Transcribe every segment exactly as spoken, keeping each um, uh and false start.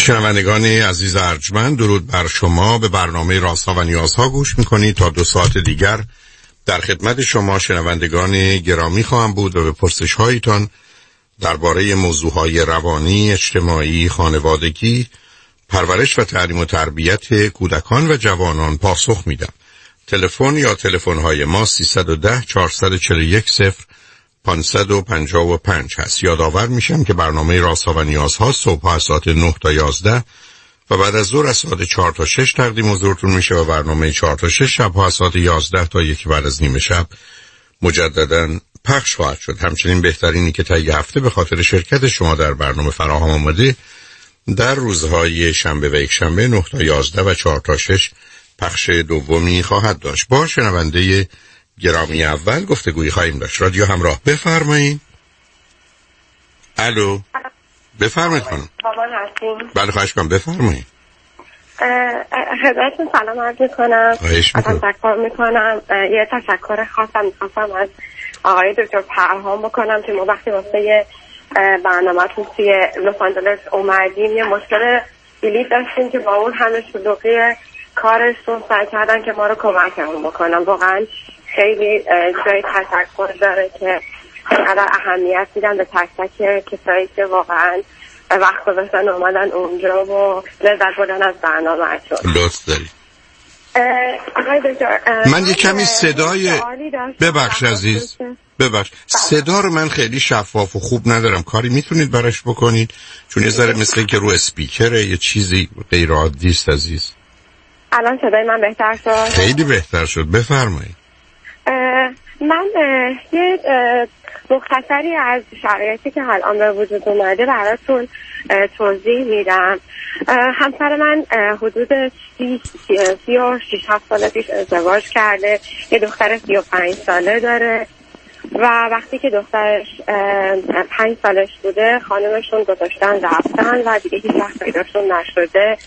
شنوندگان عزیز ارجمند، درود بر شما. به برنامه رازها و نیازها گوش میکنید. تا دو ساعت دیگر در خدمت شما شنوندگان گرامی خواهم بود و به پرسش هایتان درباره موضوعهای روانی، اجتماعی، خانوادگی، پرورش و تعلیم و تربیت کودکان و جوانان پاسخ میدم. تلفن یا تلفن های ما سیصد و ده چهارصد و چهل و یک صفر پانصد و پنجاه و پنج هست. یادآور میشم که برنامه رازها و نیازها صبح از ساعت نه تا یازده و بعد از ظهر از ساعت چهار تا شش تقدیم حضورتون میشه و برنامه چهار تا شش شب ها از ساعت یازده تا یک بعد از نیمه شب مجددا پخش خواهد شد. همچنین بهترینی که تا یه هفته به خاطر شرکت شما در برنامه فراهم آمده در روزهای شنبه و یک شنبه نه تا یازده و چهار تا شش پخش دومی خواهد داشت. با شنونده گرامی اول گفتگویی خواهیم داشت. رادیو همراه، بفرمایید. الو، بفرمایید خانم. بابان هستیم. بله خواهش کنم، بفرمایید. خدمتتون سلام عرض میکنم. خواهش میکنم. تشکر میکنم. یه تشکر خاصم میخواستم از آقای دکتر پرهام بکنم که ما وقتی واسه برنامه‌تون توی لس آنجلس اومدیم یه مشکل بلیط داشتیم که با اون همه شلوغی کارشون سعی کردن که ما رو کمکمون بکنم. واقعا خیلی جای تشکر داره که اینقدر اهمیت میدن به تک تک کسایی که واقعا وقت گذاشتن اومدن اونجا و لذت بردن از برنامه‌تون. لطف دارید. من, من یه کمی صدای ببخش عزیز ببخش صدا رو من خیلی شفاف و خوب ندارم. کاری میتونید براش بکنید؟ چون یه ذره مثل که رو اسپیکره یه چیزی غیر عادی است عزیز. الان صدای من بهتر شد؟ خیلی بهتر شد، بفرمایید. من یه مختصری از شرایطی که الان به وجود اومده براتون توضیح میدم. همسر من حدود سی, سی و شیش هفت سال پیش ازدواج کرده. یه دختر سی و پنج ساله داره و وقتی که دخترش پنج سالش بوده خانمشون گذاشتن رفتن و دیگه هیچ وقت پیداشون نشده.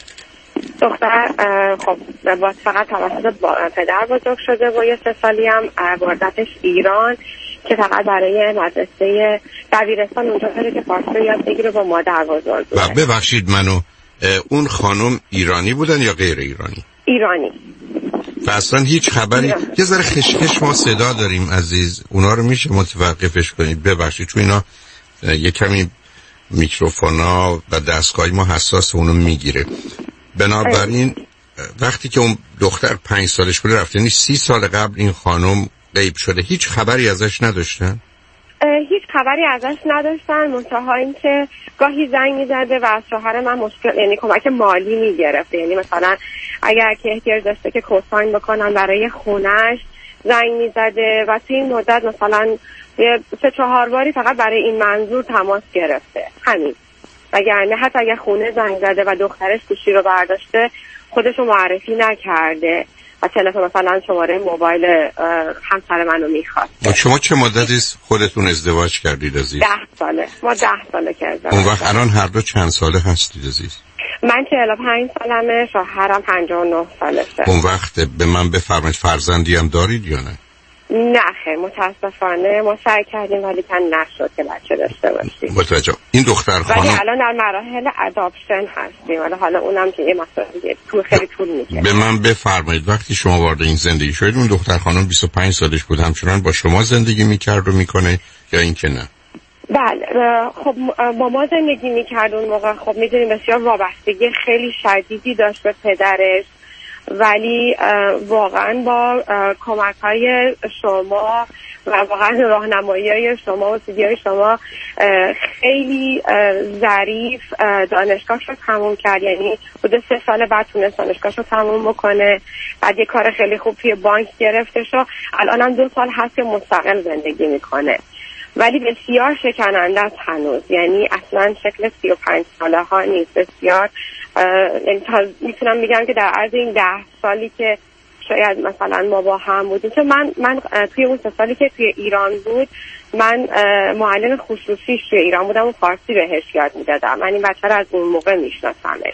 دختر خب فقط توسط پدر بزرگ شده و یه سه سالی هم بردتش ایران که فقط برای مدرسه دبیرستان اونجا داره که فارسی یاد بگیره با مادر بزرگ بوده. و ببخشید منو، اون خانم ایرانی بودن یا غیر ایرانی؟ ایرانی. و اصلا هیچ خبری؟ یه ذره خشخش ما صدا داریم عزیز، اونا رو میشه متوقفش کنید؟ ببخشید چون اینا یه کمی میکروفونا و دستگاهی ما حساس اونو میگیره. بنابراین وقتی که اون دختر پنج سالش بوده رفت، یعنی سی سال قبل این خانم غیب شده، هیچ خبری ازش نداشتن؟ هیچ خبری ازش نداشتن، منتها این که گاهی زنگ میزده و از شوهر من مشکل، یعنی کمک مالی میگرفته. یعنی مثلا اگر که احتیاج داشته که کوساین بکنن برای خونش زنگ میزده و توی این مدت مثلا یه سه چهار باری فقط برای این منظور تماس گرفته. همین. وگرنه حتی اگر خونه زنگ زده و دخترش گوشی رو برداشته خودشو معرفی نکرده و تلفن مثلا شماره موبایل همسر منو میخواد. و شما چه مدتی خودتون ازدواج کردید عزیز؟ ده ساله. ما ده ساله که ازدواج. اون وقت الان هر دو چند ساله هستید عزیز؟ من چهل و پنج سالمه، شوهرم پنجاه و نه سالشه. اون وقت به من بفرمایید فرزندی هم دارید یا نه؟ نه خیر، متاسفانه ما سعی کردیم ولی که نشد که بچه داشته باشیم. متوجه. این دختر خانم ولی الان در مراحل اداپشن هستیم. ولی حالا اونم که یه مسئله طول خیلی طول میکشه. به من بفرمایید وقتی شما وارد این زندگی شدید اون دختر خانم بیست و پنج سالش بود، همچنان با شما زندگی میکرد و میکنه یا اینکه نه؟ بله خب با ما زندگی میکرد اون موقع. خب میدونیم بسیار وابستگی خیلی شدیدی داشت به پدرش، ولی واقعا با کمک های شما و واقعا راهنمایی های شما و سیدی های شما خیلی ظریف دانشگاهش رو تموم کرد. یعنی حدود سه سال بعد تونست دانشگاهش رو تموم بکنه. بعد یه کار خیلی خوب توی بانک گرفته شد. الان هم دو سال هست که مستقل زندگی میکنه، ولی بسیار شکننده است هنوز. یعنی اصلا شکل سی و پنج ساله ها نیست. بسیار یعنی میتونم میگم که در عرض این ده سالی که شاید مثلا ما با هم بودیم، چون من من توی اون سه سالی که توی ایران بود من معلم خصوصیش توی ایران بودم و فارسی بهش یاد میدادم. من این بچه رو از اون موقع میشناسمش.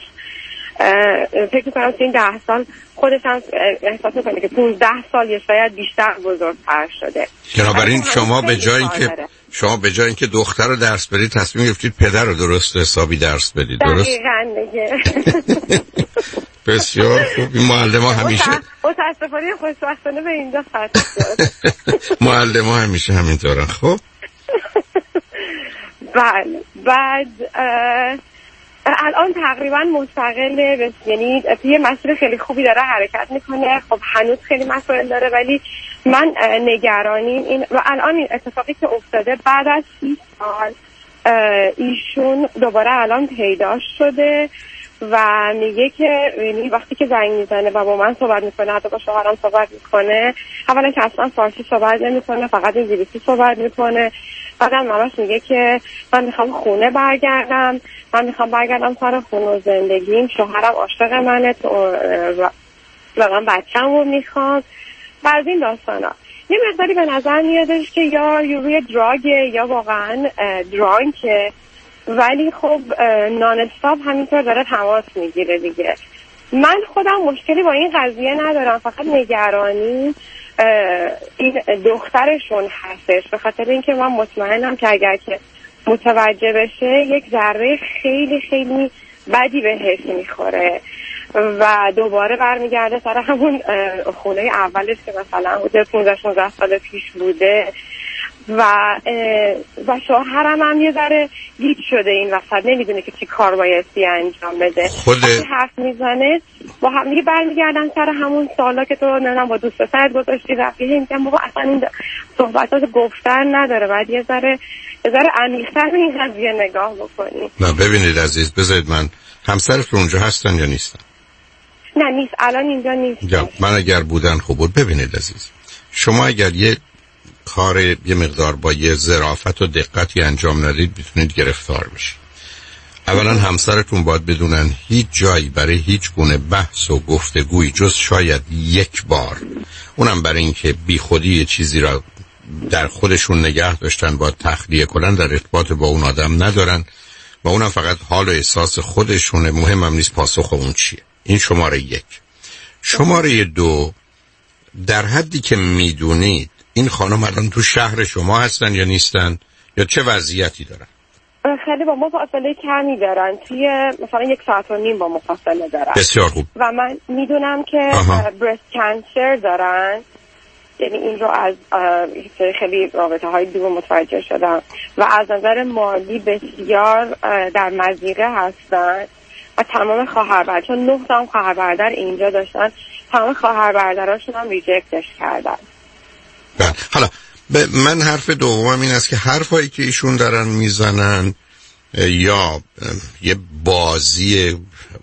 فکر میکنم توی این ده سال خودش هم احساس میکنه که پونزده سال یا شاید بیشتر بزرگتر شده. بنابراین شما به جای اینکه شما به جای اینکه دختر رو درس بدید تصمیم گرفتید پدر رو درست حسابی درست بدید. درست؟ دقیقاً دیگه. بسیار خوب. این معلم ها همیشه متاسفانه خوشبختانه به اینجا ختم شد. معلم ها همیشه همینطورن. خب بله. بعد الان تقریبا مستقله، یعنی یه مسیر خیلی خوبی داره حرکت میکنه. خب هنوز خیلی مسائل داره ولی من نگرانیم این و الان این اتفاقی که افتاده بعد از سی سال ایشون دوباره الان پیدا شده و میگه که یعنی وقتی که زنگ میزنه و با من صحبت میکنه، حتی با شوهرم صحبت میکنه، اولا که اصلا فارسی صحبت نمیکنه، فقط انگلیسی صحبت میکنه. بعدم ماماش میگه که من میخوام خونه برگردم، من میخوام برگردم سر خونه و زندگیم، شوهرم عاشق منه و من بچه‌مو میخوام. بعد این داستانا یه مقداری به نظر میادش که یا روی دراگه یا واقعا درانکه، ولی خب نان استاپ همینطور داره تماس میگیره دیگه. من خودم مشکلی با این قضیه ندارم، فقط نگرانی این دخترشون هستش، به خاطر اینکه من مطمئنم که اگر که متوجه بشه یک ذره خیلی خیلی بدی بهش میخوره و دوباره برمیگرده سر همون خونه اولش که مثلا حدود پانزده شانزده سال پیش بوده و و شوهرم هم یه ذره گیج شده این وسط، نمیدونه که چی کار بایستی انجام بده. خود حرف میزنه با هم دیگه برمیگردن سر همون سالا که تو نمیدونم با دوست پسرت گذاشتی رفتی، میگم بابا اصلا این صحبتات گفتن نداره، بعد یه ذره یه ذره عمیق‌تر به این قضیه نگاه بکنی. نه ببینید عزیز، بذارید من، همسرتون اونجا هستن یا نیستن؟ نه نیست، الان اینجا نیست. یا من اگر بودن خوب بود. ببینید عزیز، شما اگر یه کار یه مقدار با یه ظرافت و دقتی انجام ندید میتونید گرفتار بشید. اولا همسرتون باید بدونن هیچ جایی برای هیچ گونه بحث و گفتگوی جز شاید یک بار، اونم برای اینکه بی خودی یه چیزی را در خودشون نگه داشتن باید تخلیه کنن، در ارتباط با اون آدم ندارن و اونم فقط حال و احساس خودشونه، مهمم نیست پاسخ اون چیه. این شماره یک. شماره دو، در حدی که میدونید این خانم الان تو شهر شما هستن یا نیستن یا چه وضعیتی دارن؟ خیلی با ما فاصله کمی دارن، توی مثلا یک ساعت و نیم با ما فاصله دارن. بسیار خوب. و من میدونم که برست کانسر دارن، یعنی این رو از خیلی رابطه های دور متوجه شدم و از نظر مالی بسیار در مضیقه هستن و تمام خواهر برادر، چون نه تا خواهر برادر اینجا داشتن، تمام خواهر برادراشون هم ریجکتش کردن. بله. حالا من حرف دومم این است که حرفایی که ایشون دارن میزنن یا یه بازی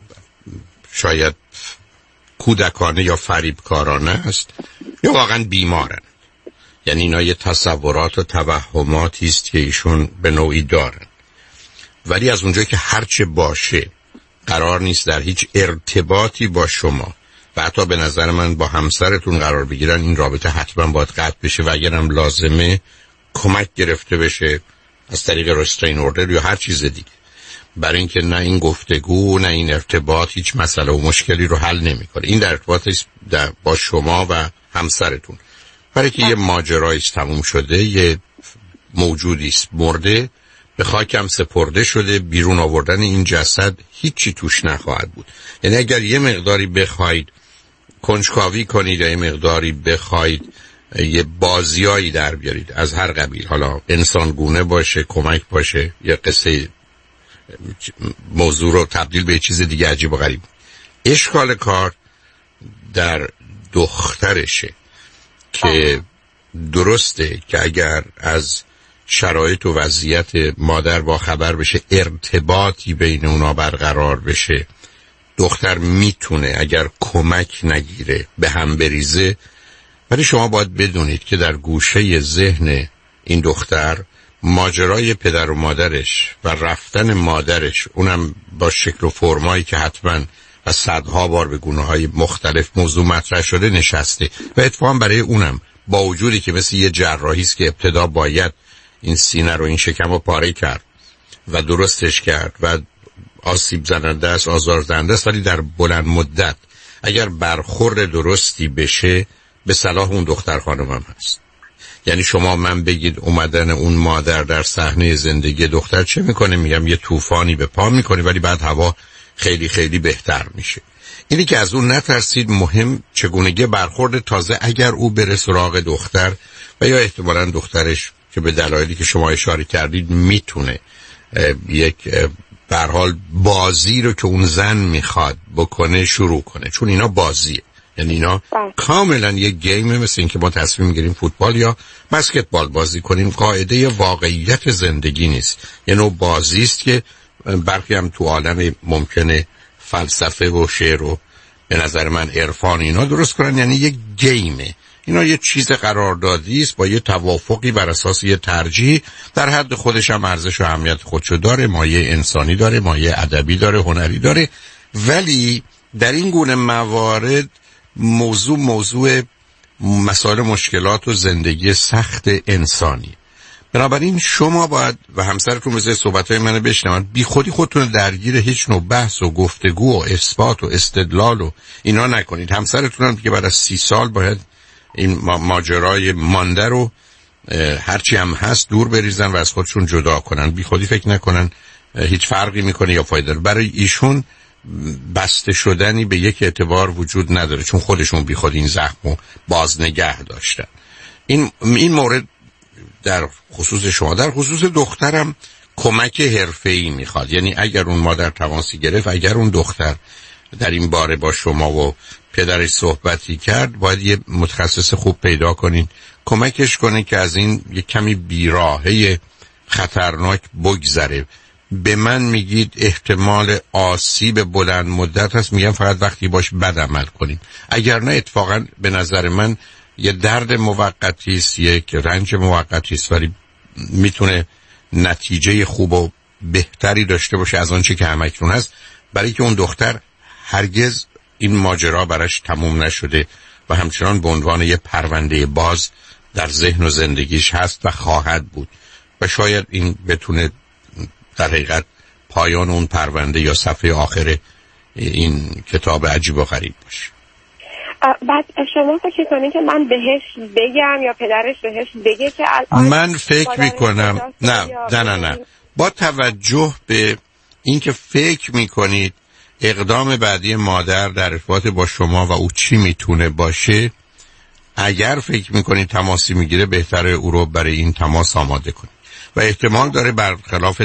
شاید کودکانه یا فریبکارانه است یا واقعا بیمارن. یعنی اینا یه تصورات و توهماتی است که ایشون به نوعی دارن، ولی از اونجایی که هرچه باشه قرار نیست در هیچ ارتباطی با شما و حتی به نظر من با همسرتون قرار بگیرن، این رابطه حتما باید قطع بشه و اگرم لازمه کمک گرفته بشه از طریق رسترین اوردر یا هر چیز دیگه، برای اینکه نه این گفتگو نه این ارتباط هیچ مسئله و مشکلی رو حل نمیکنه. این در ارتباط است با شما و همسرتون، برای که یه ماجرایی است تموم شده، یه موجودی است مرده، به خاکم سپرده شده، بیرون آوردن این جسد هیچی توش نخواهد بود. یعنی اگر یه مقداری بخواید کنجکاوی کنید یا یه مقداری بخواید یه بازیایی در بیارید از هر قبیل، حالا انسانگونه باشه، کمک باشه، یا قصه موضوع رو تبدیل به چیز دیگه عجیب و غریب، اشکال کار در دخترشه که درسته که اگر از شرایط و وضعیت مادر با خبر بشه، ارتباطی بین اونا برقرار بشه، دختر میتونه اگر کمک نگیره به هم بریزه. ولی شما باید بدونید که در گوشه ذهن این دختر ماجرای پدر و مادرش و رفتن مادرش، اونم با شکل و فرمایی که حتما و صدها بار به گونه‌های مختلف موضوع مطرح شده، نشسته و اتفاقا برای اونم با وجودی که مثل یه جراحی است که ابتدا باید این سینه رو، این شکم رو پاره کرد و درستش کرد و آسیب زننده است، آزار زننده است، ولی در بلند مدت اگر برخورد درستی بشه به صلاح اون دختر خانمم هست. یعنی شما من بگید اومدن اون مادر در صحنه زندگی دختر چه میکنه؟ میگم یه طوفانی به پا میکنه، ولی بعد هوا خیلی خیلی بهتر میشه. اینی که از اون نترسید. مهم چگونگی برخورد تازه اگر او بره سراغ دختر و یا احتمالاً دخترش که به دلایلی که شما اشاره کردید میتونه یک به هر حال بازی رو که اون زن میخواد بکنه شروع کنه، چون اینا بازیه، یعنی اینا کاملا یک گیمه، مثل این که ما تصمیم میگیریم فوتبال یا بسکتبال بازی کنیم. قاعده واقعیت زندگی نیست، یه نوع بازی است که برخی هم تو عالم ممکنه فلسفه و شعر و به نظر من عرفان اینا درست کنن، یعنی یک گیمه. اینا یه چیز قراردادی است با یه توافقی بر اساس یه ترجیح، در حد خودش هم ارزش و اهمیت خودشو داره، مایه انسانی داره، مایه ادبی داره، هنری داره. ولی در این گونه موارد موضوع موضوع مسائل مشکلات و زندگی سخت انسانی. بنابراین شما باید و همسرتون مثل صحبت‌های منو بشنوند، بی خودی خودتون درگیر هیچ نوع بحث و گفتگو و اثبات و استدلال و اینا نکنید. همسرتون هم که بعد از سی سال باید این ماجرای مانده رو هرچی هم هست دور بریزن و از خودشون جدا کنن. بی خودی فکر نکنن هیچ فرقی میکنه یا فایده داره. برای ایشون بسته شدنی به یک اعتبار وجود نداره، چون خودشون بی خود این زخمو باز نگه داشتن. این این مورد در خصوص شما. در خصوص دخترم کمک حرفه‌ای میخواد، یعنی اگر اون مادر تماسی گرفت، اگر اون دختر در این باره با شما و پدرش صحبتی کرد، باید یه متخصص خوب پیدا کنین کمکش کنه که از این یه کمی بیراهه خطرناک بگذره. به من میگید احتمال آسیب بلند مدت هست، میگم فقط وقتی باش بد عمل کنیم. اگر نه اتفاقا به نظر من یه درد موقتی است، یک رنج موقتی است، ولی میتونه نتیجه خوب و بهتری داشته باشه از آنچه که همکنون هست، برای که اون دختر هرگز این ماجرا براش تموم نشده و همچنان به عنوان یه پرونده باز در ذهن و زندگیش هست و خواهد بود و شاید این بتونه در حقیقت پایان اون پرونده یا صفحه آخر این کتاب عجیب و غریب باشه. بعد شما فکر کنید که من بهش بگم یا پدرش بهش بگه که الان من فکر میکنم نه نه نه نه با توجه به اینکه فکر میکنید اقدام بعدی مادر در ارتباط با شما و او چی میتونه باشه، اگر فکر میکنید تماسی میگیره بهتره او رو برای این تماس آماده کنید و احتمال داره برخلاف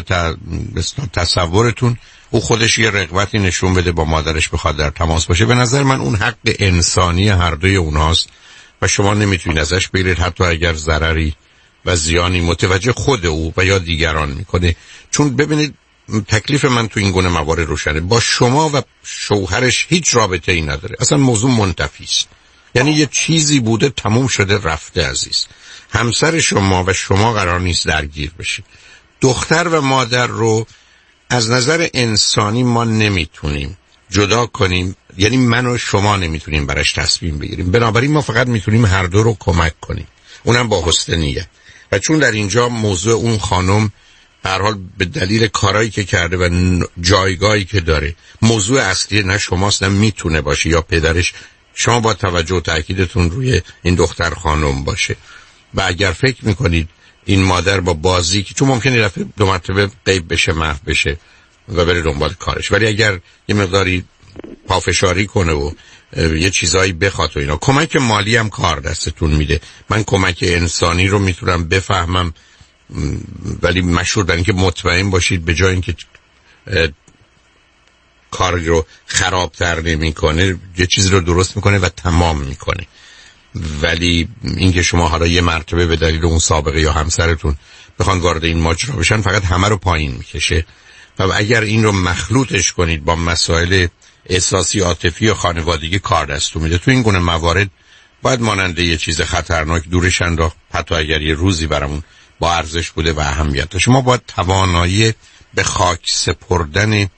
تصورتون او خودش یه رغبتی نشون بده با مادرش بخواد در تماس باشه. به نظر من اون حق انسانی هر دوی اوناست و شما نمیتونید ازش بگیرید، حتی اگر ضرری و زیانی متوجه خود او و یا دیگران میکنه. چون ببینید تکلیف من تو این گونه موارد روشنه، با شما و شوهرش هیچ رابطه ای نداره، اصلا موضوع منتفی است، یعنی یه چیزی بوده تموم شده رفته. عزیز همسر شما و شما قرار نیست درگیر بشید. دختر و مادر رو از نظر انسانی ما نمیتونیم جدا کنیم، یعنی من و شما نمیتونیم براش تصمیم بگیریم، بنابراین ما فقط میتونیم هر دو رو کمک کنیم، اونم با حسن نیت. و چون در اینجا موضوع اون خانم به هر حال به دلیل کارهایی که کرده و جایگاهی که داره موضوع اصلی نه شماست نه میتونه باشه یا پدرش، شما با توجه و تأکیدتون روی این دختر خانم باشه. و اگر فکر میکنید این مادر با بازی که چون ممکنه دفعه دو مرتبه غیب بشه محو بشه و بره دنبال کارش، ولی اگر یه مقداری پافشاری کنه و یه چیزایی بخواد و اینا، کمک مالی هم کار دستتون میده. من کمک انسانی رو میتونم بفهمم، ولی مشهور در این که مطمئن باشید به جای اینکه کار رو خرابتر نمی کنه یه چیزی رو درست میکنه و تمام میکنه. ولی اینکه شما حالا یه مرتبه به دلیل اون سابقه یا همسرتون بخوان وارد این ماجرا بشن فقط همه رو پایین میکشه. و اگر این رو مخلوطش کنید با مسائل احساسی عاطفی و خانوادگی کار دستتون میده. تو این گونه موارد باید ماننده یه چیز خطرناک دورش انداخت، حتی اگر یه روزی برامون با ارزش بوده و اهمیت داشت. شما باید توانایی به خاک سپردن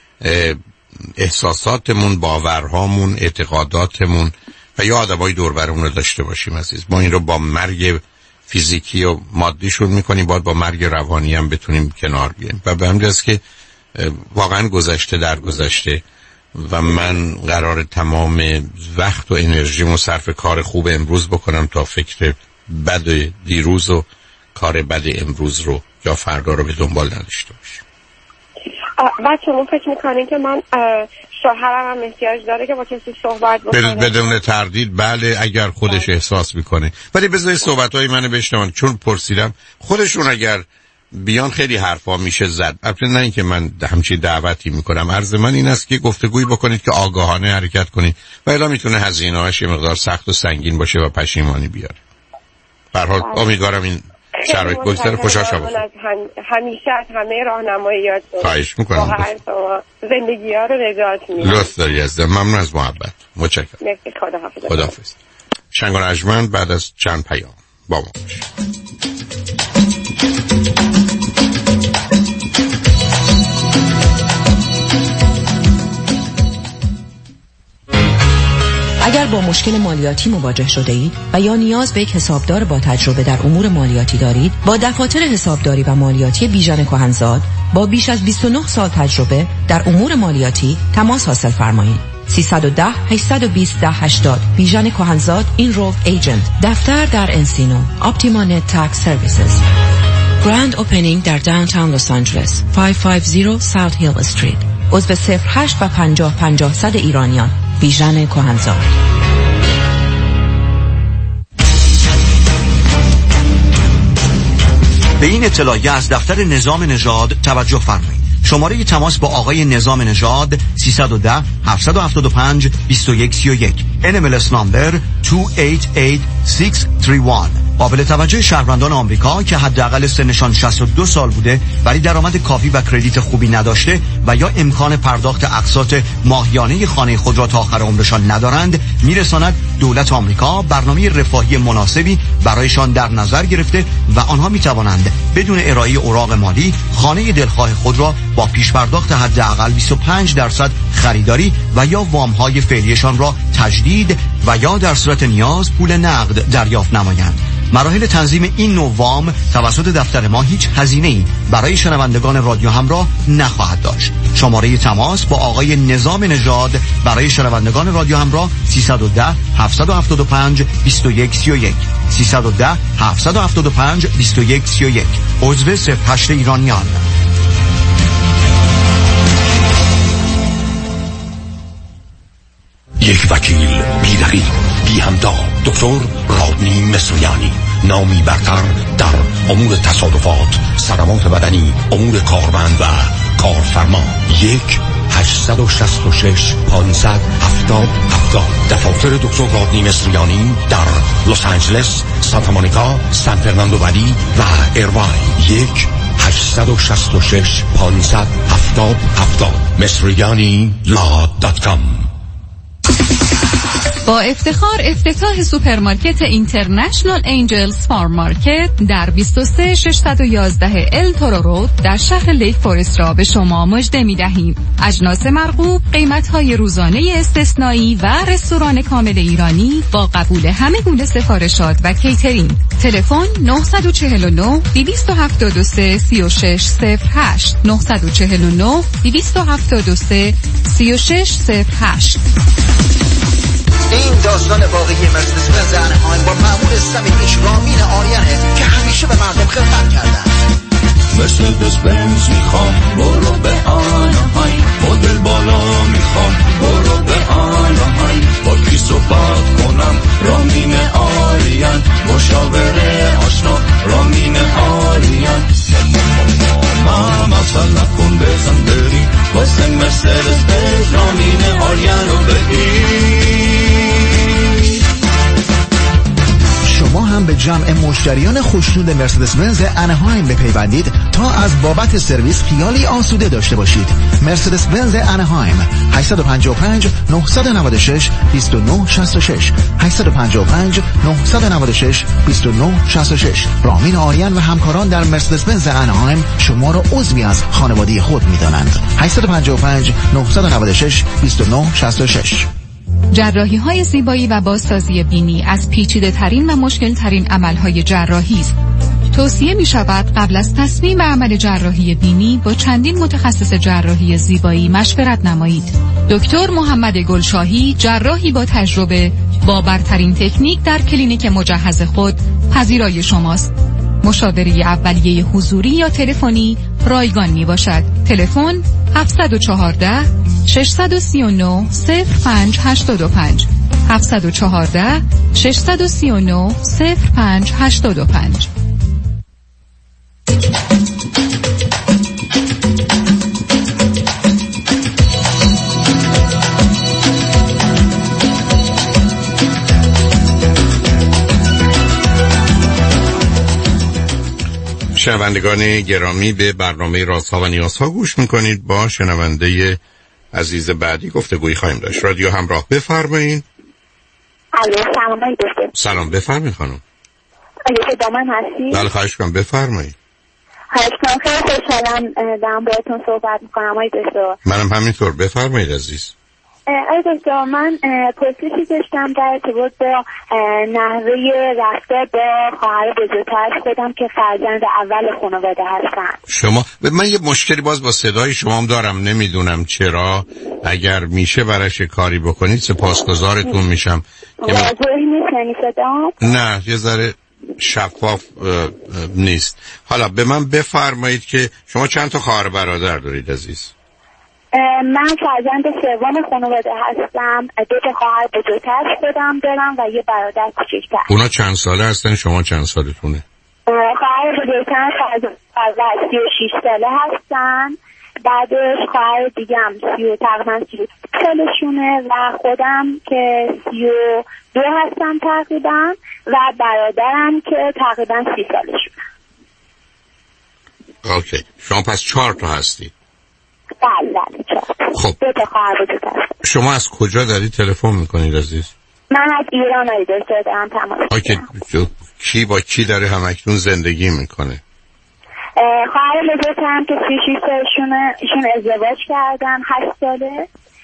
احساساتمون، باورهامون، اعتقاداتمون و یا آدمای دور برمون رو داشته باشیم. عزیز ما این رو با مرگ فیزیکی و مادیشون میکنیم، باید با مرگ روانی هم بتونیم کنار بیاییم. و به همین جاست که واقعا گذشته در گذشته و من قرار تمام وقت و انرژیمو صرف کار خوب امروز بکنم تا فکر بد دیروز و کار بد امروز رو یا فردا رو به دنبال نداشته باشیم. بعد شما فکر میکنین که من شوهرم هم احتیاج داره که با کسی صحبت بکنه؟ بدون تردید بله، اگر خودش بله. احساس میکنه. ولی بذاری صحبتهای منو بشنون، چون پرسیدم خودشون اگر بیان خیلی حرفا میشه زد. البته نه اینکه من همچین دعوتی میکنم، عرض من این است که گفتگویی بکنید که آگاهانه حرکت کنید و الا میتونه هزینه‌اش یه مقدار سخت و سنگین باشه و پشیمانی بیاره. به هر حال امیدوارم این شرایط بگذره. خوشحال شدم. همیشه از همه راهنماییات خواهش میکنم. واقعا شما زندگی‌ها رو نجات میدید. لطف داری عزیزم. ممنون از محبت. متشکرم. مرسی. خداحافظ. خداحافظ. شنگ و رجمند بعد از چند پیام با ما باشید. اگر با مشکل مالیاتی مواجه شده اید و یا نیاز به یک حسابدار با تجربه در امور مالیاتی دارید، با دفاتر حسابداری و مالیاتی بیژن کهنزاد با بیش از بیست و نه سال تجربه در امور مالیاتی تماس حاصل فرمایید. سیصد و ده هشتصد و بیست ده هشتاد بیژن کهنزاد اینرولد ایجنت. دفتر در انسینو. اپتیما نت تکس سرویسز. گراند اوپنینگ در داونتاون لس آنجلس. پانصد و پنجاه ساوت هیل استریت. عضو صفر هشت و پنجاه پنجاه صد ایرانیان. بیژن کهنزاد. به این اطلاعیه از دفتر نظام نژاد توجه فرمایید. شماره تماس با آقای نظام نژاد سیصد و ده هفتصد و هفتاد و پنج بیست و یک سی و یک. ان ام ال اس نمبر دو هشت هشت شش سه یک. قابل توجه شهروندان آمریکا که حداقل سنشان شصت و دو سال بوده ولی درآمد کافی و کردیت خوبی نداشته و یا امکان پرداخت اقساط ماهیانه خانه خود را تا آخر عمرشان ندارند، میرساند دولت آمریکا برنامه رفاهی مناسبی برایشان در نظر گرفته و آنها میتوانند بدون ارائه اوراق مالی خانه دلخواه خود را با پیش پرداخت حداقل بیست و پنج درصد خریداری و یا وام‌های فعلیشان را تجدید و یا در صورت نیاز پول نقد دریافت نمایند. مراحل تنظیم این نوع وام توسط دفتر ما هیچ هزینه‌ای برای شنوندگان رادیو همراه نخواهد داشت. شماره تماس با آقای نظام نژاد برای شنوندگان رادیو همراه سیصد و ده هفتصد و هفتاد و پنج بیست و یک سی و یک. سیصد و ده هفتصد و هفتاد و پنج بیست و یک سی و یک. عضو صفر هشت ایرانیان. یک وکیل بی رقیب بی همتا، دکتر رادنی مصریانی، نامی برتر در امور تصادفات، صدمات بدنی، امور کارمند و کارفرما. یک هشتصد و شصت و شش پانصد هفتاد هفتاد. دفاتر دکتر رادنی مصریانی در لس آنجلس، سانتا مونیکا، سان فرناندو ولی و ایرواین. یک هشتصد و شصت و شش پانصد هفتاد هفتاد. مصریانی لا دات کام. با افتخار افتتاح سوپرمارکت اینترنشنال انجلز فارم مارکت در بیست و سه ششصد و یازده ال تورو رود در شهر لیک فورست را به شما مژده می دهیم. اجناس مرغوب، قیمت‌های روزانه استثنایی و رستوران کامل ایرانی با قبول همه گونه سفارشات و کیترینگ. تلفن نه چهار نه دو هفت سه سه شش صفر هشت نه چهار نه دو هفت سه سه شش صفر هشت. این داستان واقعی مرسدس بنز انهایم با مأمور صمیمیش رامین آریانه که همیشه به مردم خدمت کردن. مرسدس بنز میخوام برو به آنهایم، مدل بالا میخوام برو به آنهایم، با کی صحبت کنم رامین آریان، مشاوره آشنا رامین آریان. ماما اصل نکن بزن بری واسه مرسدس بنز رامین آریان رو بگیر. شما هم به جمع مشتریان خوشنود مرسدس بنز انهایم بپیوندید تا از بابت سرویس خیالی آسوده داشته باشید. مرسدس بنز انهایم هشت پنج پنج نه نه شش دو نه شش شش هشت پنج پنج نه نه شش دو نه شش شش. رامین آریان و همکاران در مرسدس بنز انهایم شما را عضوی از خانواده خود می‌دانند. هشت پنج پنج نه نه شش دو نه شش شش. جراحی های زیبایی و بازسازی بینی از پیچیده ترین و مشکل ترین عمل های جراحی است. توصیه می شود قبل از تصمیم به عمل جراحی بینی با چندین متخصص جراحی زیبایی مشورت نمایید. دکتر محمد گلشاهی، جراحی با تجربه با برترین تکنیک در کلینیک مجهز خود پذیرای شماست. مشاوره اولیه حضوری یا تلفنی رایگان می باشد. تلفن هفت یک چهار شش سه نه صفر پنج هشت پنج هفت یک چهار شش سه نه صفر پنج هشت پنج. شنوندگان گرامی، به برنامه رازها و نیازها گوش میکنید. با شنونده عزیز بعدی گفتگویی خواهیم داشت. رادیو همراه، بفرمایید. سلام دکتر. سلام، بفرمایید خانم. آیا صدا من هستی؟ بله خواهش کنم، بفرمایید. خواهش کنم، خیلی خوشحالم دارم باهاتون صحبت میکنم آقای دکتر. منم همینطور، بفرمایید عزیز. آقای دکتر، من پرسشی داشتم در ارتباط با نحوه رفتار با خواهر بزرگتر خودم که فرزند اول خانواده هستن. شما من یه مشکلی باز با صدای شما هم دارم، نمیدونم چرا. اگر میشه براش کاری بکنید سپاسگزارتون میشم. واضحی نیست صدام؟ نه، یه ذره شفاف نیست. حالا به من بفرمایید که شما چند تا خواهر برادر دارید عزیز؟ من فرزند سوم خانواده هستم. دو تا خواهر بزرگتر خودم دارم و یه برادر کوچکتر. اونا چند ساله هستن؟ شما چند سالتونه؟ خواهر بزرگتر فرزند سی و شیش ساله هستن. بعدش خواهر دیگم سی و تقریبا سی و سالشونه و خودم که سی و دو هستم تقریبا و برادرم که تقریبا سی سالشونه. اوکی، شما پس چهار تا هستید؟ بله بله چهار. خب دو تا خواهر بزرگتر. شما از کجا دارید تلفن میکنید عزیز؟ من از ایران آید دارم تماس. اوکی، کی با کی داره همکنون زندگی میکنه؟ خواهر بزرگترم که سی و شیش سالشونه، ایشون ازدواج کردن هشت ساله.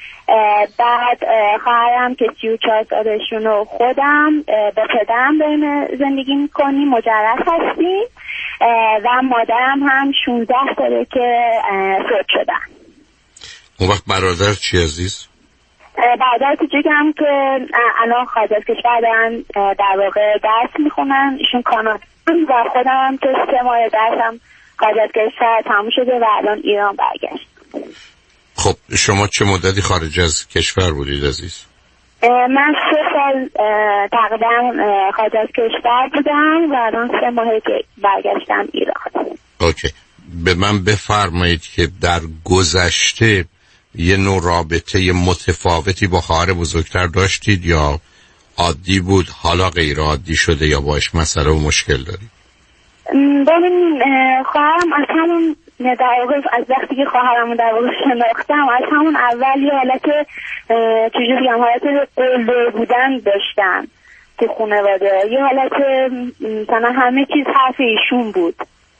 بعد خواهرم که سی و چهار سالشون و خودم با پدرم داریم زندگی میکنیم، مجرد هستیم و مادرم هم شانزده ساله که فوت شدن. اون وقت برادر چی عزیز؟ برادر کوچیکم که الان خارج از کشور دارن در واقع درس میخونن، ایشون کانادا و خودم که سه ماه درسم خارج از کشور تموم شده و الان ایران برگشت. خب شما چه مدتی خارج از کشور بودید عزیز؟ من سه سال تقریبا خارج از کشور بودم و الان سه ماهه که برگشتم ایران. اوکی، به من بفرمایید که در گذشته یه نوع رابطه متفاوتی با خواهر بزرگتر داشتید یا عادی بود، حالا غیر عادی شده یا باش مسئله و مشکل دارید؟ ببین خواهرم از همون در واقع از وقتی که خواهرمو در واقع شناختم از همون اول یه حالت چجوری بگم حالت قلدر بودن داشتن تو خانواده، یه حالت مثلا همه چیز حرف ایشون بود.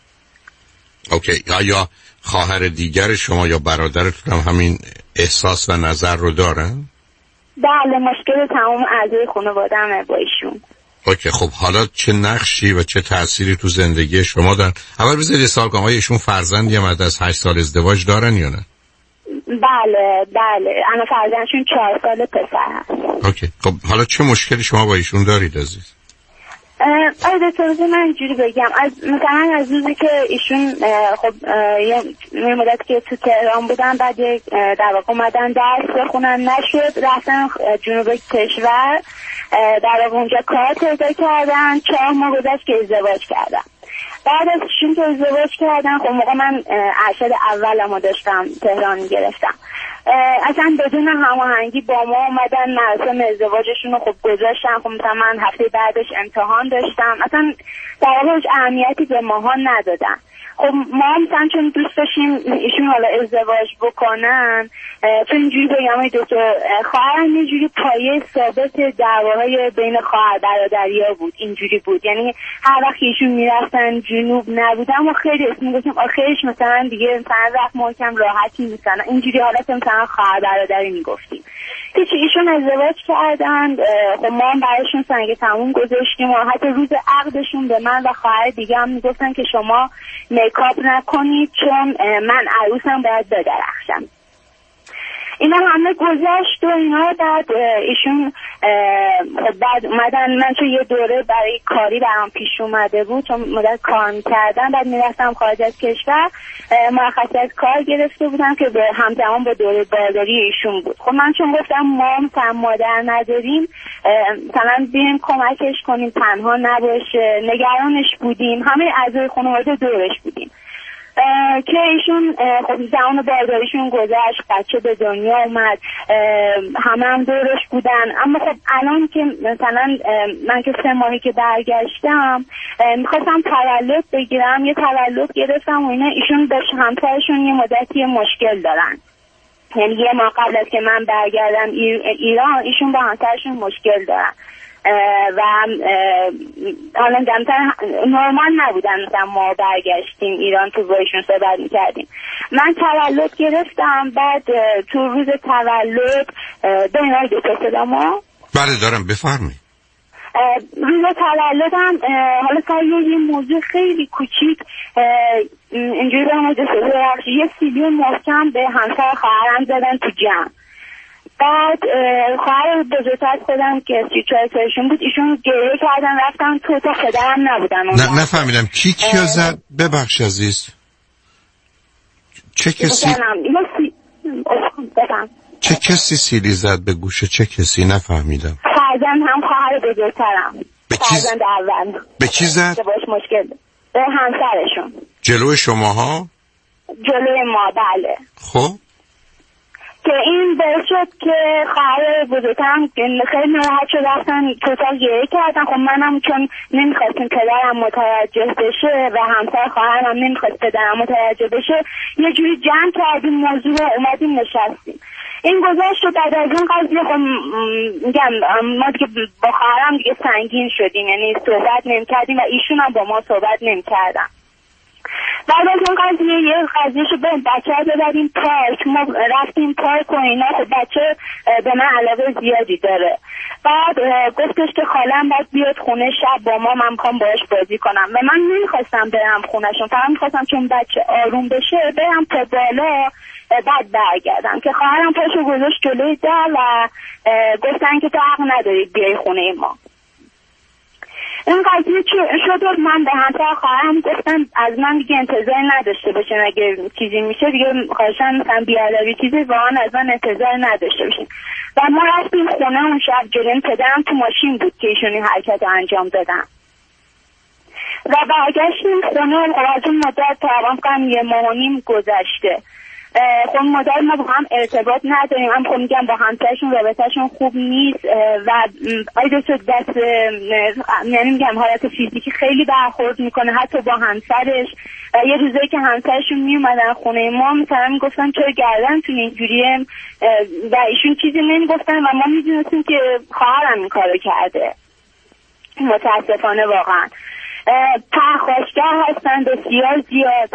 اوکی، یا خواهر دیگر شما یا برادرتون هم همین احساس و نظر رو دارن؟ بله، مشکل تمام اعضای خانواده همه با ایشون. اوکی، خب حالا چه نقشی و چه تأثیری تو زندگی شما دارن؟ اول بذارید یه سوال کنم، آیا ایشون فرزندی هم از هشت سال ازدواج دارن یا نه؟ بله بله، انا فرزندشون چهار سال پسر هست. اوکی، خب حالا چه مشکلی شما با ایشون دارید عزیز؟ آره دکتر، من اینجوری بگم، از مثلا از روزی که ایشون خب یه مدت که تو تهران بودن، بعد در واقع اومدن درس بخونن نشد، رفتن جنوب کشور، در واقع اونجا کار پیدا کردن، چهار ماه گذشت که ازدواج کردن. بعد از ایشون که ازدواج کردن، خب موقع من ارشد اولمو داشتم تهران میگرفتم، اصلا بدون هماهنگی با ما اومدن مراسم ازدواجشون رو خب گذاشتن. خب مثلا من هفته بعدش امتحان داشتم، اصلا در واقع هیچ اهمیتی به ماها ندادن. خب ما مثلا چون دوست داشتیم ایشون حالا ازدواج بکنن، چون اینجوری بگم ای دکتر، خواهرم یه جوری پایه ثابت دعواهای بین خواهر برادریا بود، اینجوری بود. یعنی هر وقت ایشون میرفتن جنوب نبودم و خیلی اسم میگفتیم آخرش مثلا دیگه مثلا رفت محکم راحتی مثلا اینجوری حالت مثلا خواهر برادری میگفتیم. هیچ، ایشون ازدواج کردن، خب ما هم برایشون سنگ تموم گذاشتیم و حتی روز عقدشون به من و خواهر دیگه هم میگفتن که شما میکاپ نکنید چون من عروسم باید بدرخشم. اینا همه گذشت و اینا. بعد ایشون خب بعد اومدن، من چون یه دوره برای کاری برام پیش اومده بود چون مدت کار میکردم، بعد میرفتم خارج از کشور، مرخصی کار گرفته بودم که به همزمان با دوره بارداری ایشون بود. خب من چون گفتم ما مثلا مادر نداریم، مثلا بیایم کمکش کنیم تنها نباشه، نگرانش بودیم، همه اعضای خانواده دورش بودیم که ایشون خب زمان بارداریشون گذشت، بچه به دنیا اومد، همه هم دورش بودن. اما خب الان که مثلا من که سه ماهی که برگشتم میخواستم تولد بگیرم، یه تولد گرفتم و اینا، ایشون به همسرشون یه مدتی مشکل دارن، یعنی یه ماه قبل از که من برگردم ایران ایشون با همسرشون مشکل دارن و حالا دمتر نورمال نبودن. مثلا ما برگشتیم ایران تو بایشون صحبت میکردیم، من تولد گرفتم، بعد تو روز تولد به اینای دو صدا ما بله دارم بفرمایید. روز تولدم حالا سر یه موضوع خیلی کوچیک اینجوری به ما یه سیلی محکم به همسر خواهرم زدن تو جمع. بعد خواهر بزرگتر خودم که سی چهار سالشون بود، ایشون گریه کردن رفتن تو تا پدرم نبودن. نه نفهمیدم کی کیو زد؟ ببخش عزیز چه کسی چه کسی سیلی زد به گوشه؟ چه کسی؟ نفهمیدم. فرزند هم خواهر بزرگترم. به کی فرزند اول. به کی زد؟ باش مشکل به همسرشون. جلوی شماها؟ جلوی ما بله. خب که این باعث شد که خواهر بزرگترم خیلی ناراحت شد، رفتن توتال گریه کردن. خب منم چون نمیخواستم پدرم متوجه بشه و همسر خواهرم هم نمیخواست پدرم متوجه بشه، یه جوری جمع کردیم موضوع رو، اومدیم نشستیم. این گذشت و بعد از این قضیه خب میگم ما دیگه با خواهرم دیگه سنگین شدیم، یعنی صحبت نمیکردیم و ایشون هم با ما صحبت نمیکردن. بعد از اون قضیه یه قضیه شد به بچه ها ببریم پارک، ما رفتیم پارک و اینا. خب بچه به من علاقه زیادی داره. بعد گفتش که خالم باید بیاد خونه شب با ما، من میخوام باهاش بازی کنم و من نمیخواستم برم خونهشون، فقط میخواستم چون بچه آروم بشه برم تا بالا بعد برگردم. که خواهرم پاشو گذاشت جلوی در و گفتن که تو حق نداری بیای خونه ما. این قضیه شد و من به همسر خواهرم گفتم از من دیگه انتظار نداشته باشن، اگه چیزی میشه دیگه خواهشن مثلا بیادبی چیزی واقعا از من انتظار نداشته باشین. و ما رفتیم خونه اون شب، جلوی پدرم تو ماشین بود که ایشون این حرکت رو انجام دادن و برگشتیم خونه. از اون مدت تقریبا کنم یه ماه و نیم گذشته. خب مادر ما با هم ارتباط نداریم، هم خب میگم با همسرشون رابطهشون خوب نیست و آیده شد دست، یعنی میگم حالت فیزیکی خیلی برخورد میکنه حتی با همسرش. و یه روزایی که همسرشون میومدن خونه ما مثلا میگفتن چرا گردنتون اینجوریه و ایشون چیزی نمیگفتن و ما میدونستیم که خواهرم این کارو کرده. متاسفانه واقعا پرخاشگر هستن بسیار زیاد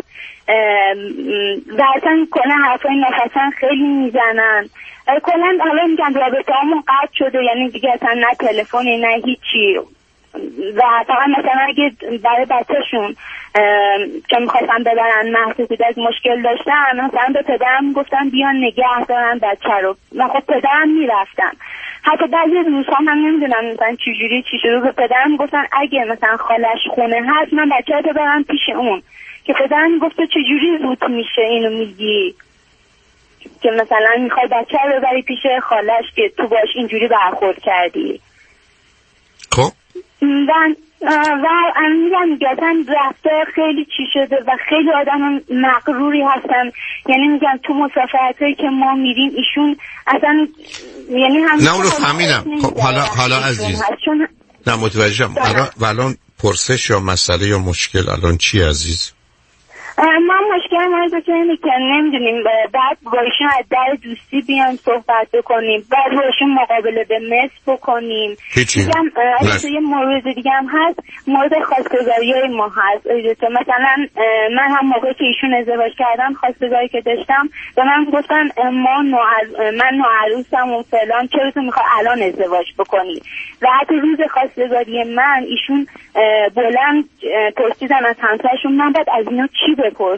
و اصلا کلا حرفای نفسن خیلی میزنن. کلا حالا میگم رابطه همون قطع شده، یعنی دیگه اصلا نه تلفنی نه هیچی و فقط مثلا اگه برای بچهشون که میخواستن ببرن مهد کودک مشکل داشتن مثلا به پدرم گفتن بیان نگه دارن بچه رو و خب پدرم میرفتن. حتی بعضی روزها من نمیدونم مثلا چجوری چی شده به پدرم گفتن اگه مثلا خالش خونه هست من بچه رو ببرم پیش اون، که پدرم گفته چجوری روت میشه اینو میگی که مثلا میخوای بچه رو ببری پیش خالش که تو باش اینجوری برخورد کردی. خب و و میگم گفتن رفتار خیلی چی شده و خیلی آدم مغروری هستن، یعنی میگم تو مسافرتایی که ما میریم ایشون اصلا یعنی هم نه اونو فهمیدم. خب حالا حالا عزیز چون... نه متوجهم. الان پرسش یا مسئله یا مشکل الان چی عزیز؟ من مشکل مورد که اینه که نمیدونیم بعد بایشون از در دوستی بیان صحبت بکنیم، بعد بایشون مقابله به مصر بکنیم. هیچی دیگه یه مورد دیگه هم هست، مورد خواستگاری های ما هست. مثلا من هم موقعی که ایشون ازدواج کردم خواستگاری که داشتم به من گفتن ما نوعر... من نوعروسم و فلان، چرا تو میخوای الان ازدواج بکنی؟ و حتی روز خواستگاری من ایشون بلند پرسیدن از همسرشون من بعد از اینو چی بپرسم که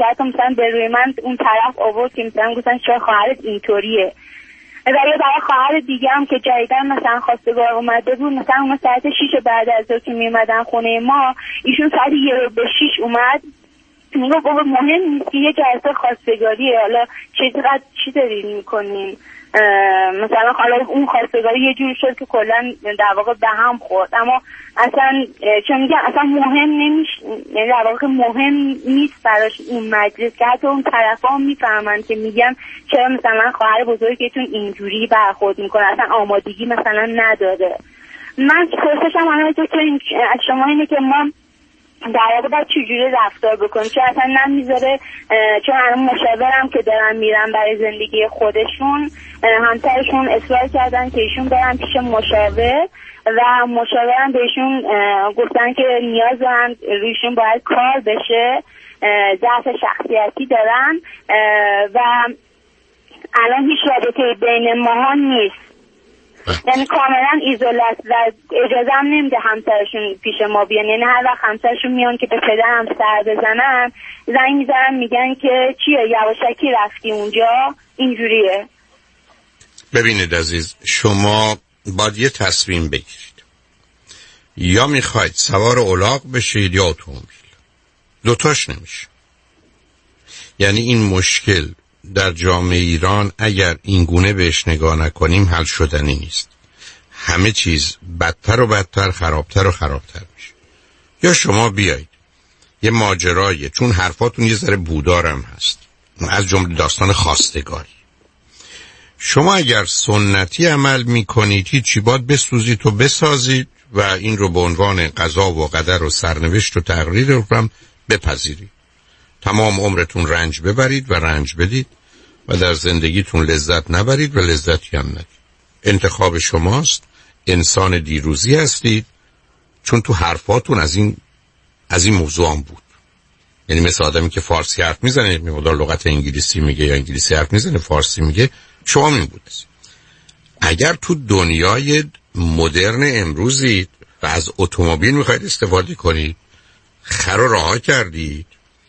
صحبت مثلا به روی من اون طرف آورد که مثلا گفتن چرا خواهرت اینطوریه. و یه برای خواهر دیگه هم که جدیدن مثلا خواستگار اومده بود، مثلا اون ساعت شیش بعد از ظهر که میومدن خونه ما، ایشون ساعت یه رو به شیش اومد، میگه بابا مهم نیست که یه جلسه خواستگاریه، حالا چقدر چی دارین میکنین، مثلا حالا اون خواستگاری یه جور شد که کلا در واقع به هم خورد. اما اصلا چه میگم اصلا مهم نمیشه، یعنی در واقع مهم نیست براش اون مجلس، که حتی اون طرفا هم میفهمن که میگن چرا مثلا خواهر بزرگتون اینجوری برخورد میکنه، اصلا آمادگی مثلا نداره. من پرسشم الان از شما اینه که ما در واقع باید چجوری رفتار بکنیم، چون اصلا نمیذاره، چون الان مشاورم که دارن میرن برای زندگی خودشون، همسرشون اصرار کردن که ایشون برن پیش مشاور و مشاورم بهشون گفتن که نیاز دارن رویشون باید کار بشه، ضعف شخصیتی دارن و الان هیچ رابطه بین ماها نیست، یعنی کاملا ایزولات و اجازه هم نمیده همسرشون پیش ما بیان. یعنی هر وقت همسرشون میان که به پدرم سر بزنن زنگ میزنن میگن که چیه یواشکی رفتی اونجا، اینجوریه. ببینید عزیز، شما باید یه تصمیم بگیرید، یا میخواید سوار الاغ بشید یا اتومبیل، دوتاش نمیشه. یعنی این مشکل در جامعه ایران اگر این گونه بهش نگاه نکنیم حل شدنی نیست، همه چیز بدتر و بدتر، خرابتر و خرابتر میشه. یا شما بیایید یه ماجرایه، چون حرفاتون یه ذره بودارم هست، از جمله داستان خواستگاری. شما اگر سنتی عمل میکنید هیچی، باید بسوزید و بسازید و این رو به عنوان قضا و قدر و سرنوشت و تقدیر رو هم بپذیرید. تمام عمرتون رنج ببرید و رنج بدید و در زندگیتون لذت نبرید و لذتی هم ندید. انتخاب شماست. انسان دیروزی هستید، چون تو حرفاتون از این از این موضوع هم بود. یعنی مثل آدمی که فارسی حرف میزنه میمودار لغت انگلیسی میگه یا انگلیسی حرف میزنه فارسی میگه، شما این بود. اگر تو دنیای مدرن امروزید و از اتومبیل میخواید استفاده کنید، خر و رها کردید،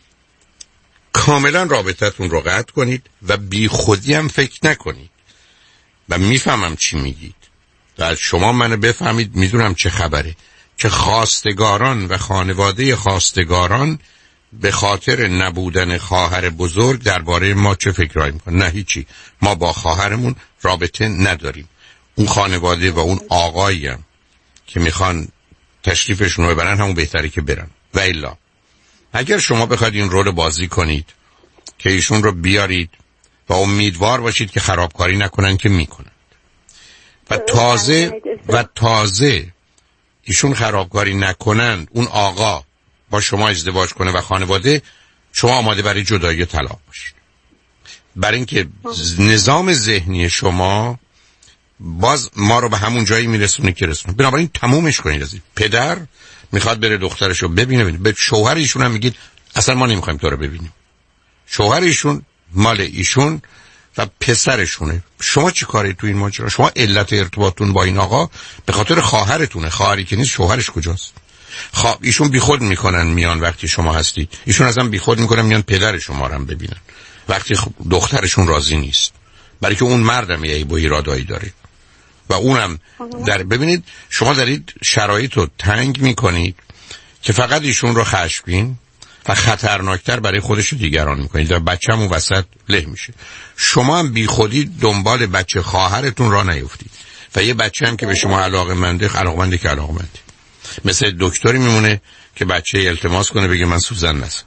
کاملا رابطتون رو قطع کنید و بی خودی هم فکر نکنید. و میفهمم چی میگید و شما منو بفهمید، میدونم چه خبره که خواستگاران و خانواده خواستگاران به خاطر نبودن خواهر بزرگ درباره ما چه فکرایی میکنن. نه هیچی، ما با خواهرمون رابطه نداریم. اون خانواده و اون آقایی هم که میخوان تشریفشون رو ببرن همون بهتره که برن. و الا اگر شما بخواید این رول بازی کنید که ایشون رو بیارید و امیدوار باشید که خرابکاری نکنن، که میکنن و تازه و تازه ایشون خرابکاری نکنن، اون آقا با شما ازدواج کنه و خانواده، شما آماده برای جدایی طلاق باشید. برای اینکه نظام ذهنی شما باز ما رو به همون جایی میرسونه که رسونه. بنابراین تمومش کنید. از پدر میخواد بره دخترش رو ببینه، به شوهر ایشون هم میگید اصلا ما نمیخوایم تو رو ببینیم، شوهر ایشون مال ایشون و پسرشونه. شما چی کاری تو این ماجرا؟ شما علت ارتباطتون با این آقا به خاطر خواهرتونه، خواهری که نیست شوهرش کجاست؟ خب ایشون بیخود میکنن میان وقتی شما هستید، ایشون اصلا بیخود میکنن میان پدر شما رو هم ببینن وقتی دخترشون راضی نیست، برای که اون مردم یه عیب و ایرادایی داره و اونم در ببینید شما دارید شرایط رو تنگ میکنید که فقط ایشون رو خشمگین و خطرناکتر برای خودش و دیگران میکنید و بچه هم اون وسط له میشه. شما هم بی خودی دنبال بچه خواهرتون را نیفتید و یه بچه هم که به شما علاقه منده علاقه منده که علاقه منده مثل دکتری میمونه که بچه التماس کنه بگه من سوزن نزن.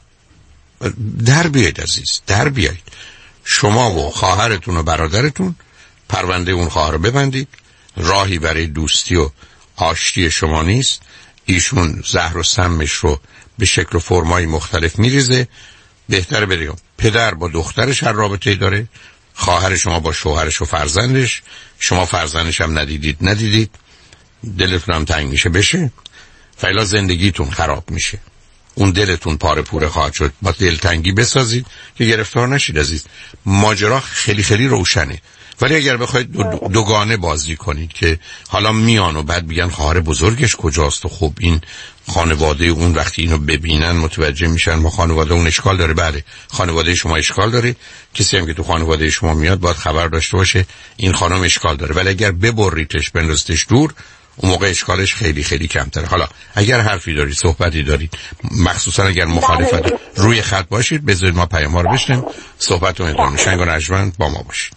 در بیایید عزیز، در بیایید. شما و خواهرتون و برادرتون پرونده اون خواهر رو ببندید. راهی برای دوستی و آشتی شما نیست. ایشون زهر و سمش رو به شکل و فرمای مختلف میریزه. بهتره بریم پدر با دخترش هر رابطه‌ای داره، خواهر شما با شوهرش و فرزندش، شما فرزندش هم ندیدید ندیدید دلتون هم تنگ میشه بشه، فعلا زندگیتون خراب میشه. اون دلتون پاره پوره خواهد شد. با دلتنگی بسازید که گرفتار نشید عزیز. ماجرا خیلی خیلی روشنه. ولی اگر بخواید دو دوگانه بازی کنید که حالا میان و بعد میگن خواهر بزرگش کجاست و خب این خانواده اون وقتی اینو ببینن متوجه میشن ما خانواده اون اشکال داره. بله خانواده شما اشکال داره، کسی هم که تو خانواده شما میاد باید خبر داشته باشه این خانم اشکال داره. ولی اگر ببریتش بندازتش دور اون موقع اشکالش خیلی خیلی کمتره. حالا اگر حرفی دارید صحبتی دارید مخصوصا اگر مخالفت روی خط باشید بذارید ما پیام ها رو بشنیم. صحبتتون ادامه. شنگ و نجمن با ما باشید.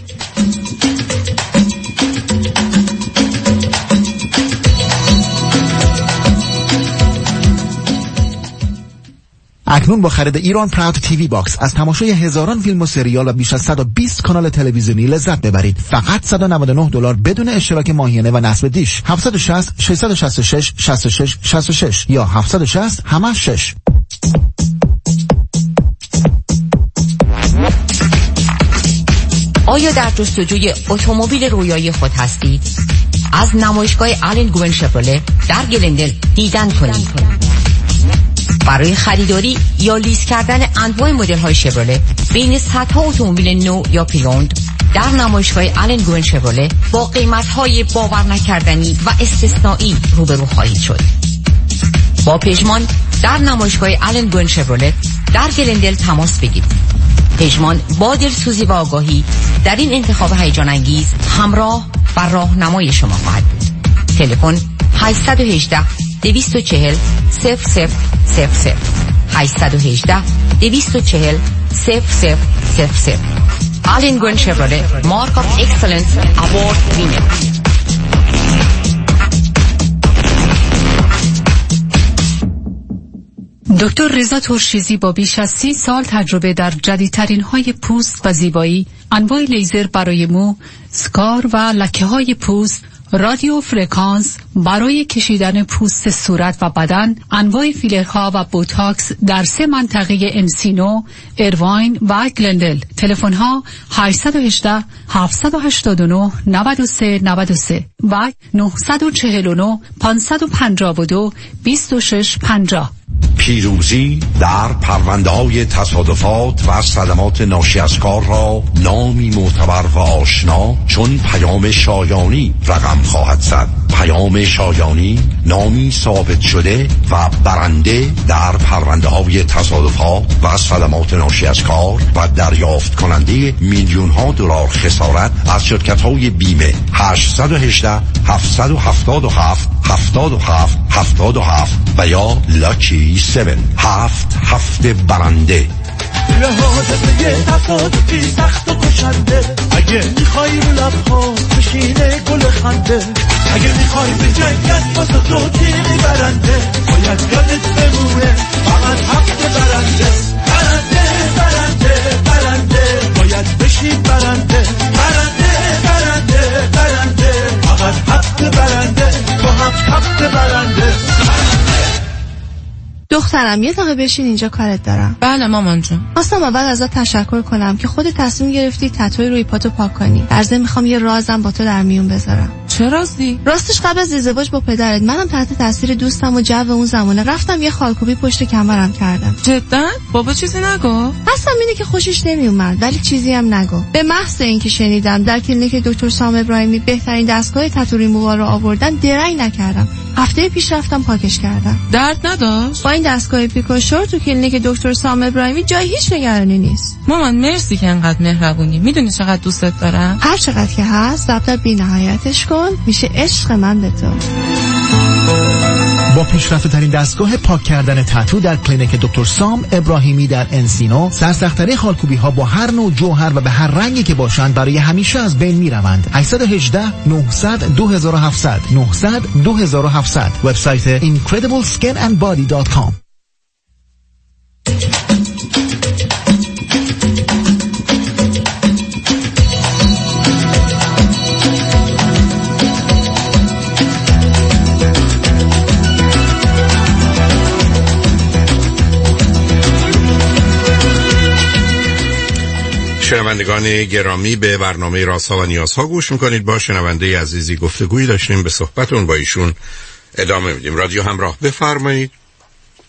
اکنون با خرید ایران پراود تیوی باکس از تماشای هزاران فیلم و سریال و بیش از صد و بیست کانال تلویزیونی لذت ببرید. فقط صد و نود و نه دلار بدون اشتراک ماهیانه و نصب دیش. هفت شش صفر شش شش شش شش شش شش شش یا هفت شش صفر همه شش. آیا در جستجوی اتومبیل رویایی خود هستید؟ از نمایشگاه آلن گوین شفرله در گلندل دیدن کنید. برای خریداری یا لیز کردن انواع مدل‌های شفرله بین صدها اتومبیل نو یا پریوند در نمایشگاه آلن گوین شفرله با قیمت‌های باور نکردنی و استثنایی روبرو خواهید شد. با پژمان در نمایشگاه آلن گوین شفرله در گلندل تماس بگیرید. پژمان با دلسوزی و آگاهی در این انتخاب هیجان انگیز همراه و راهنمای شما خواهد بود. تلفن هشت یک هشت دو چهار صفر صفر صفر صفر هشت یک هشت دو چهار صفر صفر صفر صفر. آلن گوین شفرله مارک آف اکسلنس اوارد وینر. دکتر رضا ترشیزی با بیش از سی سال تجربه در جدیدترین های پوست و زیبایی، انواع لیزر برای مو، سکار و لکه های پوست، رادیو فرکانس برای کشیدن پوست صورت و بدن، انواع فیلرها و بوتاکس در سه منطقه انسینو، ایرواین و گلندل. تلفن ها هشت یک هشت هفت هشت نه نه سه نه سه و نه چهار نه پنج پنج دو دو شش پنجاه. پیروزی در پرونده‌های تصادفات و صدمات ناشی از کار را نامی معتبر و آشنا چون پیام شایانی رقم خواهد زد. پیام شایانی نامی ثابت شده و برنده در پرونده‌های تصادفات و صدمات ناشی از کار و دریافت کننده میلیون ها دلار خسارت از شرکت‌های بیمه. هشت یک هشت هفت هفت هفت هفتاد و هفت هفتاد و هفت و یا لاکی سبن. هفت هفت برنده. لحاظت یه تصادفی سخت و کشنده، اگه میخوای رو لبها بشینه گل خنده، اگه میخوای به جنگت واسه تو تیغی برنده، باید یادت بمونه فقط هفت برنده. برنده برنده برنده باید بشی برنده. برنده برنده برنده فقط هفت برنده با هفت هفت برنده. دخترم یه دقیقه بشین اینجا کارت دارم. بله مامان جون. خواستم اول ازت تشکر کنم که خودت تصمیم گرفتی تتوی روی پاتو پاک کنی. در ضمن میخوام یه رازم با تو در میون بذارم. چه رازی؟ راستش قبل از ازدواج با پدرت منم تحت تاثیر دوستم و جو اون زمانه رفتم یه خالکوبی پشت کمرم کردم. جدا؟ بابا چیزی نگو؟ اصلا اینه که خوشش نمیومد ولی چیزی هم نگو. به محض اینکه شنیدم در کلینیک دکتر سام ابراهیمی بهترین دستگاه تتو ریمووال رو آوردن درنگ نکردم. هفته پیش رفتم پاکش کردم. درد نداشت؟ با این دستگاه پیکوشور تو کلینیک دکتر سام ابراهیمی جای هیچ نگرانی نیست. مامان مرسی که انقدر مهربونی. میدونی چقدر دوستت دارم. هر چقدر که هست ضبط بی‌نهایتش کن، میشه عشق من به تو. با پیشرفته ترین دستگاه پاک کردن تتو در کلینیک دکتر سام ابراهیمی در انسینو، سرسخت‌ترین خالکوبی ها با هر نوع جوهر و به هر رنگی که باشند برای همیشه از بین میروند. هشت یک هشت نه صفر صفر دو هفت صفر صفر نه صفر صفر دو هفت صفر صفر. وبسایت اینکردیبل اسکین اند بادی دات کام. شنوندگان گرامی به برنامه رازها و نیازها گوش میکنید. با شنونده عزیزی گفتگویی داشتیم، به صحبتون با ایشون ادامه میدیم. رادیو همراه، بفرمایید.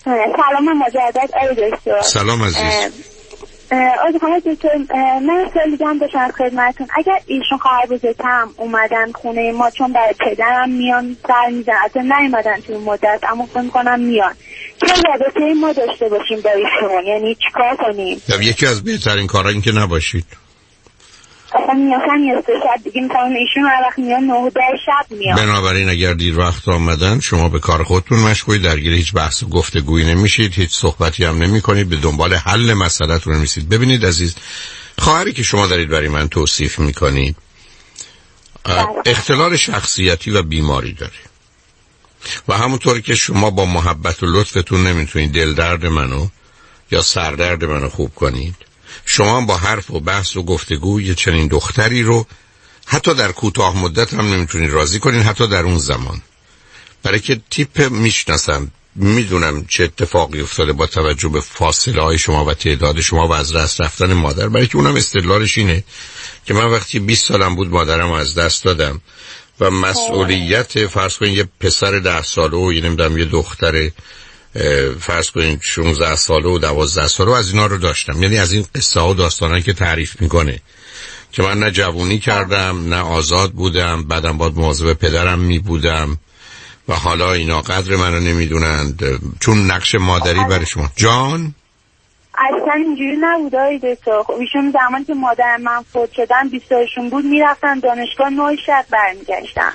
سلام مجدد آقای دکتر. سلام عزیز. آقای دکتر من سوالی هم داشتم از خدمتتون. اگر ایشون خواهر بزرگترم اومدن خونه ما، چون برای پدرم میان سر میزن، اصلا نیومدن توی مدت اما فکر میکنم میان، چه رابطه ما داشته باشیم با ایشون؟ یعنی چیکار کنیم؟ یکی از بهترین کارها این که نباشید. اصلا میاسن یه سه شب دیگه میتونم ایشون هر وقت میان نه ده شب میان. بنابراین اگر دیر وقت آمدن شما به کار خودتون مشغولید، درگیر هیچ بحث و گفتگویی نمیشید، هیچ صحبتی هم نمی کنید، به دنبال حل مسئله‌تون نمیشید. ببینید عزیز، خواهری که شما دارید برای من توصیف میکنید اختلال شخصیتی و بیماری داره و همونطوری که شما با محبت و لطفتون نمیتونید دل درد منو یا سردرد منو خوب کنید، شما با حرف و بحث و گفتگو یه چنین دختری رو حتی در کوتاه مدت هم نمیتونید راضی کنید، حتی در اون زمان. برای که تیپ میشناسم، میدونم چه اتفاقی افتاده با توجه به فاصله های شما و تعداد شما و از دست رفتن مادر. برای که اونم استدلالش اینه که من وقتی بیست سالم بود مادرم از دست دادم و مسئولیت فرض کنید یه پسر ده ساله و یه نمیدونم یه دختر فرض کنید شانزده ساله و دوازده ساله و از اینا رو داشتم. یعنی از این قصه ها و داستانایی که تعریف میکنه که من نه جوونی کردم نه آزاد بودم، بعدم باید مواظب پدرم می بودم و حالا اینا قدر منو نمیدونند چون نقش مادری برای شما. جان اصلا اینجوری نبود آقای دکتر. خب ایشون زمانی که مادر من فوت شدن بیست سالشون بود، میرفتن دانشگاه نه شب برمیگشتن.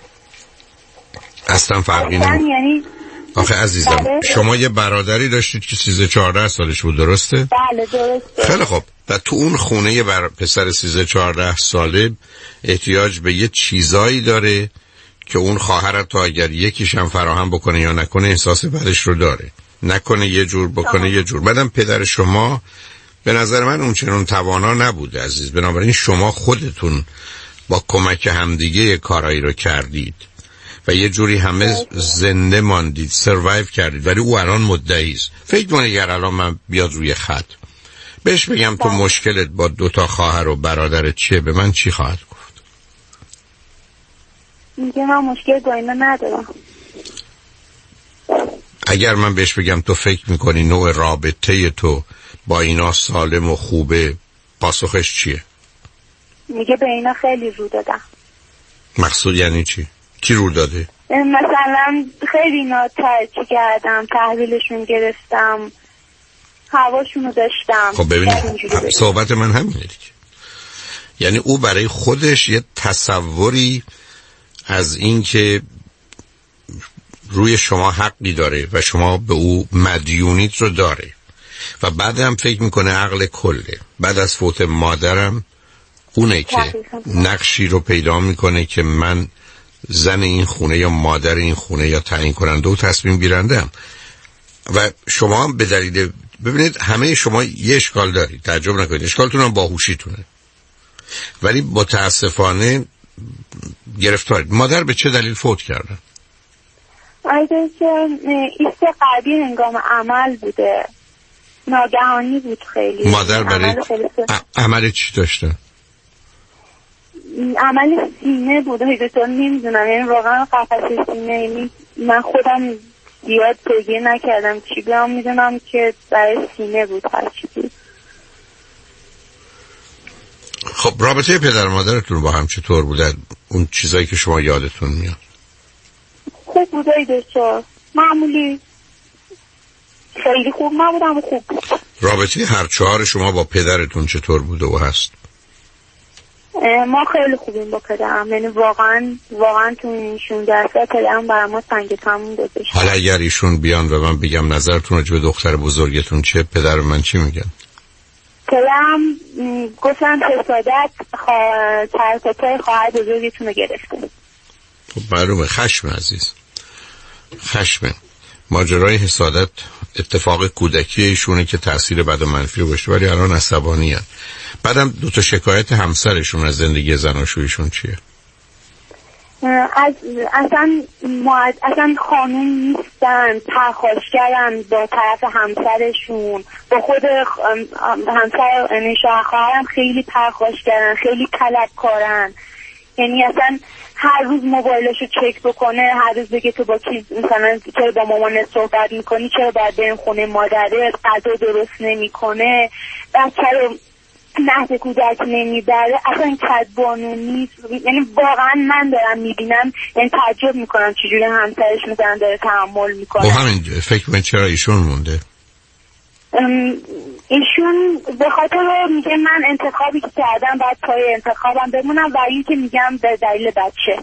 اصلا فرقی نمید. یعنی آخه عزیزم بله. شما یه برادری داشتید که سیزده چهارده سالش بود، درسته؟ بله درسته. خیلی خب. و تو اون خونه یه بر... پسر سیزده چهارده ساله احتیاج به یه چیزایی داره که اون خواهرت تا اگر یکیش هم فراهم بکنه یا نکنه احساس بدش رو داره، نکنه یه جور بکنه آه. یه جور. بعدم پدر شما به نظر من اون چنون توانا نبوده عزیز، بنابراین شما خودتون با کمک همدیگه کارایی رو کردید و یه جوری همه زنده ماندید، سروایو کردید، ولی او الان مدعی است. فکر کنید اگر الان من بیاد روی خط بهش بگم تو مشکلت با دو تا خواهر و برادرت چیه، به من چی خواهد گفت؟ میگه من مشکل با اینا ندارم. اگر من بهش بگم تو فکر میکنی نوع رابطه تو با اینا سالم و خوبه، پاسخش چیه؟ میگه به اینا خیلی رو دادم. مقصود یعنی چی؟ کی رو داده؟ مثلا خیلی اینا ترچی کردم، تحویلشون گرفتم، هواشونو داشتم. خب ببینید صحبت من همینه دیگه. یعنی او برای خودش یه تصوری از این که روی شما حقی داره و شما به او مدیونیت رو داره و بعد هم فکر میکنه عقل کله. بعد از فوت مادرم اونه که نقشی رو پیدا میکنه که من زن این خونه یا مادر این خونه یا تعیین کننده و تصمیم گیرندم. و شما هم به دلیل ببینید همه شما یه اشکال دارید، تعجب نکنید، اشکالتون هم باهوشیتونه، ولی متاسفانه گرفتارید. مادر به چه دلیل فوت کردن؟ آیده که ایست قلبی هنگام عمل بوده، ناگهانی بود. خیلی مادر برای عمل چی داشته؟ عمل سینه بود. هیدتون نمیدونم، یعنی واقعا قفص سینه. یعنی من خودم زیاد توجیه نکردم چی بیام، میدونم که برای سینه بود هر چیزی. خب رابطه پدر و مادرتون با هم چطور بوده؟ اون چیزایی که شما یادتون میاد؟ خوب بوده ایده‌چار، معمولی، خیلی خوب نبودم و خوب بود. رابطه هر چهار شما با پدرتون چطور بوده و هست؟ ما خیلی خوبیم با پدرم، یعنی واقعا واقعا تو این شونزده سال پدرم برای ما سنگ تموم گذاشت. حالا اگر ایشون بیان و من بگم نظرتون راجع به دختر بزرگتون چه، پدر من چی میگن؟ پدرم گفتن حسادت ترکتای خواهر بزرگتون رو گرفته. خب معلومه خشم عزیز، خشم. ماجرای حسادت اتفاق کودکی ایشونه که تأثیر بد و منفی رو گذاشته، ولی الان عصبانی هستن. بعدم دو تا شکایت همسرشون از زندگی زناشویشون چیه؟ از اصلا ما اصلا خانوم نیستن، پرخاشگرن با طرف همسرشون، با خود همسر یعنی شوهر خواهرم خیلی پرخاشگرن، خیلی طلبکارن. یعنی اصلا هر روز موبایلشو چک بکنه، هر روز بگه تو با کی مثلا چرا با مامانت صحبت میکنی، چرا باید بریم خونه مادرت، غذا درست نمیکنه، بچه رو مهد کودک نمیبره، اصلا این کدبانو نیست. یعنی واقعا من دارم میبینم، یعنی تعجب میکنم چجوری همسرش مثلا داره تحمل میکنه. با همین فکر من چرا ایشون مونده؟ ایشون به خاطر میگه من انتخابی که کردم باید پای انتخابم بمونم و این که میگم به دلیل بچه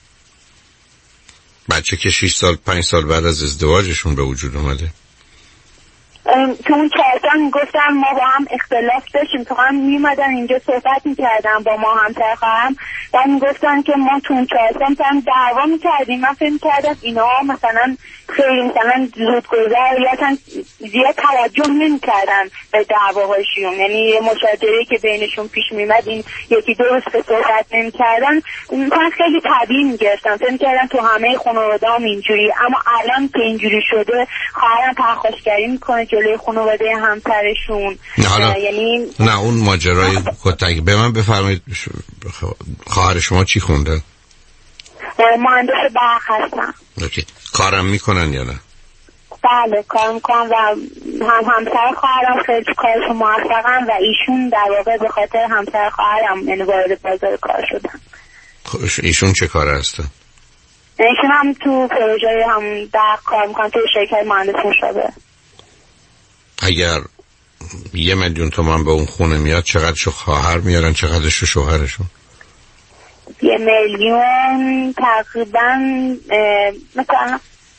بچه که شش سال پنج سال بعد از ازدواجشون به وجود اومده. تو اون چهارتا میگفتم ما با هم اختلاف داشتیم، تو هم میومدن اینجا صحبت میکردم با ما همسر خواهم و میگفتن که ما تو اون چهارتا هم دعوا میکردیم. من فکر میکردم اینا مثلا خیلی مثلا زودگذر یا اصلا زیاد توجه نمیکردن به دعواهاشون، یعنی یه مشاجره که بینشون پیش میمد این یکی دو روز به صحبت نمیکردن من خیلی طبیعی میگرفتم، فکر میکردم تو همه خانواده هم اینجوری. اما الان که اینجوری شده خواهرم پرخاشگری میکنه جلوی خانواده همسرشون. نه یعنی نه اون ماجرای کتک. به من بفرمایید خواهر شما چی خوندن؟ مهندس برق هستن. اوکی. کارم میکنن یا نه؟ بله کار میکنن و هم همسر خواهرم خیلی کارش موفقن و ایشون در واقع به خاطر همسر خواهرم یعنی وارد بازار کار شدن. ایشون چه کار هستن؟ ایشون هم تو پروژه هم برق کار میکنن، تو شرکت مهندس مشابه. اگر یه میلیون تومان به اون خونه میاد چقدرشو خواهر میارن چقدرشو شوهرشون؟ یه میلیون تقریبا مثلا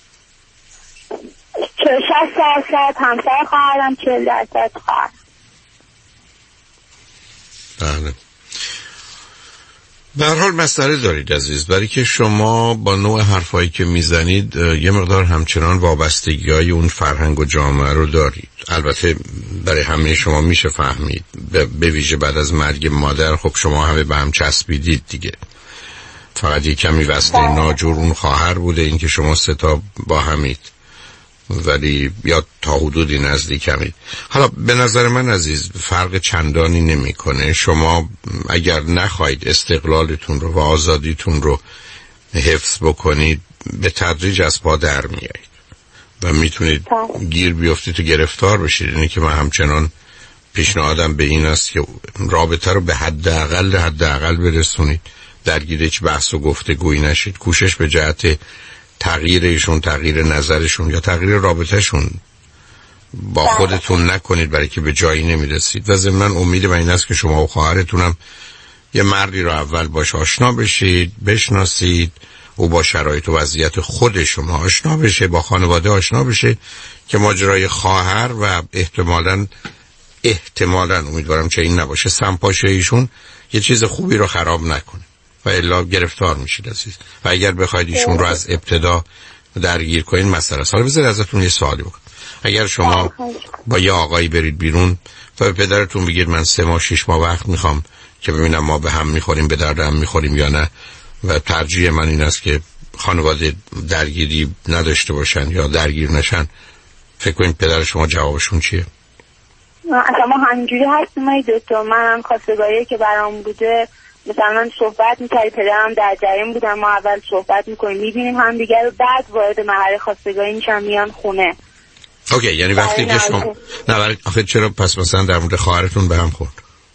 شصت درصد همسر خواهرم، چهل درصد خواهر. بله. به هر حال مسئله دارید عزیز، برای که شما با نوع حرفایی که میزنید یه مقدار همچنان وابستگی های اون فرهنگ و جامعه رو دارید. البته برای همه شما میشه فهمید، به ویژه بعد از مرگ مادر خب شما همه به هم چسبیدید دیگه. فقط یک کمی وصله ناجور اون خواهر بوده، این که شما سه تا با همید ولی یا تا حدودی نزدیک همید. حالا به نظر من عزیز فرق چندانی نمیکنه. شما اگر نخواهید استقلالتون رو و آزادیتون رو حفظ بکنید به تدریج از پا در میایید و میتونید گیر بیافتید و گرفتار بشید. اینه که من همچنان پیشنهادم به این است که رابطه رو به حداقل حداقل برسونید، درگیر هیچ بحث و گفتگویی نشید، کوشش به جهت تغییر ایشون، تغییر نظرشون یا تغییر رابطهشون با خودتون نکنید، برای که به جایی نمیرسید. و ضمناً امید من این است که شما و خواهرتونم یه مردی رو اول باش آشنا بشید، بشناسید، او با شرایط و وضعیت خود شما آشنا بشه، با خانواده آشنا بشه که ماجرای خواهر و احتمالاً احتمالاً امیدوارم چه این نباشه سمپاشه ایشون یه چیز خوبی رو خراب نکنه و الا گرفتار میشید عزیز. و اگر بخواید ایشون رو از ابتدا درگیر کنین مسئله است. حالا بذارید ازتون یه سوالی بکنم. اگر شما با یه آقایی برید بیرون و به پدرتون بگید من سه ماه شش ماه وقت میخوام که ببینم ما به هم میخوریم، به درد هم میخوریم یا نه، و ترجیح من این است که خانواده درگیری نداشته باشن یا درگیر نشن، فکر کنید پدر شما جوابشون چیه؟ اصلا ما همینجوری هستیم ای دکتر. منم خواستگاریه که برام بوده مثلا صحبت میکردی، پدرم در جریان بودن، ما اول صحبت میکنیم میبینیم هم دیگر رو، بعد وارد مرحله خواستگاری میشن میان خونه. اوکی، یعنی وقتی که شما نه برای آخه چرا پس مثلا در مورد خواهرتون به هم خورد؟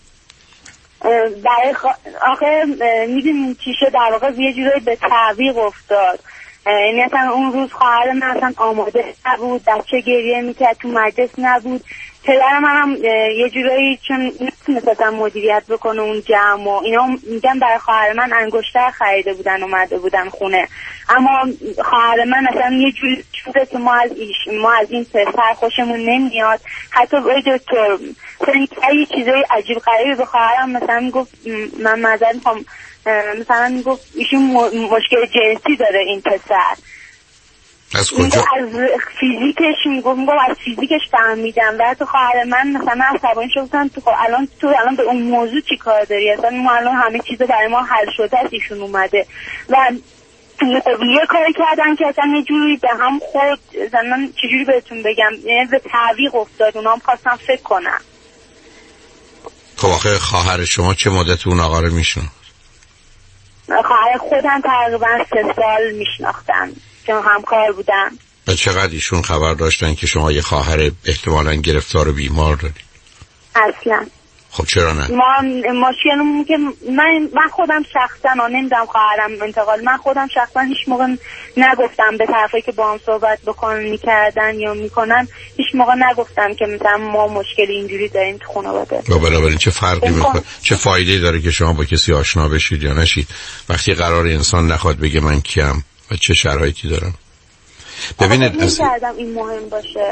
برای خ... آخه میدونیم چی شد، در واقع یه جورایی به تعویق افتاد. یعنی اصلا اون روز خواهر من اصلا آماده نبود، بچه گریه میکرد، تو مجلس نبود. پدر منم یه جورایی چون نمیتونست مدیریت بکنه اون جمع و اینا، میگم برای خواهر من انگشتر خریده بودن اومده بودن خونه، اما خواهر من اصلا یه جوری شده که ما از ایش ما از این پسر خوشمون نمیاد. حتی باید دکتر یه چیزای عجیب غریبی به خواهرم مثلا میگفت من معذرت میخوام، مثلا میگفت ایشون مشکل جنسی داره این پسر. از کجا؟ از فیزیکش میگفت، میگفت از فیزیکش فهمیدم. و تو خواهر من مثلا عصبانی شدم، تو الان تو الان به اون موضوع چی کار داری؟ اصلا ما الان همه چیز برای ما حل شده است، ایشون اومده و یه کاری کردن که اصلا یه جوری به هم خورد. من چجوری بهتون بگم، یعنی به تعویق افتاد، اونا هم خواستم فکر کنم. خب آخه خواهر شما چه مدت اون آقا رو میشناسه؟ خواهر خودم تقریبا سه سال میشناختم چون همکار بودم. و چقدر ایشون خبر داشتن که شما یه خواهر احتمالاً گرفتار و بیمار دارید؟ اصلا. خب چرا نه؟ ما ماشینمون که من من خودم شخصا نمیدونم خواهرم انتقال، من خودم شخصا هیچ موقع نگفتم به طرفی که با هم صحبت بکنن میکردن یا میکنن، هیچ موقع نگفتم که مثلا ما مشکل اینجوری داریم تو خانواده. و بنابراین چه فرقی میکنه؟ چه فایده داره که شما با کسی آشنا بشید یا نشید وقتی قرار انسان نخواد بگه من کیم و چه شرایطی دارم؟ ببینید از این مهم باشه.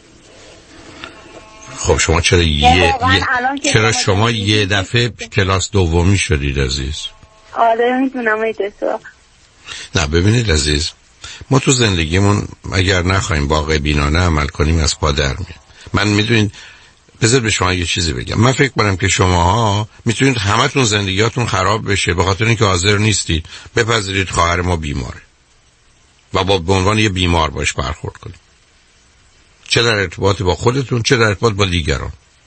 خب شما چرا یه, یه... چرا شما یه دفعه کلاس دومی شدید عزیز؟ آره میدونم ایدسا. نه ببینید عزیز، ما تو زندگیمون اگر نخواهیم واقع بینانه عمل کنیم از پا در میاد. من میدونید بذار به شما یه چیزی بگم، من فکر کنم که شماها میتونید همتون زندگیاتون خراب بشه به خاطر اینکه حاضر نیستید بپذیرید خواهر ما بیماره و با به عنوان یه بیمار باش برخورد کنید، چه در ارتباط با خودتون چه در ارتباط با دیگران.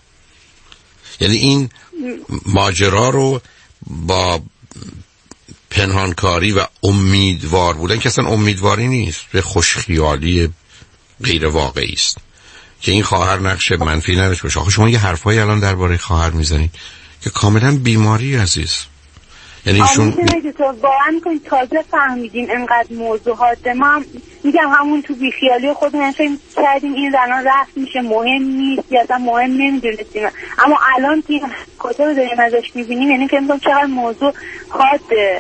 یعنی این ماجرا رو با پنهانکاری و امیدوار بودن که اصلا امیدواری نیست، به خوشخیالی غیر واقعی است که این خواهر نقش منفی نداشته باشه. آخه شما یه حرفایی الان درباره خواهر میزنید که کاملا بیماری عزیز. یعنی ایشون واقعا میکنید تازه فهمیدیم انقدر موضوعات. ما میگم همون تو بیخیالی خودمون فکر کردیم این زنان رفت میشه مهم نیست یا اصلا مهم نمیدونستیم، اما الان که کتاب داریم ازش میبینیم یعنی فکر میکنم چقدر موضوع حاده.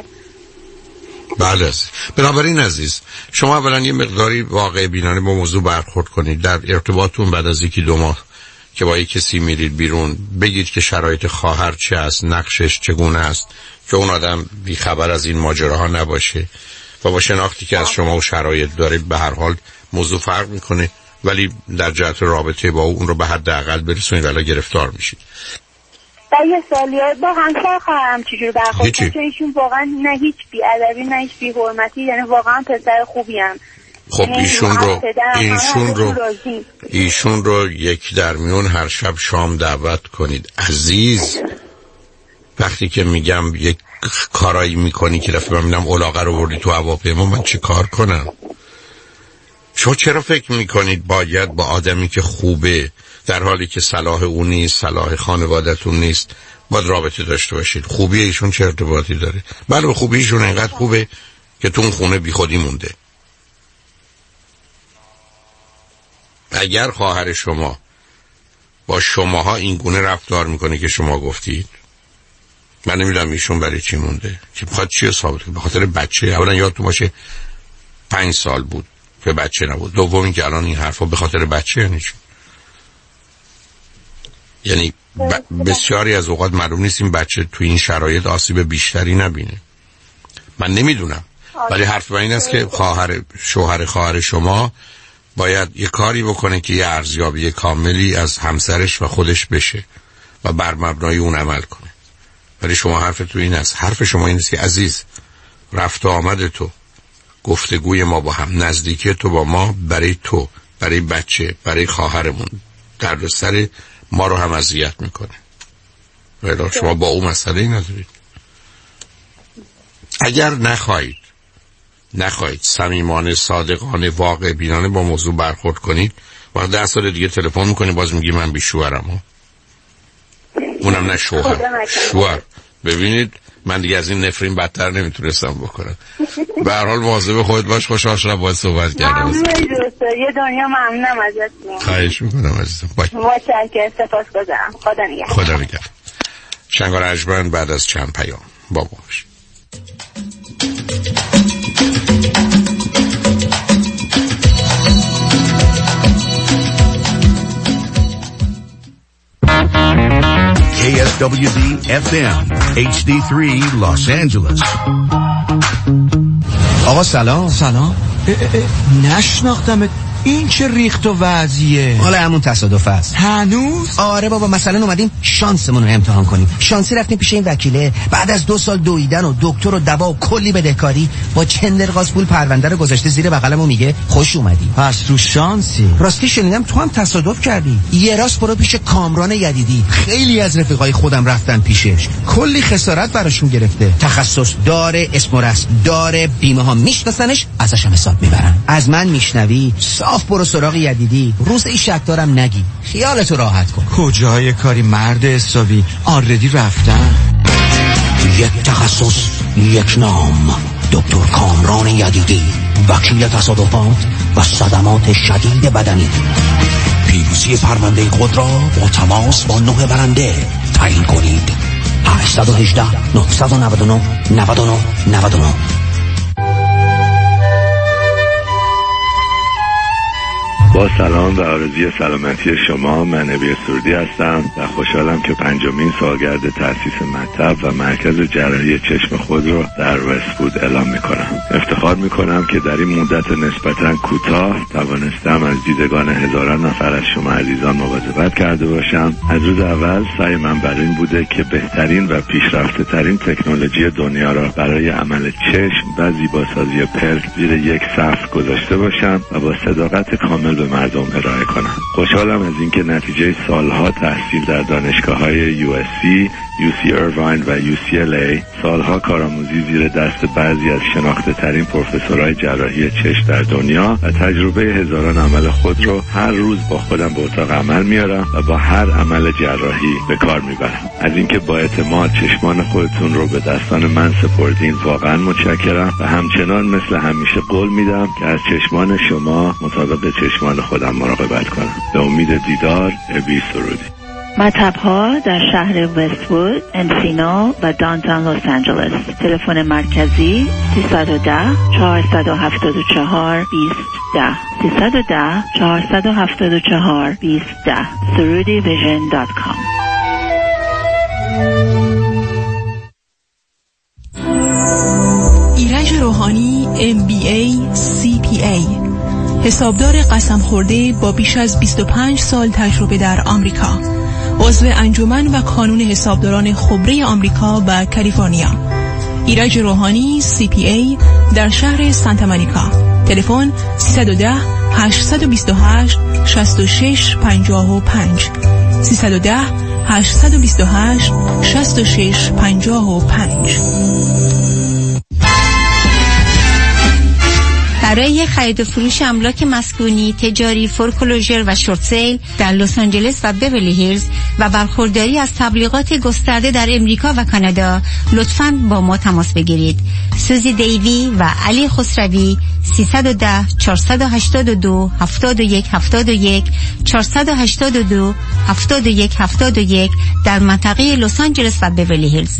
بله عزیز. بنابراین عزیز شما اولا یه مقداری واقع بینانه با موضوع برخورد کنید در ارتباطتون. بعد از یکی دو ماه که با یک کسی میرید بیرون بگید که شرایط خواهر چه است، نقشش چگونه است، که اون آدم بیخبر از این ماجراها نباشه و با شناختی که از شما و شرایط داره به هر حال موضوع فرق میکنه، ولی در جهت رابطه با اون رو به حداقل برسونید ولی گرفتار میشید. در یه سالیات با همسر خواهرم چجور برخورد کنم چون ایشون واقعا نه هیچ بی‌ادبی نه هیچ بی‌حرمتی، یعنی واقعا پسر خوبی هم. خب ایشون رو ایشون رو ایشون رو یک در میون هر شب شام دعوت کنید عزیز. وقتی که میگم یک کارایی میکنی که دفعه من میدم علاقه رو بردی تو هواپیما، من چه کار کنم؟ شما چرا فکر میکنید باید با آدمی که خوبه در حالی که صلاح اون نیست، صلاح خانوادتون نیست، باید رابطه داشته باشید؟ خوبی ایشون چه ارتباطی داره؟ بله خوبی ایشون اینقدر خوبه که تو اون خونه بی خودی مونده. اگر خواهر شما با شماها این گونه رفتار میکنه که شما گفتید، من نمیدونم ایشون برای چی مونده، که بخواد چی ثابت کنه؟ به خاطر بچه؟ اولا یادتون باشه پنج سال بود که بچه نبود. دوم این که الان این حرفا به خاطر بچه یعنی چی؟ یعنی ب... بسیاری از اوقات معلوم نیست این بچه تو این شرایط آسیب بیشتری نبینه. من نمیدونم، ولی حرف من این است که خواهر شوهر خواهر شما باید یه کاری بکنه که یه ارزیابی کاملی از همسرش و خودش بشه و بر مبنای اون عمل کنه. ولی شما حرف تو این است، حرف شما این است که عزیز رفت و آمد تو، گفتگوی ما با هم، نزدیکی تو با ما برای تو، برای بچه، برای خواهرمون درد سر ما رو هم اذیت میکنه. ولی شما با اون مسئله ای ندارید. اگر نخواهید نخواهید صمیمانه، صادقانه، واقع بینانه با موضوع برخورد کنید، وقت ده سال دیگه تلفن میکنی باز میگی من بی شوهرم، اونم نه شوهر، شوهر. ببینید من دیگه از این نفرین بدتر نمیتونستم بکنم. به هر حال مواظب خودت باش. خوشحال شدم باهات صحبت کردم. ممنون دوستا، یه دنیا ممنونم ازتون. خواهش میکنم عزیزم. باش. متشکرم، سپاسگزارم. خدا نگهدار. خدا نگهدار. شنگار اجبن بعد از چند پیام با ما باش. K S W D F M اچ دی سه Los Angeles. آقا سلام. سلام. نشناختمت. این چه ریخت و وضعیه؟ حالا همون تصادف است. هنوز؟ آره بابا، مثلا اومدیم شانسمون رو امتحان کنیم. شانسی رفتیم پیش این وکیله، بعد از دو سال دویدن و دکتر و دوا و کلی بدهکاری با چندرغاز پول پرونده رو گذاشته زیر بغلم و میگه خوش اومدی. پس رو شانسی. راستی شنیدم تو هم تصادف کردی. یه راست برو پیش کامران یدیدی. خیلی از رفیقای خودم رفتن پیشش، کلی خسارت براشون گرفته. تخصص داره، اسم و رسم داره، بیمه ها میشناسنش، ازش هم حساب میبرن. از من میشنوی صاف برو سراغ یدیدی. روز ای شک دارم نگی، خیالتو راحت کن. کجای کاری مرد حسابی، آردی رفتن. یک تخصص، یک نام، دکتر کامران یدیدی، وکیل تصادفات و صدمات شدید بدنی. پیروزی پرونده خود را با تماس با نه برنده تعیین کنید. هشت یک هشت نه نه نه نه نه نه. با سلام و آرزوی سلامتی شما، من نبی سردی هستم و خوشحالم که پنجمین سالگرد تأسیس مطب و مرکز جراحی چشم خود رو در وست‌وود اعلام میکنم. افتخار میکنم که در این مدت نسبتاً کوتاه توانستم از دیدگان هزاران نفر از شما عزیزان مواظبت کرده باشم. از روز اول سعی من بر این بوده که بهترین و پیشرفته ترین تکنولوژی دنیا را برای عمل چشم و زیباسازی پلک زیر یک سقف گذاشته باشم و با صداقت کامل به مردم ارائه کنم. خوشحالم از اینکه نتیجه سالها تحصیل در دانشگاه‌های یو اس سی، یو سی ایرواین و یو سی ال ای، سالها کارآموزی زیر دست بعضی از شناخته ترین پروفسورهای جراحی چشم در دنیا و تجربه هزاران عمل خود رو هر روز با خودم به اتاق عمل میارم و با هر عمل جراحی به کار میبرم. از اینکه با اعتماد چشمان خودتون رو به دستان من سپردین واقعا متشکرم و همچنان مثل همیشه قول میدم که از چشمان شما مطابق چشمان خودم مراقبت کنم. به امید دیدار، ابی سرودی. مطب‌ها در شهر وست‌وود، انسینو و دانتون لس آنجلس. تلفن مرکزی سیصد و ده چهارصد و هفتاد و چهار بیست ده سیصد و ده چهارصد و هفتاد و چهار بیست ده سرودی ویژن دات کام. ایرج روحانی ام بی ای سی پی ای، حسابدار قسم خورده با بیش از بیست و پنج سال تجربه در آمریکا، عضو انجمن و کانون حسابداران خبره آمریکا و کالیفرنیا. ایرج روحانی سی پی ای در شهر سانتا مونیکا. تلفن سیصد و ده هشتصد و بیست و هشت شصت و شش پنجاه و پنج سیصد و ده هشتصد و بیست و هشت شصت و شش پنجاه و پنج. برای خرید و فروش املاک مسکونی، تجاری، فورکلوژر و شورت سیل در لس آنجلس و بیورلی هیلز و برخورداری از تبلیغات گسترده در امریکا و کانادا لطفاً با ما تماس بگیرید. سوزی دیوی و علی خسروی سیصد و ده چهارصد و هشتاد و دو هفتاد و یک هفتاد و یک چهارصد و هشتاد و دو هفتاد و یک هفتاد و یک در منطقه لس آنجلس و بیورلی هیلز.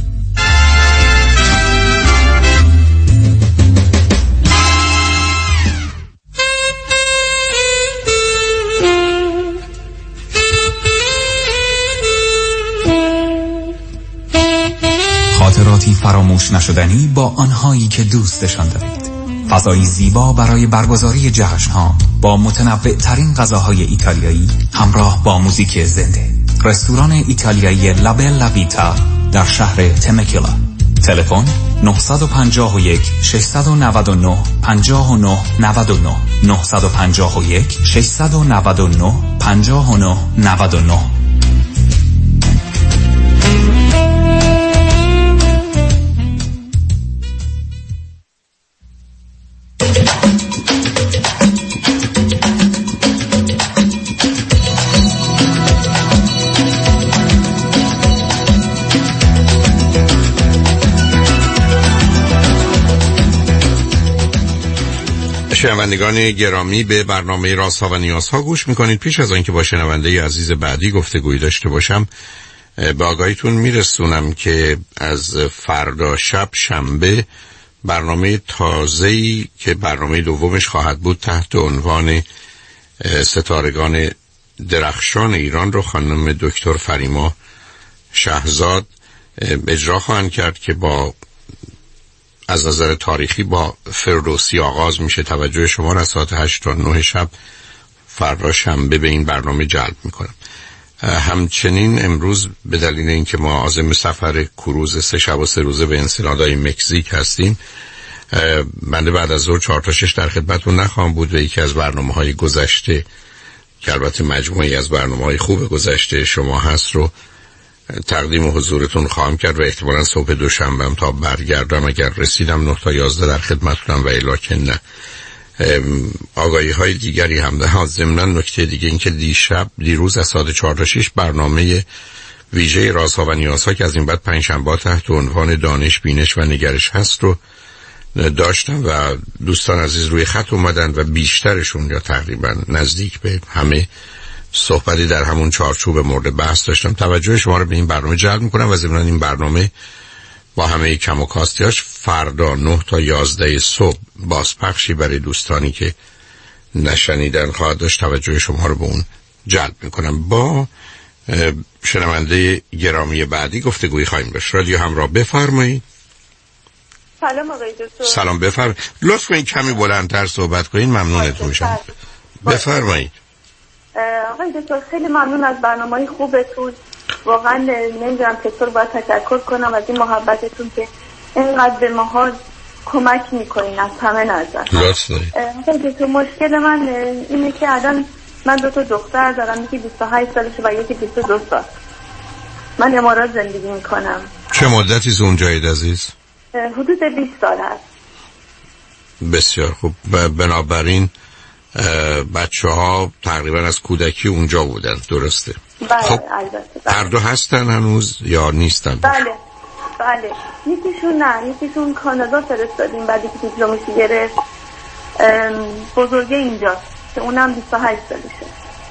خاطراتی فراموش نشدنی با آنهایی که دوستشان دارید. فضایی زیبا برای برگزاری جشن‌ها با متنوع ترین غذاهای ایتالیایی همراه با موزیک زنده. رستوران ایتالیایی لابلا ویتا در شهر تمکیلا. تلفن نه پنج یک شش نه نه پنج نه نه نه نه پنج یک شش نه نه پنج نه نه نه. شنوندگان گرامی، به برنامه رازها و نیازها گوش میکنید. پیش از آنکه با شنونده عزیز بعدی گفتگویی داشته باشم، به آگاهیتون میرسونم که از فردا شب شنبه برنامه تازه‌ای که برنامه دومش خواهد بود تحت عنوان ستارگان درخشان ایران رو خانم دکتر فریما شهزاد اجرا خواهند کرد که با از نظر تاریخی با فردوسی آغاز میشه. توجه شما را ساعت هشت تا نه شب فردا شنبه به این برنامه جلب میکنم. همچنین امروز به دلیل اینکه ما عازم سفر کروز سه شب و سه روزه به انسنادای مکزیک هستیم، بنده بعد از ظهر چهار تا شش در خدمتتون نخواهم بود و یکی از برنامه‌های گذشته که البته مجموعی از برنامه‌های خوب گذشته شما هست رو تقدیم حضورتون خواهم کرد و احتمالاً صبح دوشنبه تا برگردم اگر رسیدم نه تا یازده در خدمتتونم و الا که نه آگاهی های دیگری هم ده. ضمناً نکته دیگه این که دیشب دیروز از ساعت چهار تا شش برنامه ویژه رازها و نیازها که از این بعد پنج شنبه تحت عنوان دانش، بینش و نگرش هست رو داشتم و دوستان عزیز روی خط اومدن و بیشترشون یا تقریبا نزدیک به همه صحبتی در همون چارچوب مورد بحث داشتم. توجه شما رو به این برنامه جلب میکنم و ضمناً این برنامه با همه کم و کاستیاش فردا نه تا یازده صبح بازپخشی برای دوستانی که نشنیدن خواهد داشت. توجه شما رو به اون جلب میکنم. با شنونده گرامی بعدی گفتگوی خواهیم داشت. رادیو همراه، بفرمایید. سلام آقای دکتر. سلام، بفرمایید. لطف کنید کمی بلندتر صحبت کنید، ممنونتون میشم. بفرمایید. آقای دکتر خیلی ممنون از برنامه‌های خوبتون. واقعا نمیدونم چطور باید تشکر کنم از این محبتتون که اینقدر به ماها کمک میکنین از همه نظر. لطف دارید. آقای دکتر مشکل من اینه که الان من دو تا دختر دارم، یکی بیست و هشت سالشه و یکی بیست و دو سال. من امارات زندگی میکنم. چه مدتی از اونجایید عزیز؟ حدود بیست سال هست. بسیار خوب. بنابراین بچه ها تقریبا از کودکی اونجا بودن، درسته؟ بله خب البته. هر دو هستن هنوز یا نیستن؟ بله بله. یکیشون نه، یکیشون کانادا فرستادیم بعدی که دیپلمش گرفت. بزرگه اینجاست که اونم بیست و هشت سالشه.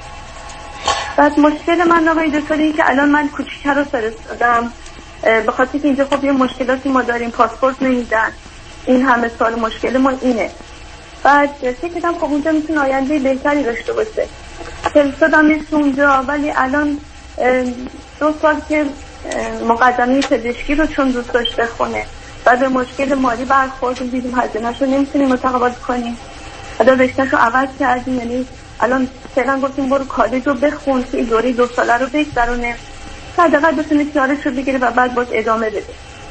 بعد مشکل من آقای دکتر این که الان من کوچیکه رو فرستادم به خاطر که اینجا خب یه مشکلاتی ما داریم، پاسپورت نمیدن، این همه سال مشکل ما اینه. بعد فکر کردم خب اونجا میتونه آینده بهتری داشته باشه، فرستادمش اونجا. ولی الان دو سال که مقدمه پزشکی رو چون دوست داشت بخونه بعد به مشکل مالی برخوردیم، دیدیم هزینه‌اش رو نمیتونیم متقاعد کنیم، بعد رشته‌ش رو عوض کردیم. یعنی الان فعلا گفتیم برو کالج رو بخون که این دوره دو ساله رو بگذرونه تا حداقل بتونه کارش رو بگیره و بعد باز ادامه بده.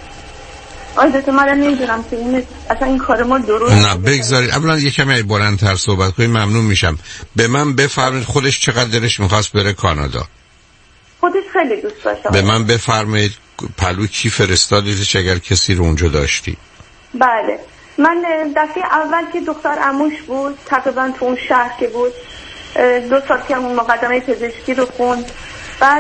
آیا تو من نمیدونم که این اصلا این کار ما درست نه بگذارید. اولا یه کمی بلندتر صحبت کنید، ممنون میشم. به من بفرمایید خودش چقدر دلش میخواست بره کانادا؟ خودش خیلی دوست داشت. به من بفرمایید پلو کی فرستادیدش اگر کسی رو اونجا داشتی؟ بله من دفعه اول که دختر عموش بود تقریبا تو اون شهر که بود دو سال که اون مقدمه پزشکی رو خوند، بعد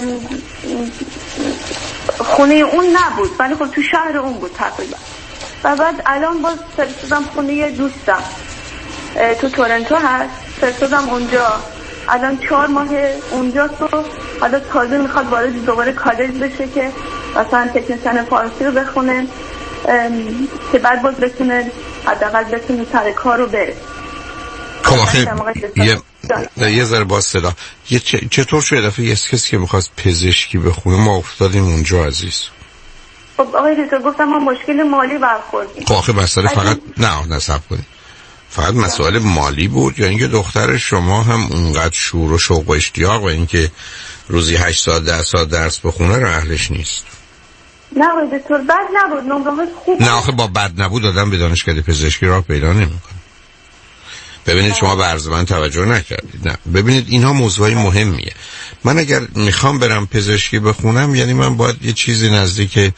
خونه اون نبود ولی خب تو شهر اون بود تقریبا. و بعد الان باز فرستادم خونه دوستم تو تورنتو هست، فرستادم اونجا. الان چهار ماه اونجا تو حالا تازه میخواد وارد دوباره کالج بشه که مثلا تکنیسیان فارسی رو بخونه که بعد باز بتونه حداقل بتونه سر کار رو بره. خب آخه یه یه ذره با صدا یه چطور شده دفعه یه کسی که میخواست پزشکی بخونه ما افتادیم اونجا عزیز؟ خب آقای دکتر گفتم ما مشکل مالی برخوردیم. خب آخه مسئله فقط نه نصب کنید فقط مسئله مالی بود یا اینکه دختر شما هم اونقدر شور و شوق و اشتیاق و اینکه روزی هشت ساعت ده ساعت درس بخونه رو اهلش نیست؟ نه آقای دکتر بد نبود، نمره‌هاش خوب. نه آخه با بد نبود آدم به دانشکده پزشکی راه پیدا نمیکنه. ببینید شما به عرض من توجه نکردید. نه ببینید اینها موضوعی مهمیه. من اگر میخوام برم پزشکی بخونم یعنی من باید یه چیزی نزدیک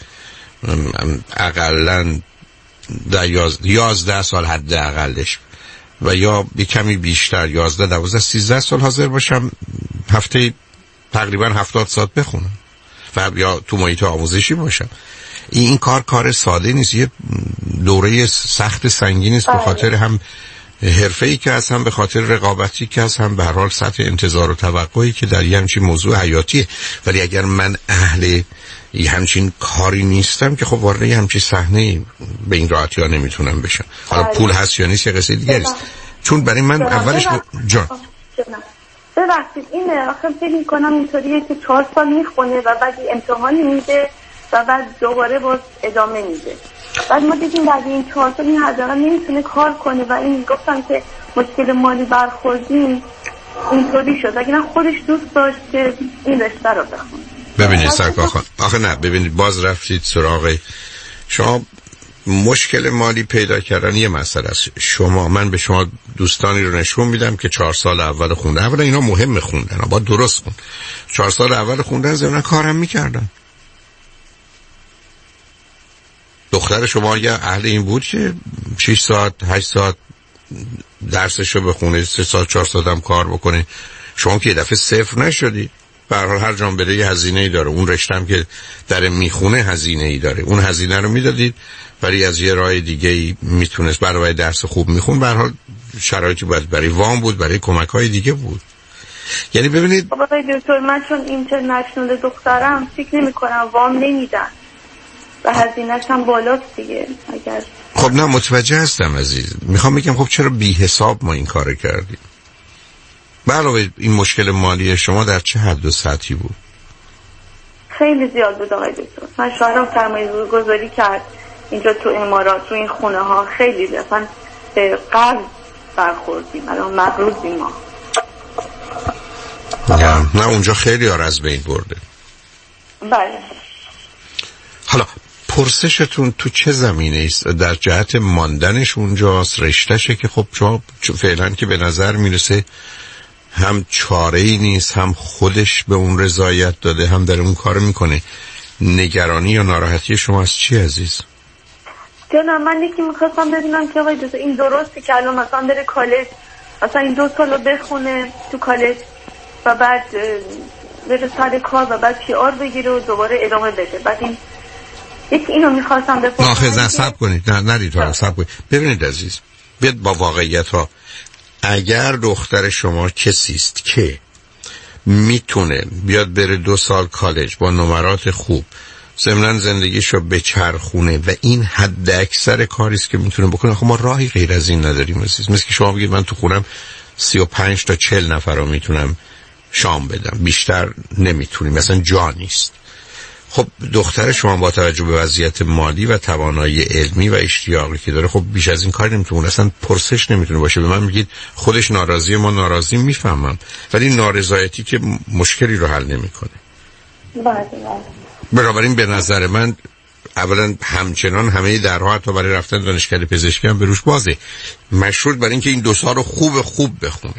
اقلن در یازده سال حد اقلش و یا یه کمی بیشتر یازده دوازده سیزده سال حاضر باشم هفته تقریبا هفتاد ساعت بخونم و یا تو محیط آموزشی باشم. این, این کار کار ساده نیست، یه دوره سخت سنگین است به خاطر هم حرفه‌ای که هست هم به خاطر رقابتی که هست هم به هر حال سطح انتظار و توقعی که در یه همچین موضوع حیاتیه. ولی اگر من اهل یه همچین کاری نیستم که خب وارد یه همچین صحنه به این راحتی ها نمیتونم بشم. حالا پول هست یا نیست یه قصه دیگه است. چون برای من اولش ب... جان ببخشید این آخر فکر میکنم اینطوریه که چهار سال میخونه و بعد امتحانی میده و بعد دوباره باز ادامه میده. بعد ما دیدیم بعد این چهار سال این حداقل نمیتونه کار کنه و این گفتم که مشکل مالی برخوردیم اینطوری شد. اگه خودش دوست داشت که این رشته رو بخونه. ببینید سرکار خان، آخه نه ببینید باز رفتید سراغ شما. مشکل مالی پیدا کردن یه مسئله است. شما من به شما دوستانی رو نشون میدم که چهار سال اول خوندن. اولا اینا مهم خوندن، با درست خوند. چهار سال اول خوندن زمین کارم میکردن. دختر شما یا اهل این بود که شش ساعت هشت ساعت درسشو بخونه، سه ساعت چهار ساعت هم کار بکنه. شما که یه دفعه صفر نشدی. به هر حال هر جام بره یه هزینه‌ای داره. اون رشته هم که در میخونه هزینه‌ای داره. اون هزینه رو میدادید ولی از یه راه دیگه‌ای میتونست برای درس خوب میخون. به هر حال شرایطی بود، برای وام بود، برای کمک‌های دیگه بود. یعنی ببینید بابا دکتر من چون اینترنشنال دخترم فکر نمی‌کنم وام نمیدن و هزینه‌ش هم بالاست دیگه. اگر خب نه متوجه هستم عزیز. میخوام بگم خب چرا بی حساب ما این کارو کردیم؟ علاوه این مشکل مالی شما در چه حد و سطحی بود؟ خیلی زیاد بود آقای دکتر. من شوهرم سرمایه گذاری کرد اینجا تو امارات، تو این خونه ها خیلی اصلا به قرض برخوردیم. الان مقروضیم ما. نه نه اونجا خیلی ها از بین برده. بله. حالا پرسشتون تو چه زمینه است؟ در جهت ماندنش اونجاست، رشتهشه که خب شما فعلا که به نظر میرسه هم چاره‌ای نیست، هم خودش به اون رضایت داده، هم در اون کار میکنه. نگرانی یا ناراحتی شما از چی عزیز؟ جناب من یکی میخواستم ببینم که آقای دکتر این درسته که الان مثلا بره کالج، مثلا این دو سالو بخونه تو کالج و بعد بره سر کار و بعد پی آر بگیره و دوباره ادامه بده. بعد این یکی اینو میخواستم بپرسم. آخه نه صبر کنید، نه نرید حالا صبر کنید. ببینید عزیز، بیاد با واقعیت ها. اگر دختر شما کسی است که میتونه بیاد بره دو سال کالج با نمرات خوب، ضمن زندگیشو بچرخونه و این حد اکثر کاری است که میتونه بکنه، خب ما راهی غیر از این نداریم عزیز. مثل که شما بگید من تو خونم سی و پنج تا چهل نفر رو میتونم شام بدم، بیشتر نمیتونیم، مثلا جا نیست. خب دختر شما با توجه به وضعیت مالی و توانایی علمی و اشتیاقی که داره خب بیش از این کاری نمیتونه، اصلا پرسش نمیتونه باشه. به من میگید خودش ناراضیه، ما ناراضی میفهمم، ولی نارضایتی که مشکلی رو حل نمیکنه. بله. بنابراین به نظر من اولا همچنان همه درها حتی برای رفتن دانشکده پزشکی هم به روش بازه، مشروط بر این که این دو سال رو خوب خوب بخونه.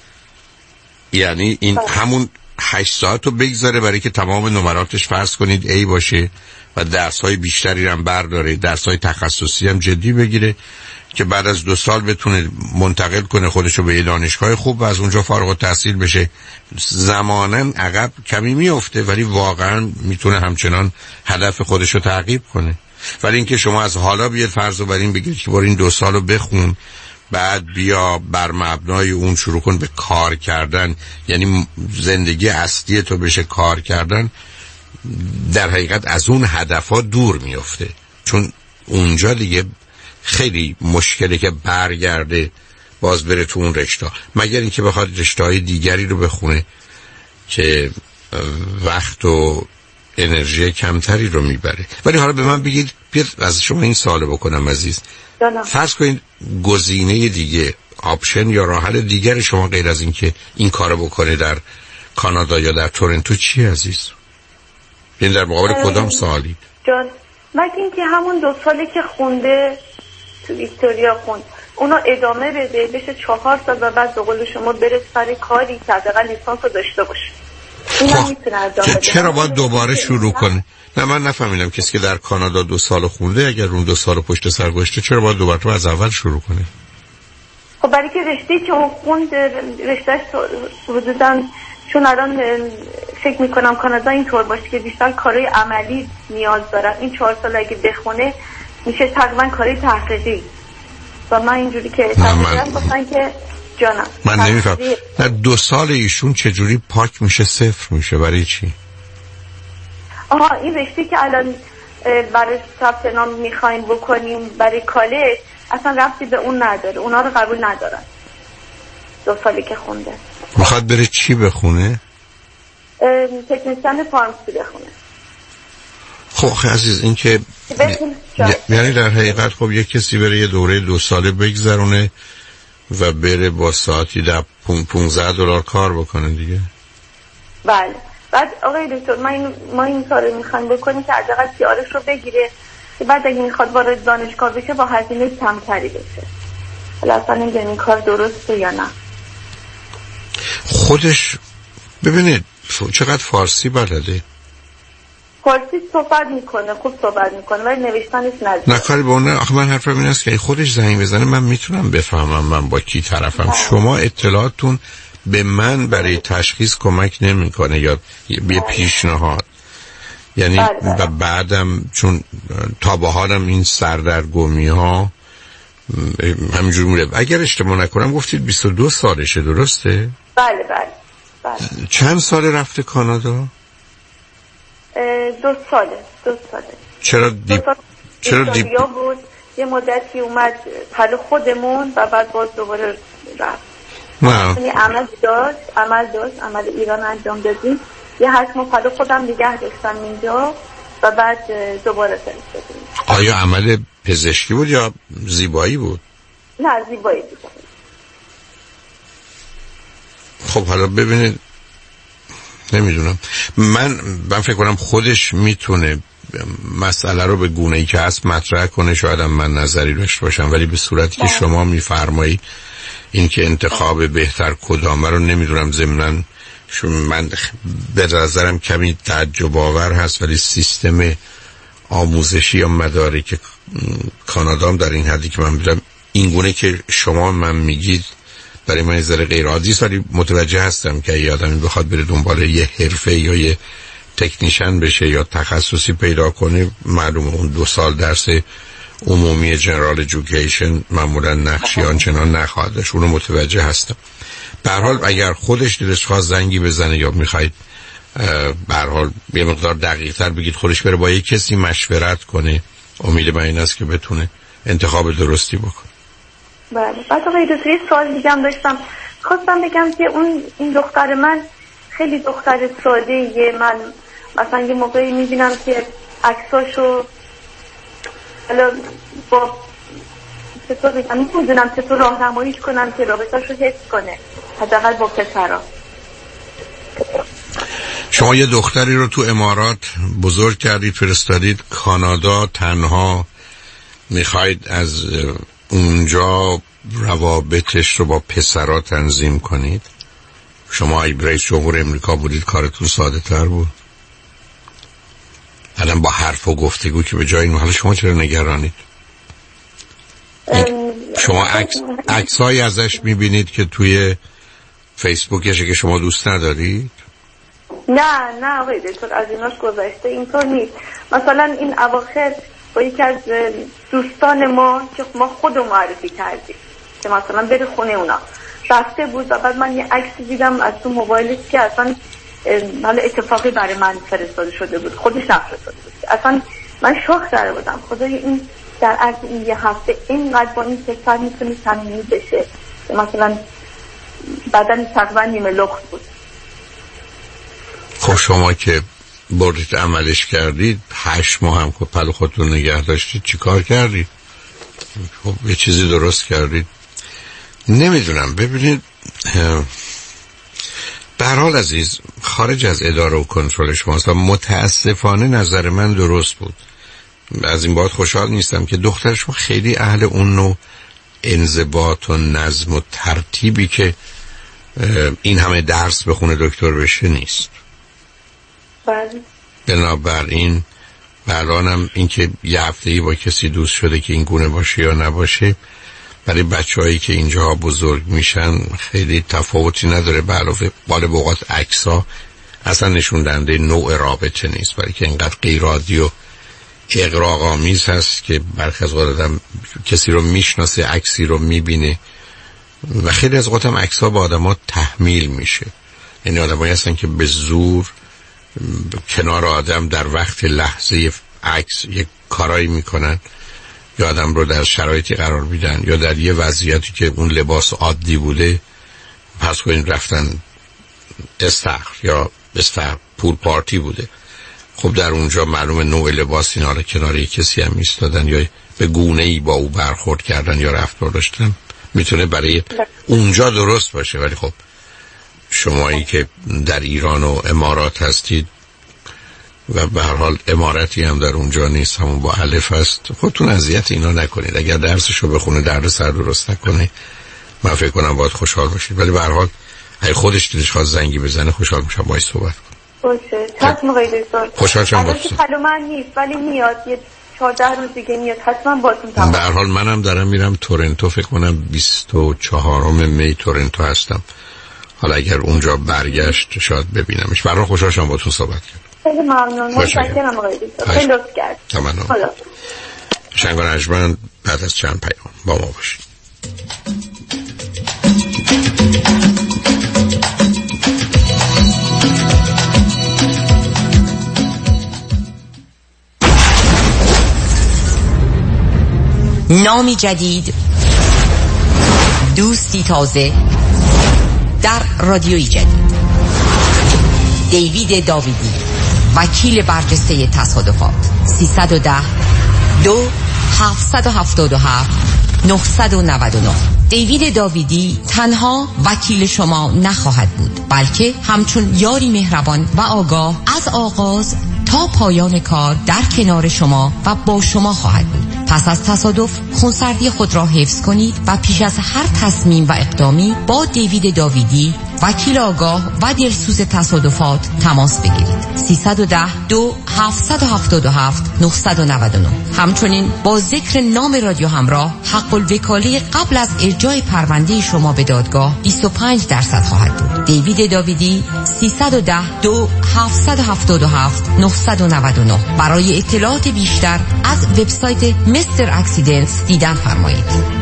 یعنی این بله. همون هشت ساعت رو بگذاره برای که تمام نمراتش فرض کنید ای باشه و درس‌های بیشتری هم برداره، درس‌های تخصصی هم جدی بگیره که بعد از دو سال بتونه منتقل کنه خودشو به یه دانشگاه خوب و از اونجا فارغ التحصیل بشه. زماناً عقب کمی میفته ولی واقعاً میتونه همچنان هدف خودشو تعقیب کنه. ولی اینکه شما از حالا بیاد فرض رو بر این بگیرید که برو این دو سالو بخون بعد بیا بر مبنای اون شروع کن به کار کردن، یعنی زندگی اصلی تو بشه کار کردن، در حقیقت از اون هدفها دور میفته. چون اونجا دیگه خیلی مشکله که برگرده باز بره تو اون رشته، مگر اینکه بخواد رشته‌های دیگری رو بخونه که وقت و انرژی کمتری رو میبره. ولی حالا به من بگید، بیاد از شما این سوالو بکنم عزیز، فرض کنید گزینه دیگه، آپشن یا راه حل دیگر شما غیر از این که این کارو بکنه در کانادا یا در تورنتو چی عزیز؟ این در مقابل کدام سوالی؟ جان مگه اینکه همون دو سالی که خونده تو ویکتوریا خوند اونو ادامه بده، بشه چهار سال و بعد به قول شما بره سر کاری که حداقل لیسانس رو داشته باشه. خب چرا باید دوباره شروع کنه؟ نه من نفهمیدم کسی که در کانادا دو سال خونده اگر اون دو سال پشت سر گذاشته چرا باید دوباره رو از اول شروع کنه؟ خب برای که رشته که اون خوند رشتهش حدوداً، چون الان فکر میکنم کانادا اینطور باشه که بیشتر کارهای عملی نیاز دارن، این چهار سال اگه بخونه میشه تقریبا کاری تحقیقی و من اینجوری که تقریبا گفتن که جانم من نمیفهم در دو سال ایشون چجوری پاک میشه صفر میشه؟ برای چی؟ آها این رشته که الان برای ثبت نام میخوایم بکنیم برای کالج اصلا ربطی به اون نداره، اونا رو قبول ندارن. دو سالی که خونده میخواد بره چی بخونه؟ تکنیسیان فارمسی بخونه. خب عزیز این که یعنی در حقیقت خب یک کسی بره یه دوره دو ساله بگذرونه و بره با ساعتی در پونزده دلار کار بکنه دیگه. بله. بعد آقای دکتر ما این ما این کارو میخوایم بکنیم که حداقل سیارش رو بگیره که بعد اگه میخواد وارد دانشگاه بشه با هزینه کمتری بشه. حالا اصلا نمیدونم این کار درسته یا نه. خودش ببینید چقدر فارسی بلده. فارسی صحبت میکنه، خوب صحبت میکنه ولی نوشتنش نزدیک. نه کاری به اون. آخه من حرفم این است که خودش زنگ بزنه من میتونم بفهمم من با کی طرفم. شما اطلاعاتتون به من برای تشخیص کمک نمیکنه یا یه پیشنهاد. یعنی و بعدم چون تا به حالم این سردرگمی ها همینجور میره. اگر اشتباه نکنم گفتید بیست و دو سالشه درسته؟ بله بله بله. چند سال رفته کانادا؟ دو ساله دو ساله. چرا دیپ چرا دیپ بود یه مدتی اومد حال خودمون و بعد باز دوباره رفت. نه یعنی عمل داشت عمل داشت عمل ایران انجام دادیم یه هشت ماه حال خودم نگه داشتم اینجا و بعد دوباره فرستادیم. آیا عمل پزشکی بود یا زیبایی بود؟ نه زیبایی بود. خب حالا ببینید نمیدونم من من فکر کنم خودش میتونه مسئله رو به گونه‌ای که هست مطرح کنه. شاید هم من نظری داشته باشم ولی به صورتی که شما میفرمایید این که انتخاب بهتر کدامه رو نمیدونم. ضمناً من به نظرم کمی تعجب آور هست ولی سیستم آموزشی یا مدارک کانادا هم در این حدی که من میدونم این گونه که شما من میگید برای من ذره غیر عادی است ولی متوجه هستم که یه آدمی بخواد بره دنبال یه حرفه یا یه تکنیشن بشه یا تخصصی پیدا کنه معلومه اون دو سال درس عمومی جنرال ایژوکیشن معمولا نقشی آنچنان نخواهد داشت. اونو متوجه هستم. به هر حال اگر خودش دلش خواست زنگی بزنه یا میخواید به هر حال یه مقدار دقیق تر بگید خودش بره با یه کسی مشورت کنه امید من این است که بتونه انتخاب درستی بکنه. بله. بعد آقای دکتر یه سوال دیگه هم داشتم. خواستم بگم که اون این دختر من خیلی دختر ساده یه من مثلا یه موقعی میبینم که عکساشو حالا با چطور بگم نمیدونم چطور راهنماییش کنم که رابطه‌شو حفظ کنه حداقل با پسرا. شما یه دختری رو تو امارات بزرگ کردید فرستادید کانادا تنها میخواید از اونجا روابطش رو با پسرا تنظیم کنید. شما ای رئیس جمهور امریکا بودید کارتون ساده تر بود. الان با حرف و گفتگو که به جای این حالا شما چرا نگرانید؟ شما عکس عکسایی ازش میبینید که توی فیسبوکشه که شما دوست ندارید؟ نه نه آقای دکتر از ایناش گذشته اینطور نیست. مثلا این اواخر با یکی از دوستان ما که ما خودمون معرفی کردیم که مثلا بره خونه اونا رفته بود و بعد من یه عکسی دیدم از تو موبایلش که اصلا حالا اتفاقی برای من فرستاده شده بود خودش نفرستاده بود. اصلا من شوخ کرده بودم خدای این در عرض این یه هفته اینقدر با این پسر میتونه صمیمی بشه که مثلا بدن تقریبا نیمه لخت بود. خب شما که بردید عملش کردید هشت ماه هم که پلو خودتون نگه داشتید چی کار کردید؟ خب یه چیزی درست کردید. نمیدونم ببینید به هر حال عزیز خارج از اداره و کنترل شماست و متاسفانه نظر من درست بود. از این باید خوشحال نیستم که دختر شما خیلی اهل اون نوع انضباط و نظم و ترتیبی که این همه درس بخونه دکتر بشه نیست. بله. بنابراین الانم این که یه هفته‌ای با کسی دوست شده که این گونه باشه یا نباشه برای بچه‌هایی که اینجا بزرگ میشن خیلی تفاوتی نداره. به علاوه غالب اوقات عکس‌ها اصلا نشون دهنده نوع رابطه نیست برای که اینقدر غیرعادی و اغراق‌آمیز هست که برخی از اوقات آدم کسی رو میشناسه عکسی رو میبینه و خیلی از اوقات هم عکس‌ها با آدم‌ها تحمیل میشه. یعنی آدمایی هستن که به زور کنار آدم در وقت لحظه عکس یک کارایی میکنن یا آدم رو در شرایطی قرار میدن یا در یه وضعیتی که اون لباس عادی بوده پس کنین رفتن استخر یا استخر پول پارتی بوده. خب در اونجا معلومه نوع لباس اینا رو کنار یک کسی هم ایستادن یا به گونه‌ای با او برخورد کردن یا رفتار داشتن میتونه برای اونجا درست باشه، ولی خب شمایی که در ایران و امارات هستید و به هر حال امارتی هم در اونجا نیست، همون با الف هست، خودتون اذیت اینا نکنید. اگر درسشو بخونه درد سر درست نکنه من فکر کنم باید خوشحال باشید، ولی به هر حال اگه خودش دلش خواست زنگی بزنه خوشحال میشم باهاش صحبت کنم. باشه حتما آقای دکتر. خوشحال شدم باهاش. حالا من نیست ولی میاد یه چهارده روز دیگه میاد، حتما باهاتون تماس. به هر حال منم دارم میرم تورنتو، فکر کنم بیست و چهارم می تورنتو هستم. حالا اگر اونجا برگشت شاید ببینمش. برای خوشحال شدم باهاتون صحبت کردم. خیلی ممنون. متشکرم آقای دکتر. خیلی لطف کردید. تمام. شنگ و نجمن بعد از چند پیام با ما باشید. نامی جدید، دوستی تازه در رادیوی جدید. دیوید داویدی، وکیل برجسته تصادفات. سیصد و ده دو هفتصد و هفتاد و هفت نهصد و نود و نه. دیوید داویدی تنها وکیل شما نخواهد بود، بلکه همچون یاری مهربان و آگاه از آغاز تا پایان کار در کنار شما و با شما خواهد بود. پس از تصادف خونسردی خود را حفظ کنید و پیش از هر تصمیم و اقدامی با دیوید داویدی، وکیل آگاه و دلسوز تصادفات تماس بگیرید. سیصد و ده دو هفتصد و هفتاد و هفت نهصد و نود و نه. همچنین با ذکر نام رادیو همراه حق الوکاله قبل از ارجاع پرونده شما به دادگاه بیست و پنج درصد خواهد بود. دیوید داویدی سیصد و ده دو هفتصد و هفتاد و هفت نهصد و نود و نه. برای اطلاعات بیشتر از وبسایت مستر اکسیدنتس دیدن فرمایید.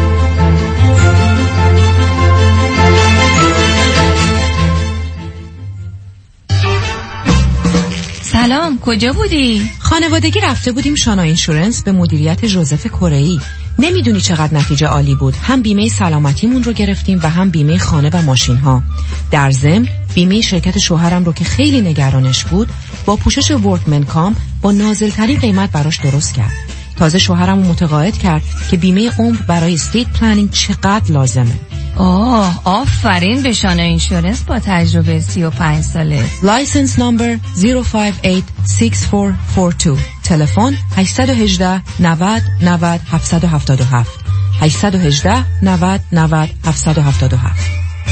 سلام، کجا بودی؟ خانوادگی رفته بودیم شانا اینشورنس به مدیریت جوزف کره‌ای. نمیدونی چقدر نتیجه عالی بود. هم بیمه سلامتیمون رو گرفتیم و هم بیمه خانه و ماشین ها. در ضمن بیمه شرکت شوهرم رو که خیلی نگرانش بود با پوشش ورکمن کام با نازل‌ترین قیمت براش درست کرد. تازه شوهرم رو متقاعد کرد که بیمه عمر برای استیت پلنینگ چقدر لازمه. آه، آفرین به شانا اینشورنس با تجربه سی و پنج ساله. لایسنس نمبر صفر پنج هشت شش چهار چهار دو. تلفن هشت یک هشت نود نود هفتصد و هفتاد و هفت. هشت یک هشت نود نود هفتصد و هفتاد و هفت.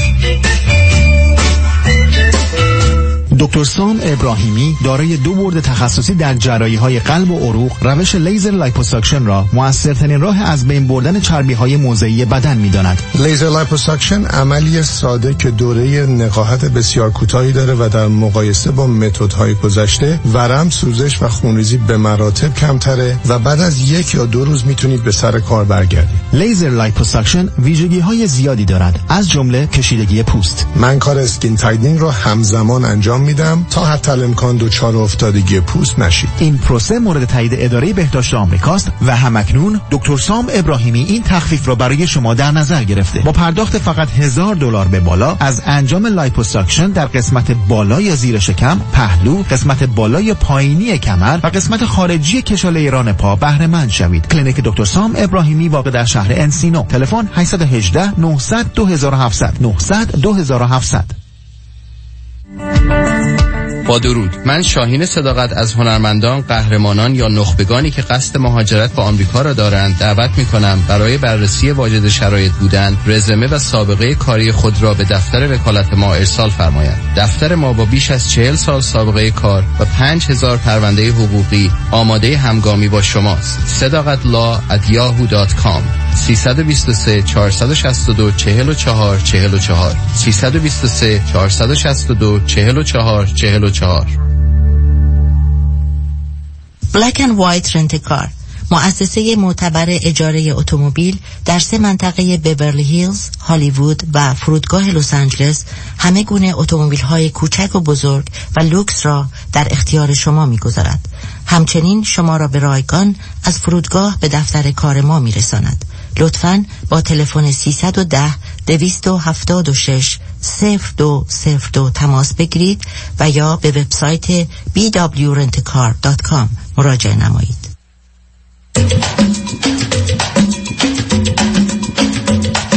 دکتر سام ابراهیمی دارای دو بورد تخصصی در جراحی‌های قلب و عروق، روش لیزر لایپوساکشن را موثرترین راه از بین بردن چربی‌های موضعی بدن می‌داند. لیزر لایپوساکشن عملی ساده که دوره نقاهت بسیار کوتاهی داره و در مقایسه با متدهای گذشته ورم، سوزش و خونریزی به مراتب کمتره و بعد از یک یا دو روز میتونید به سر کار برگردید. لیزر لایپوساکشن ویژگی‌های زیادی دارد، از جمله کشیدگی پوست. من کار اسکین تایدینگ رو همزمان انجام میدم تا حتی الامکان دچار افتادگی پوست نشید. این پروسه مورد تایید اداره بهداشت آمریکاست و همکنون دکتر سام ابراهیمی این تخفیف را برای شما در نظر گرفته. با پرداخت فقط هزار دلار به بالا از انجام لایپوساکشن در قسمت بالا یا زیر شکم، پهلو، قسمت بالا یا پایینی کمر و قسمت خارجی کشاله ران پا بهره مند شوید. کلینیک دکتر سام ابراهیمی واقع در شهر انسینو. تلفن هشت یک هشت نه صفر صفر دو هفت صفر صفر نه صفر صفر دو هفت صفر صفر. با درود، من شاهین صداقت از هنرمندان، قهرمانان یا نخبگانی که قصد مهاجرت به آمریکا را دارند دعوت می‌کنم برای بررسی واجد شرایط بودن، رزومه و سابقه کاری خود را به دفتر وکالت ما ارسال فرمایند. دفتر ما با بیش از چهل سال سابقه کار و پنج هزار پرونده حقوقی آماده همگامی با شماست. صداقت لا ات یاهو دات کام. سیصد و بیست و سه چهارصد و شصت و دو چهل و چهار چهل و چهار سیصد و بیست و سه چهارصد و شصت و دو چهل و چهار چهل و چهار. بلک اند وایت رنت کار، مؤسسه معتبر اجاره اتومبیل در سه منطقه بیورلی هیلز، هالیوود و فرودگاه لس آنجلس همه گونه اتومبیل‌های کوچک و بزرگ و لوکس را در اختیار شما می‌گذارد. همچنین شما را به رایگان از فرودگاه به دفتر کار ما می‌رساند. لطفاً با تلفن سیصد و ده دویست و هفتاد و شش صفر دو صفر دو تماس بگیرید و یا به وبسایت بی دبلیو رنت کار دات کام مراجعه نمایید.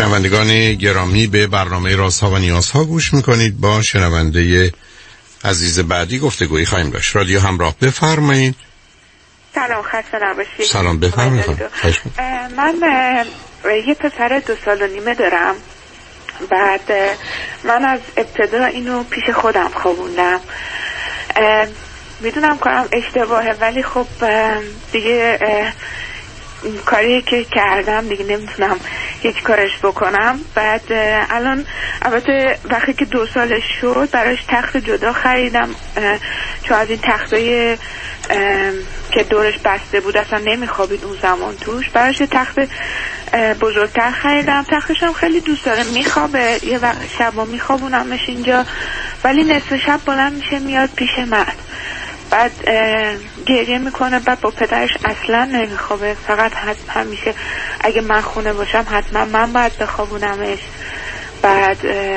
شنوندگان گرامی، به برنامه رازها و نیازها گوش میکنید. با شنونده عزیز بعدی گفتگویی خواهیم داشت. رادیو همراه، بفرمایید. سلام، خسته نباشید. سلام، بفرمایید. من یه پسر دو سال و نیمه دارم. بعد من از ابتدا اینو پیش خودم خوابوندم. میدونم کارم اشتباهه، ولی خب دیگه کاری که کردم دیگه نمیتونم هیچ کارش بکنم. بعد الان البته وقتی که دو سالش شد براش تخت جدا خریدم، چون از این تختای که دورش بسته بود اصلا نمیخوابید اون زمان توش. براش تخت بزرگتر خریدم. تختش هم خیلی دوست داره، میخوابه. یه وقت شبا میخوابونمش اینجا، ولی نصف شب بلند میشه میاد پیش من. بعد گریه میکنه. بعد با پدرش اصلا نمیخوابه، فقط همیشه اگه من خونه باشم حتما من باید بخوابونمش. بعد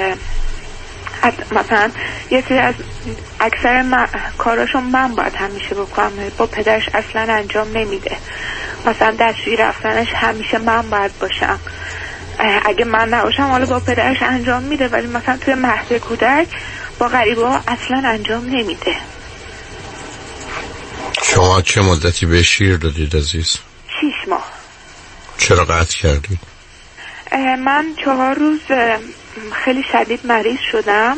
مثلا یه سری از اکثر من کاراشو من باید همیشه بکنم، با پدرش اصلا انجام نمیده. مثلا دستشویی رفتنش همیشه من باید باشم، اگه من نباشم حالا با پدرش انجام میده، ولی مثلا توی مهد کودک با غریبه ها اصلا انجام نمیده. شما چه مدتی به شیر دادید عزیز؟ شیش ماه. چرا قطع کردید؟ من چهار روز خیلی شدید مریض شدم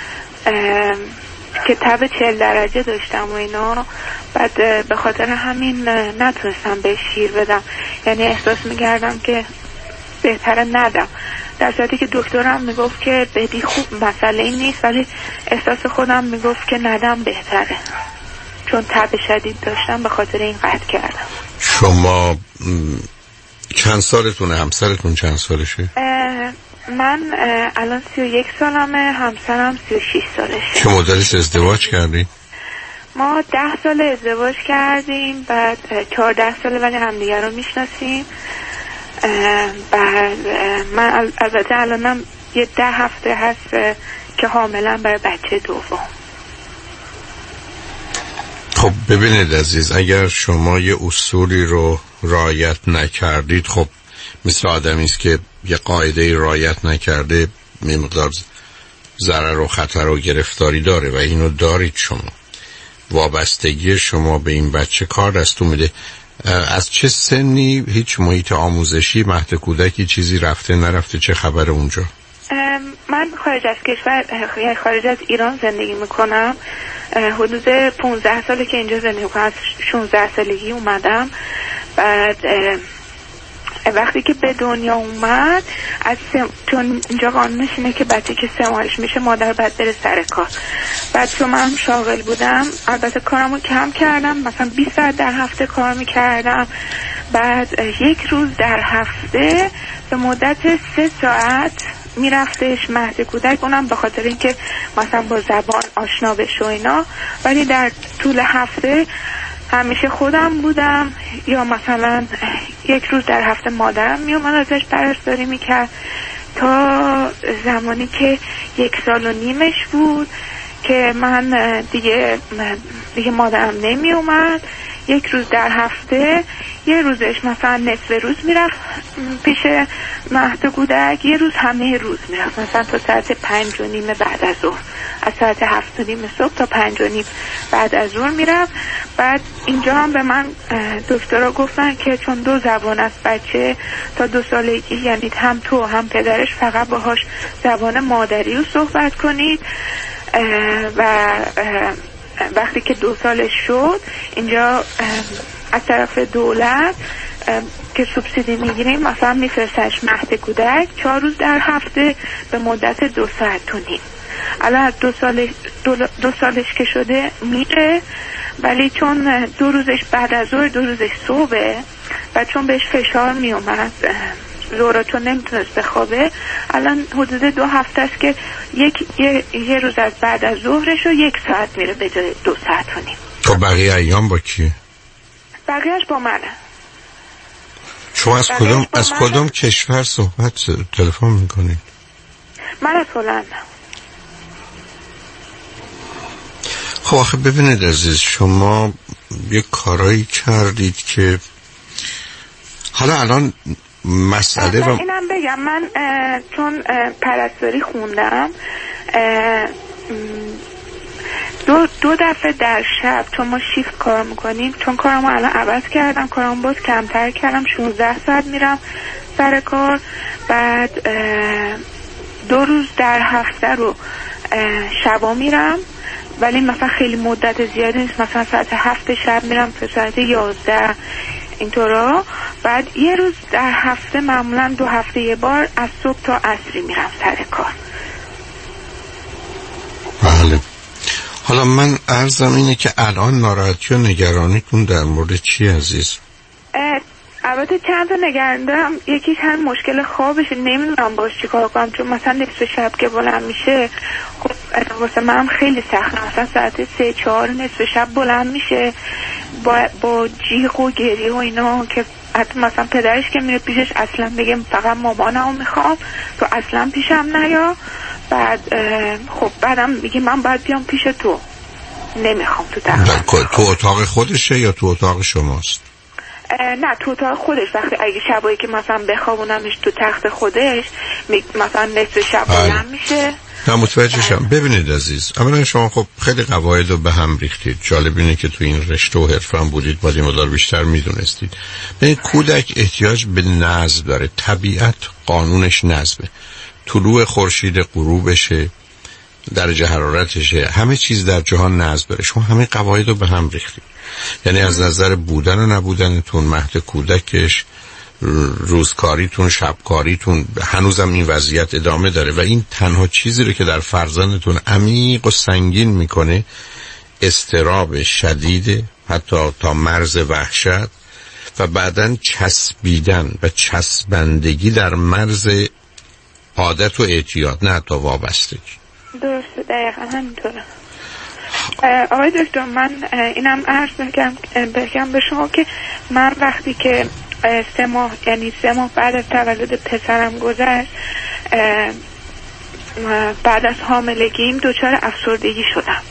که تب چهل درجه داشتم و اینا. بعد به خاطر همین نتونستم به شیر بدم، یعنی احساس میکردم که بهتره ندم، در صورتی که دکترم میگفت که بدی خوب مسئله این نیست، ولی احساس خودم میگفت که ندم بهتره، چون تب شدید داشتم، به خاطر این قطع کردم. شما چند سالتونه؟ همسرتون چند سالشه؟ من الان سی و یک سالمه، همسرم سی و شیش سالشه. چه مدتش ازدواج کردیم؟ ما ده سال ازدواج کردیم، بعد چهارده ساله ولی همدیگه رو میشناسیم. بعد من البته الانم یه ده هفته هست که حاملم برای بچه دوم. خب ببینید عزیز، اگر شما یه اصولی رو رعایت نکردید، خب مثل آدمی است که یه قاعده رعایت نکرده یه مقدار ضرر و خطر و گرفتاری داره و اینو دارید شما. وابستگی شما به این بچه کار دستون میده. از چه سنی هیچ محیط آموزشی، مهد کودکی چیزی رفته نرفته؟ چه خبر اونجا؟ من خارج از کشور، خارج از ایران زندگی میکنم. حدود پونزده ساله که اینجا زندگی میکنم، از شونزده سالگی اومدم. بعد وقتی که به دنیا اومد، از سم... چون اینجا قانونش اینه که بچه که سه ماهش میشه مادر باید بره سر کار. بعد چون من شاغل بودم، البته کارمو کم کردم، مثلا بیست ساعت در هفته کار میکردم. بعد یک روز در هفته به مدت سه ساعت میرفتش مهد کودک، اونم به خاطر اینکه مثلا با زبان آشنا بشه و اینا. ولی در طول هفته همیشه خودم بودم، یا مثلا یک روز در هفته مادرم میومد ازش پرستاری میکرد، تا زمانی که یک سال و نیمش بود که من دیگه دیگه مادرم نمیومد. یک روز در هفته، یه روزش مثلا نصف روز میرفت پیش مهد کودک، یه روز همه روز میرفت، مثلا تا ساعت پنج و نیم بعد از ظهر، از ساعت هفت و نیم صبح تا پنج و نیم بعد از ظهر میرفت. بعد اینجا هم به من دکترها گفتن که چون دو زبان است بچه تا دو سالگی، یعنی هم تو هم پدرش، فقط باهاش زبان مادری رو صحبت کنید. و وقتی که دو سالش شد، اینجا از طرف دولت که سوبسیدی میگیریم، مثلا میفرستش مهد کودک چهار روز در هفته به مدت دو ساعت و نیم. الان از دو, سالش دو, دو سالش که شده میره، ولی چون دو روزش بعد از ظهر، دو روزش صبحه، و چون بهش فشار میومد زورا، چون نمیتونست بخوابه، الان حدود دو هفته است که یک یه, یه روز از بعد از ظهرش رو یک ساعت میره به جای دو ساعت و نیم. تو بقیه ایام با کی؟ بقیهش با منه. شما از کدوم از کدوم کشور صحبت تلفن میکنید؟ من از هلند. خب آخه ببینید عزیز، شما یه کارایی کردید که حالا الان مسئله و اینم بگم من چون پرستاری خوندم دو دو دفعه در شب، چون ما شیفت کار میکنیم، چون کارمو الان عوض کردم، کارمو باز کمتر کردم، شانزده ساعت میرم سر کار، بعد دو روز در هفته رو شبا میرم، ولی مثلا خیلی مدت زیادی نیست، مثلا ساعت هفت شب میرم تا ساعت یازده اینطورا، بعد یه روز در هفته، معمولا دو هفته یه بار، از صبح تا عصری میرم سر کار. بله. حالا من عرضم اینه که الان ناراحتی و نگرانیتون در مورد چی عزیز؟ البته چند تا نگران دارم، یکیش هم مشکل خوابشه، نمیدونم باش چی کار کنم، چون مثلا نصف شب که بلند میشه، خب واسه منم خیلی سخته، مثلا ساعت سه چهار نصف شب بلند میشه با, با جیغ و گریه و اینا، که حتی مثلا پدرش که میره پیشش اصلا بگه فقط مامانمو میخوام، تو اصلا پیشم نیا، بعد خب بعدم میگه من باید بیام پیش تو، نمیخوام تو دفتر. تو اتاق خودشه یا تو اتاق شماست؟ نه تو اتاق خودش، وقتی اگه شبایی که مثلا بخوابونمش تو تخت خودش، مثلا نصف شب بلند میشه. نه متوجه شم. ببینید عزیز، اولا شما خب خیلی قواعد رو به هم ریختید. جالب اینه که تو این رشته و حرفه هم بودید، باید این مقدار بیشتر میدونستید. ببین کودک احتیاج به نظم داره، طبیعت قانونش نظمه، طلوع خورشید، غروبشه، درجه حرارتشه، همه چیز در جهان نظم داره. شما همه قواعد رو به هم ریختید، یعنی از نظر بودن و نبودنتون، مهد کودکش، روزکاریتون، شبکاریتون، هنوزم این وضعیت ادامه داره و این تنها چیزی رو که در فرزندتون عمیق و سنگین میکنه اضطراب شدید، حتی تا مرز وحشت، و بعداً چسبیدن و چسبندگی در مرز عادت و اعتیاد، نه تا وابستگی. درسته، دقیقا همینطوره. آقای دکتر، من اینم عرض بگم بگم به شما که من وقتی که سه ماه یعنی سه ماه بعد از تولد پسرم گذشت، بعد از حاملگیم دچار افسردگی شدم.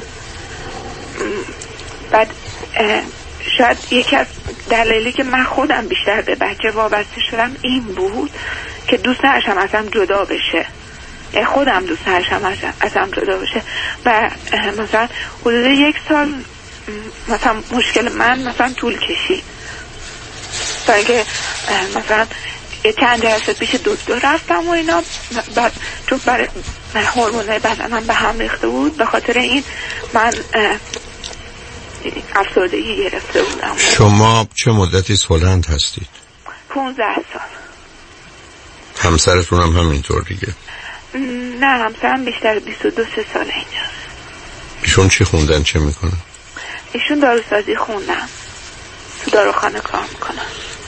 بعد شاید یکی از دلایلی که من خودم بیشتر به بچه وابسته شدم این بود که دوست نداشتم ازم جدا بشه، خودم دوست نداشتم ازم جدا بشه و مثلا حدود یک سال مثلا مشکل من مثلا طول کشید تا اینکه مثلا یه چند جلسه پیش دکتر رفتم و اینا، بعد چون برای هورمونای بدنم به هم ریخته بود، به خاطر این من افسردگی گرفته بودم. شما چه مدتی هلند هستید؟ پونزده سال. همسرتون هم همینطور دیگه؟ نه همسرم بیشتر بیست و دو سه سال اینجاست. ایشون چی خوندن، چه میکنن؟ ایشون داروسازی خوندن، تو داروخانه کار میکنن.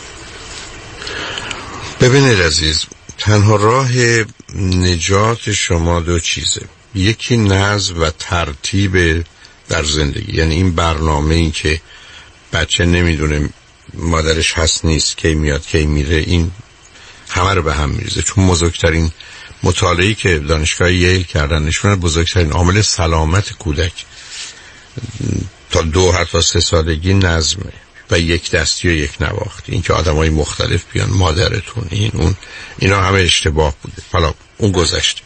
ببینید عزیز، تنها راه نجات شما دو چیزه، یکی نظم و ترتیب در زندگی، یعنی این برنامه این که بچه نمیدونه مادرش هست نیست، کی میاد کی میره، این همه رو به هم میریزه. چون بزرگترین مطالعه‌ای که دانشگاه ییل کردن نشون میده بزرگترین عامل سلامت کودک تا دو حتی سه سالگی نظمه و یک دستی و یک نواختی. این که آدمای مختلف بیان، مادرتون، این اون، اینا همه اشتباه بوده. حالا اون گذشته.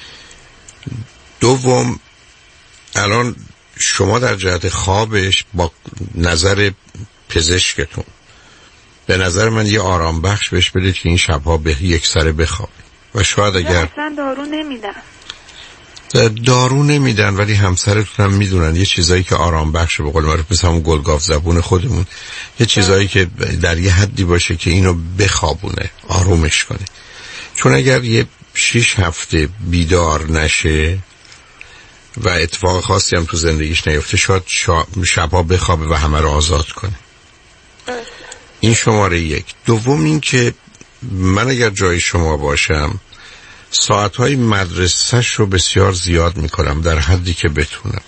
دوم، الان شما در جهت خوابش با نظر پزشکتون به نظر من یه آرام بخش بهش بدید که این شبها به یک سره بخوابه و شاید اگر اصلا دارو نمیدن دارو نمیدن ولی همسرتون هم میدونن یه چیزایی که آرام بخشه، به قول معروف مثل همون گلگاف زبون خودمون، یه چیزایی که در یه حدی باشه که اینو بخوابونه، آرومش کنه. چون اگر یه شیش هفته بیدار نشه و اتفاق خاصی هم تو زندگیش نیفته، شاید شبها بخوابه و همه رو آزاد کنه. این شماره یک. دوم این که من اگر جای شما باشم ساعتهای مدرسه‌ش رو بسیار زیاد میکنم در حدی که بتونم،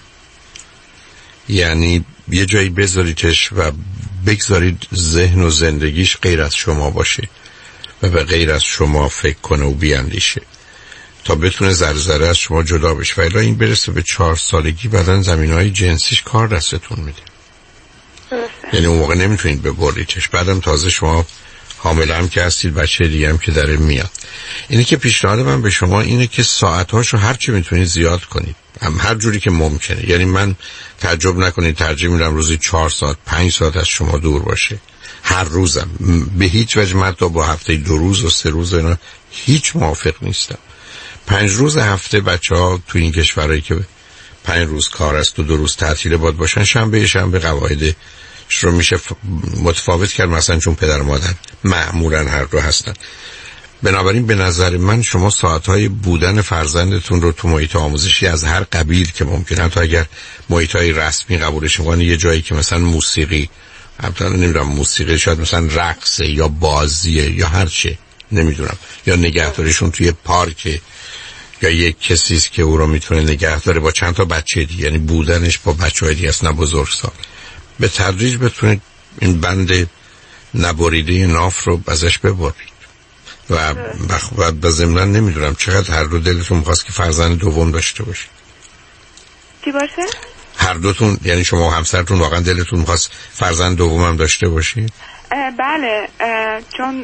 یعنی یه جایی بذاریدش و بگذارید ذهن و زندگیش غیر از شما باشه و به غیر از شما فکر کنه و بیاندیشه تا بتونه زرزره از شما جدا بشه. و الا این برسه به چهار سالگی بعدن زمینهای جنسیش کار دستتون میده، یعنی اون موقع نمیتونید ببریدش. بعدم تازه شما حامله هم که هستید، بچه دیگه هم که داره میاد. اینه که پیشنهاد من به شما اینه که ساعت‌هاشو هر چی میتونید زیاد کنید، هم هر جوری که ممکنه. یعنی من تعجب نکنید ترجیح میدم روزی چهار ساعت پنج ساعت از شما دور باشه هر روزم. به هیچ وجه من تا با هفته دو روز و سه روز اینا هیچ موافق نیستم. پنج روز هفته بچه ها تو این کشورهایی که پنج روز کار است و دو روز تعطیل باد باشن، شنبه شنبه قواعدش رو میشه متفاوت کرد، مثلا چون پدر مادر معمولا هر دو هستن. بنابراین به نظر من شما ساعتهای بودن فرزندتون رو تو محیط آموزشی از هر قبیل که ممکنه، تا اگر محیطهای رسمی قبولش میکنه، یه جایی که مثلا موسیقی، البته نمیدونم موسیقی، شاید مثلا رقصه یا بازیه یا هر چه، نمیدونم، یا نگهداریشون توی پارک یا یک کسی است که او رو میتونه نگه داره با چند تا بچه دیگه، یعنی بودنش با بچه‌های دیگه است، نه بزرگسال. به تدریج بتونید این بند نبریده ناف رو ازش ببرید و بعد به ضمن نمیدونم چقدر هر دو دلتون می‌خواست که فرزند دوم داشته باشید. چی باشه؟ هر دوتون، یعنی شما و همسرتون واقعا دلتون می‌خواست فرزند دوم هم داشته باشید؟ بله، چون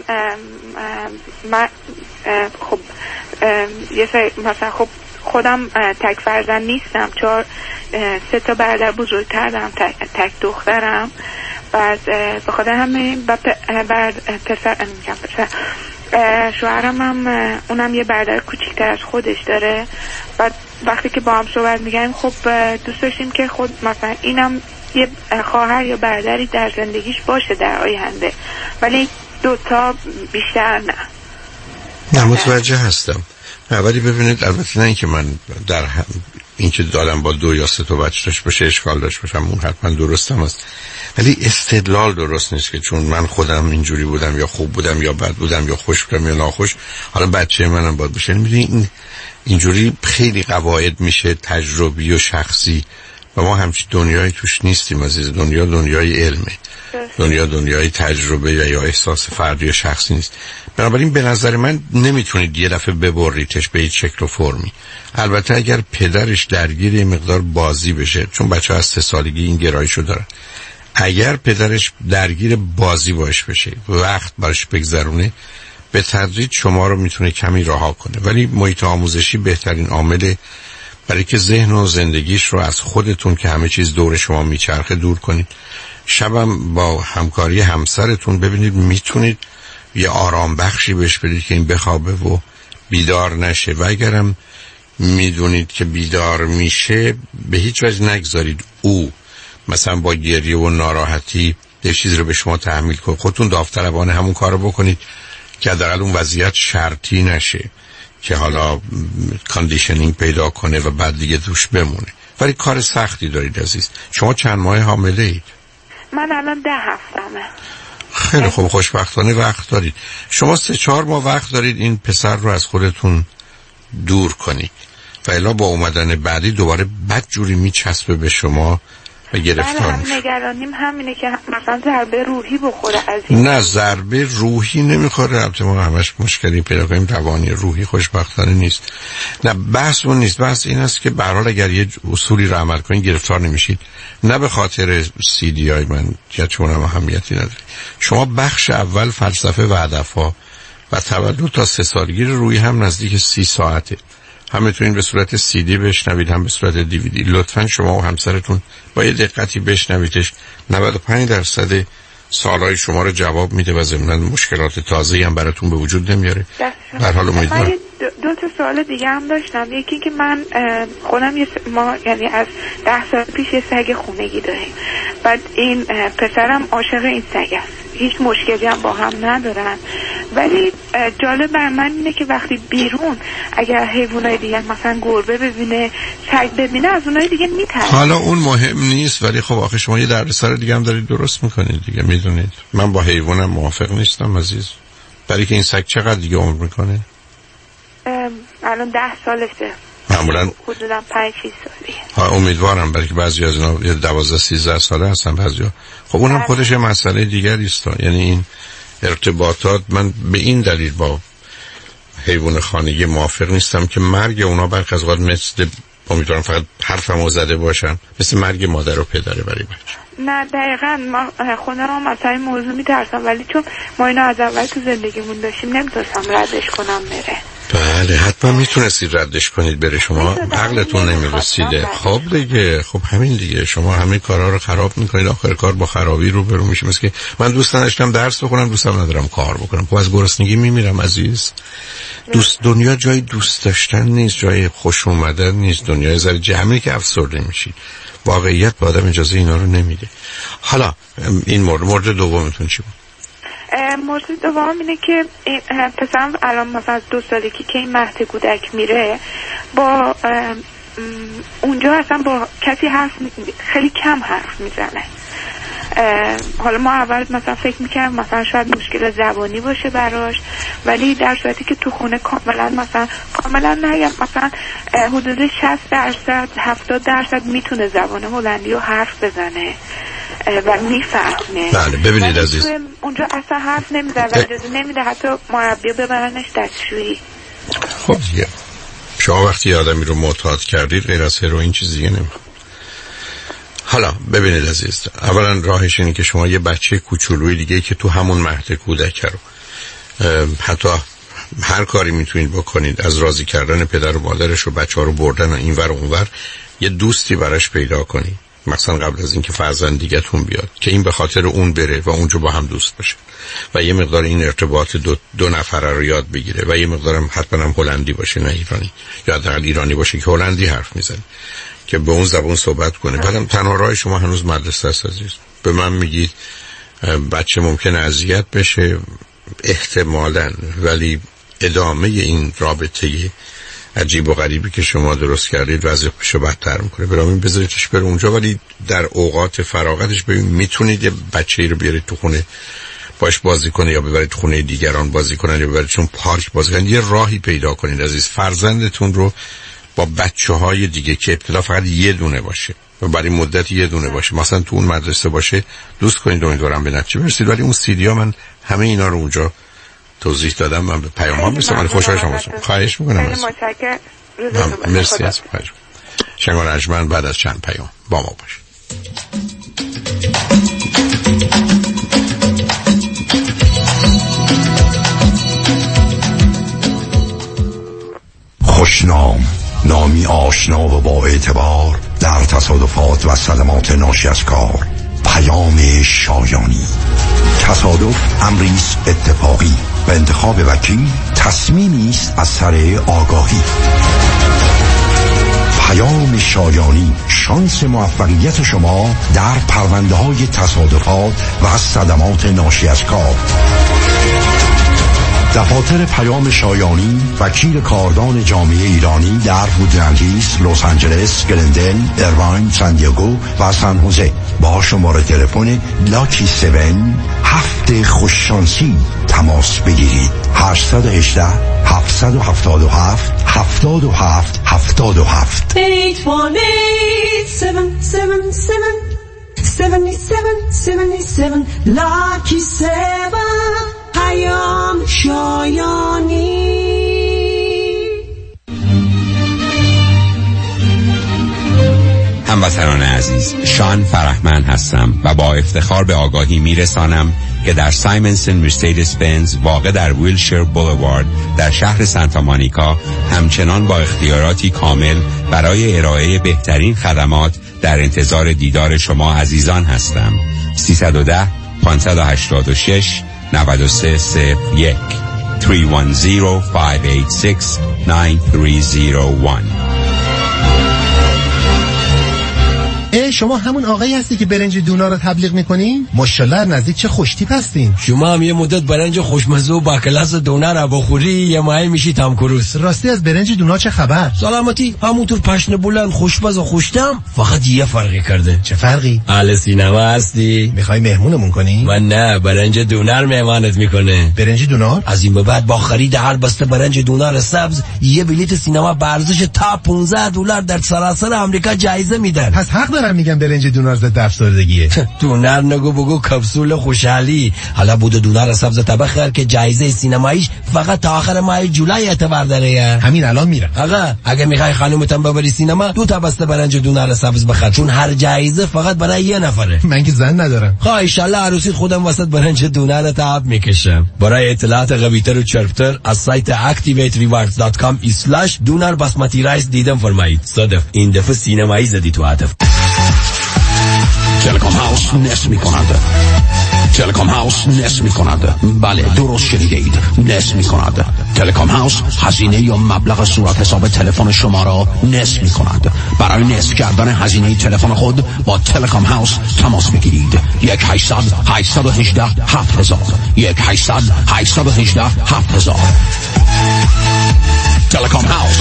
من خب یه سری مثلا خب خودم تک فرزند نیستم، چون سه تا برادر بزرگتر دارم، تک دخترم. بعد به خاطر همین بعد پسر میگم پسر شوهرم هم اونم یه برادر کوچیک‌تر از خودش داره. بعد وقتی که با هم صحبت می‌کردیم خب دوست داشتیم که خود مثلا اینم یه خواهر یا برادری در زندگیش باشه در آینده، ولی دوتا بیشتر نه. نه متوجه هستم. ولی ببینید، البته نه اینکه من در هم اینکه دارم با دو یا سه تا بچه داشت باشه اشکال داشت باشم، اون حتما درستم است، ولی استدلال درست نیست که چون من خودم اینجوری بودم یا خوب بودم یا بد بودم یا خوش بودم یا ناخوش، حالا بچه منم باید باشه. میدونی این اینجوری خیلی قواعد میشه تجربی و شخصی و ما همچین دنیایی توش نیستیم عزیز. دنیا دنیای علمه، دنیا دنیای تجربه یا احساس فردی و شخصی نیست. بنابراین به نظر من نمیتونید یه دفعه ببریدش به هیچ شکل و فرمی. البته اگر پدرش درگیر یه مقدار بازی بشه، چون بچه ها از سه سالگی این گرایشو دارن، اگر پدرش درگیر بازی باش بشه، وقت براش بگذرونه، به تدریج شما رو میتونه کمی رها کنه. ولی محیط آموزشی بهترین عامله برای که ذهن و زندگیش رو از خودتون که همه چیز دور شما میچرخه دور کنید. شبم با همکاری همسرتون ببینید میتونید یه آرام بخشی بهش بدید که این بخوابه و بیدار نشه، و اگرم میدونید که بیدار میشه به هیچ وجه نگذارید او مثلا با گریه و ناراحتی یه چیزی رو به شما تحمیل کنه. خودتون داوطلبانه همون کارو بکنید که حداقل اون وضعیت شرطی نشه که حالا کاندیشنینگ پیدا کنه و بعد دیگه توش بمونه. ولی کار سختی دارید عزیز. شما چند ماه حامله اید؟ من الان ده هفتمه. خیلی خوب، خوشبختانه وقت دارید. شما سه چهار ماه وقت دارید این پسر رو از خودتون دور کنید و الا با اومدن بعدی دوباره بدجوری میچسبه به شما و گرفتار میشه. نگرانیم همینه که مثلا ضربه روحی بخوره از این. نه ضربه روحی نمیخوره، البته ما همش مشکلی پیدا کنیم روانی روحی خوشبختانه نیست. نه بحث اون نیست، بحث این است که به هر حال اگر یه اصولی رو عمل کنید گرفتار نمیشید. نه به خاطر سی دی آی من یا چون هم اهمیتی نداره. شما بخش اول فلسفه و هدف‌ها و تولد تا سه سالگی روی هم نزدیک سی ساعته. هم میتونید به صورت سی دی بشنوید هم به صورت دی وی دی. لطفاً شما و همسرتون با یه دقتی بشنویدش. نود و پنج درصد سوالای شما رو جواب میده و ضمن مشکلات تازه‌ای هم براتون به وجود نمیاره. در حال امیدوارم. دو, دو تا سوال دیگه هم داشتم. یکی که من خودم یه ما یعنی از ده سال پیش یه سگ خونگی داریم. بعد این پسرم عاشق این سگ است. هیچ مشکلی هم با هم ندارن، ولی جالب بر من اینه که وقتی بیرون اگر حیوانای دیگه مثلا گربه ببینه، سگ ببینه، از اونای دیگه میترسه. حالا اون مهم نیست، ولی خب آخه شما یه دردسر دیگه هم دارید درست میکنید دیگه. میدونید من با حیوانم موافق نیستم عزیز، برای که این سگ چقدر دیگه عمر میکنه؟ الان ده سالشه، معمولا حدودا پنج شش سالیه. ها امیدوارم، برای که بعضی از اینا دوازده سیزده ساله هستن بعضیا. خب اونم خودش یه مسئله دیگری است. یعنی این ارتباطات، من به این دلیل با حیوان خانگی موافق نیستم که مرگ اونا برخی از اوقات مثل امیدوارم فقط حرفمو زده باشم، مثل مرگ مادر و پدره برای بچه. نه دقیقاً ما خودم هم از این موضوع میترسم، ولی چون ما اینو از اول تو زندگیمون داشتیم نمیتونستم ردش کنم بره. بله حتما میتونستید ردش کنید بره، شما عقلتون نمیرسیده. خب دیگه، خب همین دیگه، شما همه کارا رو خراب میکنید، آخر کار با خرابی رو برو میشه. مثل که من دوست نداشتم درس بخونم، دوستم ندارم کار بکنم، خب از گرسنگی میمیرم عزیز. دوست دنیا جای دوست داشتن نیست، جای خوش اومدن نیست، دنیای زر جمعی که افسرده میشی. واقعیت به آدم اجازه اینا رو نمیده. حالا این مورد مورد دومتون چی بود؟ مورد دوم اینه که پسرم الان مثلا دو سالگی که این مهد کودک میره، با اونجا اصلا با کسی حرف خیلی کم حرف میزنه. حالا ما اول مثلا فکر میکردم مثلا شاید مشکل زبانی باشه براش، ولی در صورتی که تو خونه کاملا مثلا کاملا نگم مثلا حدود شصت درصد هفتاد درصد میتونه زبان هلندی رو حرف بزنه و میفهمه. بله ببینید عزیز، اونجا اصلا حرف نمیزنه و اجازه نمیده حتی مربی ببرنش دستشویی. خب دیگه شما وقتی آدمی رو معتاد کردید غیر از هروئین چیز دیگه نمیخواد. حالا ببینید عزیز، اولا راهش اینه که شما یه بچه کوچولوی دیگه که تو همون مهد کودک رو حتی هر کاری میتونید بکنید، از راضی کردن پدر و مادرش و بچه ها رو بردن و اینور و اونور، یه دوستی براش پیدا کنید، مثلا قبل از اینکه فرزند دیگه‌تون بیاد که این به خاطر اون بره و اونجا با هم دوست باشه و یه مقدار این ارتباط دو, دو نفره رو یاد بگیره و یه مقدارم حتما هم هلندی باشه نه ایرانی، یا حداقل ایرانی باشه که هلندی حرف میزنه که به اون زبان صحبت کنه. بعدم تنها راه شما هنوز مدرسه است عزیز. به من میگید بچه ممکنه اذیت بشه احتمالاً، ولی ادامه این رابطه عجیب و غریبی که شما درست کردید وضعیتشو بدتر میکنه. برامین بذاریدش بره اونجا، ولی در اوقات فراغتش ببین میتونید یه بچه‌ای رو بیارید تو خونه باش بازی کنه، یا ببرید خونه دیگران بازی کنن، یا ببرید چون پارک بازی کنن. یه راهی پیدا کنید عزیز، فرزندتون رو با بچه‌های دیگه که ابتدا فقط یه دونه باشه و برای مدت یه دونه باشه، مثلا تو اون مدرسه باشه، دوست کنید. امیدوارم به نتیجه برسید. ولی اون سیدیا من همه اینا رو اونجا توضیح دادم، من به پیام ها میرسم. من خوشحال شما هستم. خواهش میکنم. خیلی متشکرم. مرسی از خواهش. شنگان اجمن بعد از چند پیام با ما باشید. خوشنام، نامی آشنا و با اعتبار در تصادفات و صدمات ناشی از کار. پیام شایانی. تصادف امریست اتفاقی و انتخاب وکیل تصمیمی است از سر آگاهی. پیام شایانی، شانس موفقیت شما در پرونده های تصادفات و صدمات ناشی از کار. دفاتر پیام شایانی، وکیل کاردان جامعه ایرانی در وودلندیس، لس آنجلس، گلندل، ایرواین، سان دیگو و سان خوزه. با شماره تلفن لاکی سون هفت خوششانسی تماس بگیرید. هشت یک هشت هفت هفت هفت هفت هفت هفت هفت هشت یک هشت هفت هفت هفت هفت هفت لاکی سون. پیام شایانی. هموطنان عزیز، شان فرحمن هستم و با افتخار به آگاهی میرسانم که در سایمنسن مرسدس بنز واقع در ویلشیر بولوارد در شهر سانتا مونیکا همچنان با اختیاراتی کامل برای ارائه بهترین خدمات در انتظار دیدار شما عزیزان هستم. سیصد و ده پانصد و هشتاد و شش نود و سه صفر یک سه یک صفر پنج هشت شش نه سه صفر یک. ای شما همون آقایی هستی که برنج دونا رو تبلیغ میکنین؟ ماشاءالله نزدیک چه خوشتیپ هستین. شما هم یه مدت برنج خوشمزه و با کلاس دونا رو بخوری یه ماهی میشی تام کروز. راستی از برنج دونا چه خبر؟ سلامتی، همونطور پشن بلند خوشمزه و خوشتم، فقط یه فرقی کرده. چه فرقی؟ اهل سینما هستی؟ میخوای مهمونمون کنی؟ من نه، برنج دونر مهمانت میکنه. برنج دونار؟ از این به بعد با خرید هر بسته برنج دونر سبز یه بلیت سینما با ارزش تا پانزده دلار در سراسر آمریکا جایزه میدن. پس حق دارم میگن برنج دونار ضد افسردگیه؟ دونر نگو بگو کپسول خوشحالی. حالا بود دونر سبز طبخ که جایزه سینماییش فقط تا آخر ماه جولای اعتبار داره. همین الان میرم. آقا اگه میخوای خانومتم ببری سینما دو تا بسته برنج دونر سبز بخر، چون هر جایزه فقط برای یه نفره. من که زن ندارم. خب ان شاء الله عروسی خودم وسط برنج دونر تاب میکشم. برای اطلاعات قوی‌تر و چربتر از سایت اکتیویت ریوارز دات کام اسلش دونر باسمتی رایس دیدم فرمایید. صدف این دفعه سینمایی زدی تو هدف. تلکام هاوس نصف می کند. تلکام هاوس نصف می کند. بله درست شنیدید، نصف می کند. تلکام هاوس هزینه یا مبلغ صورت حساب تلفن شما را نصف می کند. برای نصف کردن هزینه تلفن خود با تلکام هاوس تماس بگیرید. یک هشتصد هشتصد و هجده هفت هزار یک هشتصد هشتصد و هجده هفت هزار. تلکام هاوس.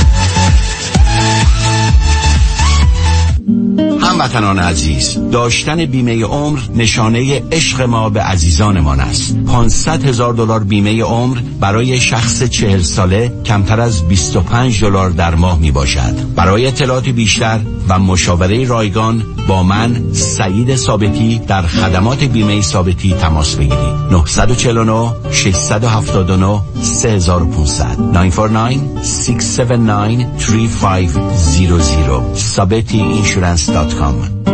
هموطنان عزیز، داشتن بیمه عمر نشانه عشق ما به عزیزانمان است. پانصد هزار دلار بیمه عمر برای شخص چهل ساله کمتر از بیست و پنج دلار در ماه می باشد. برای اطلاعات بیشتر و مشاوره رایگان با من سعید ثابتی در خدمات بیمه ثابتی تماس بگیرید. نه چهار نه شش هفت نه سه پانصد نه چهار نه شش هفت نه سه پنج صفر صفر sabeti insurance dot com.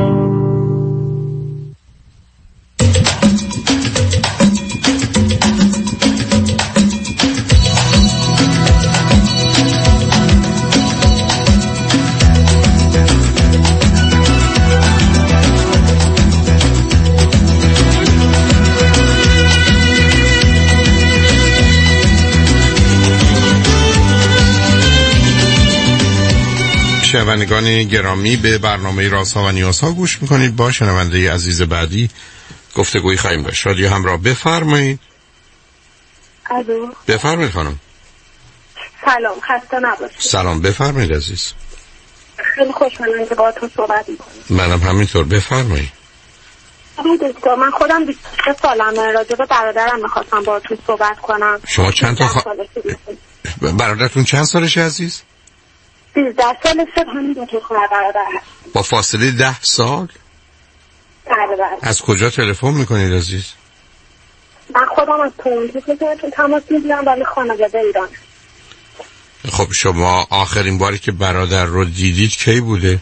شنوندگان گرامی، به برنامه رازها و نیازها گوش میکنید. با شنونده عزیز بعدی گفتگویی خواهیم داشت. رادیو همراه، بفرمایید. الو، بفرمایید خانم. سلام، خسته نباشید. سلام، بفرمایید عزیز. خیلی خوشحالم که باهاتون صحبت میکنم. منم همینطور، بفرمایید. دکتر، من خودم بیست و سه سالمه، راجع به برادرم میخواستم باهاتون صحبت کنم. شما چند تا خ... برادرتون چند سالشه عزیز؟ سیزده سالشه، همین دو تا خواهر برادر هست. با فاصله ده سال؟ بله بله. از کجا تلفن میکنید عزیز؟ من خودم از تورنتو بهتون تماس میگیرم، ولی خانواده ایران. خب شما آخرین باری که برادر رو دیدید کی بوده؟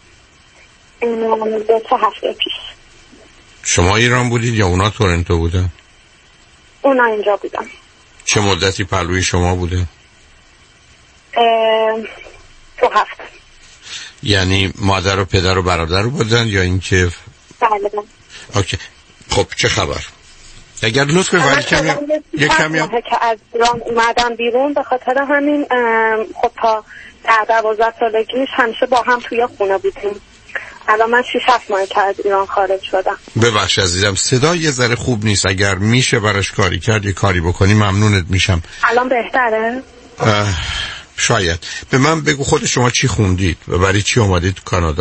دو تا هفته پیش. شما ایران بودید یا اونا تورنتو بودن؟ اونا اینجا بودن. چه مدتی پهلوی شما بوده؟ تو هفت. یعنی مادر و پدر و برادر رو بودن یا اینکه؟ بله. اوکی. خب چه خبر؟ اگر لطف کنید ولی کمی یک کمی که از ایران اومدم بیرون، به خاطر همین خب تا ده دوازده سالگیش همیشه با هم توی خونه بودیم. الان من شش هفت ماه که از ایران خارج شدم. ببخش عزیزم، صدا یه ذره خوب نیست. اگر میشه براش کاری کرد یه کاری بکنی ممنونت میشم. الان بهتره؟ شاید. به من بگو خود شما چی خوندید و برای چی اومدید تو کانادا؟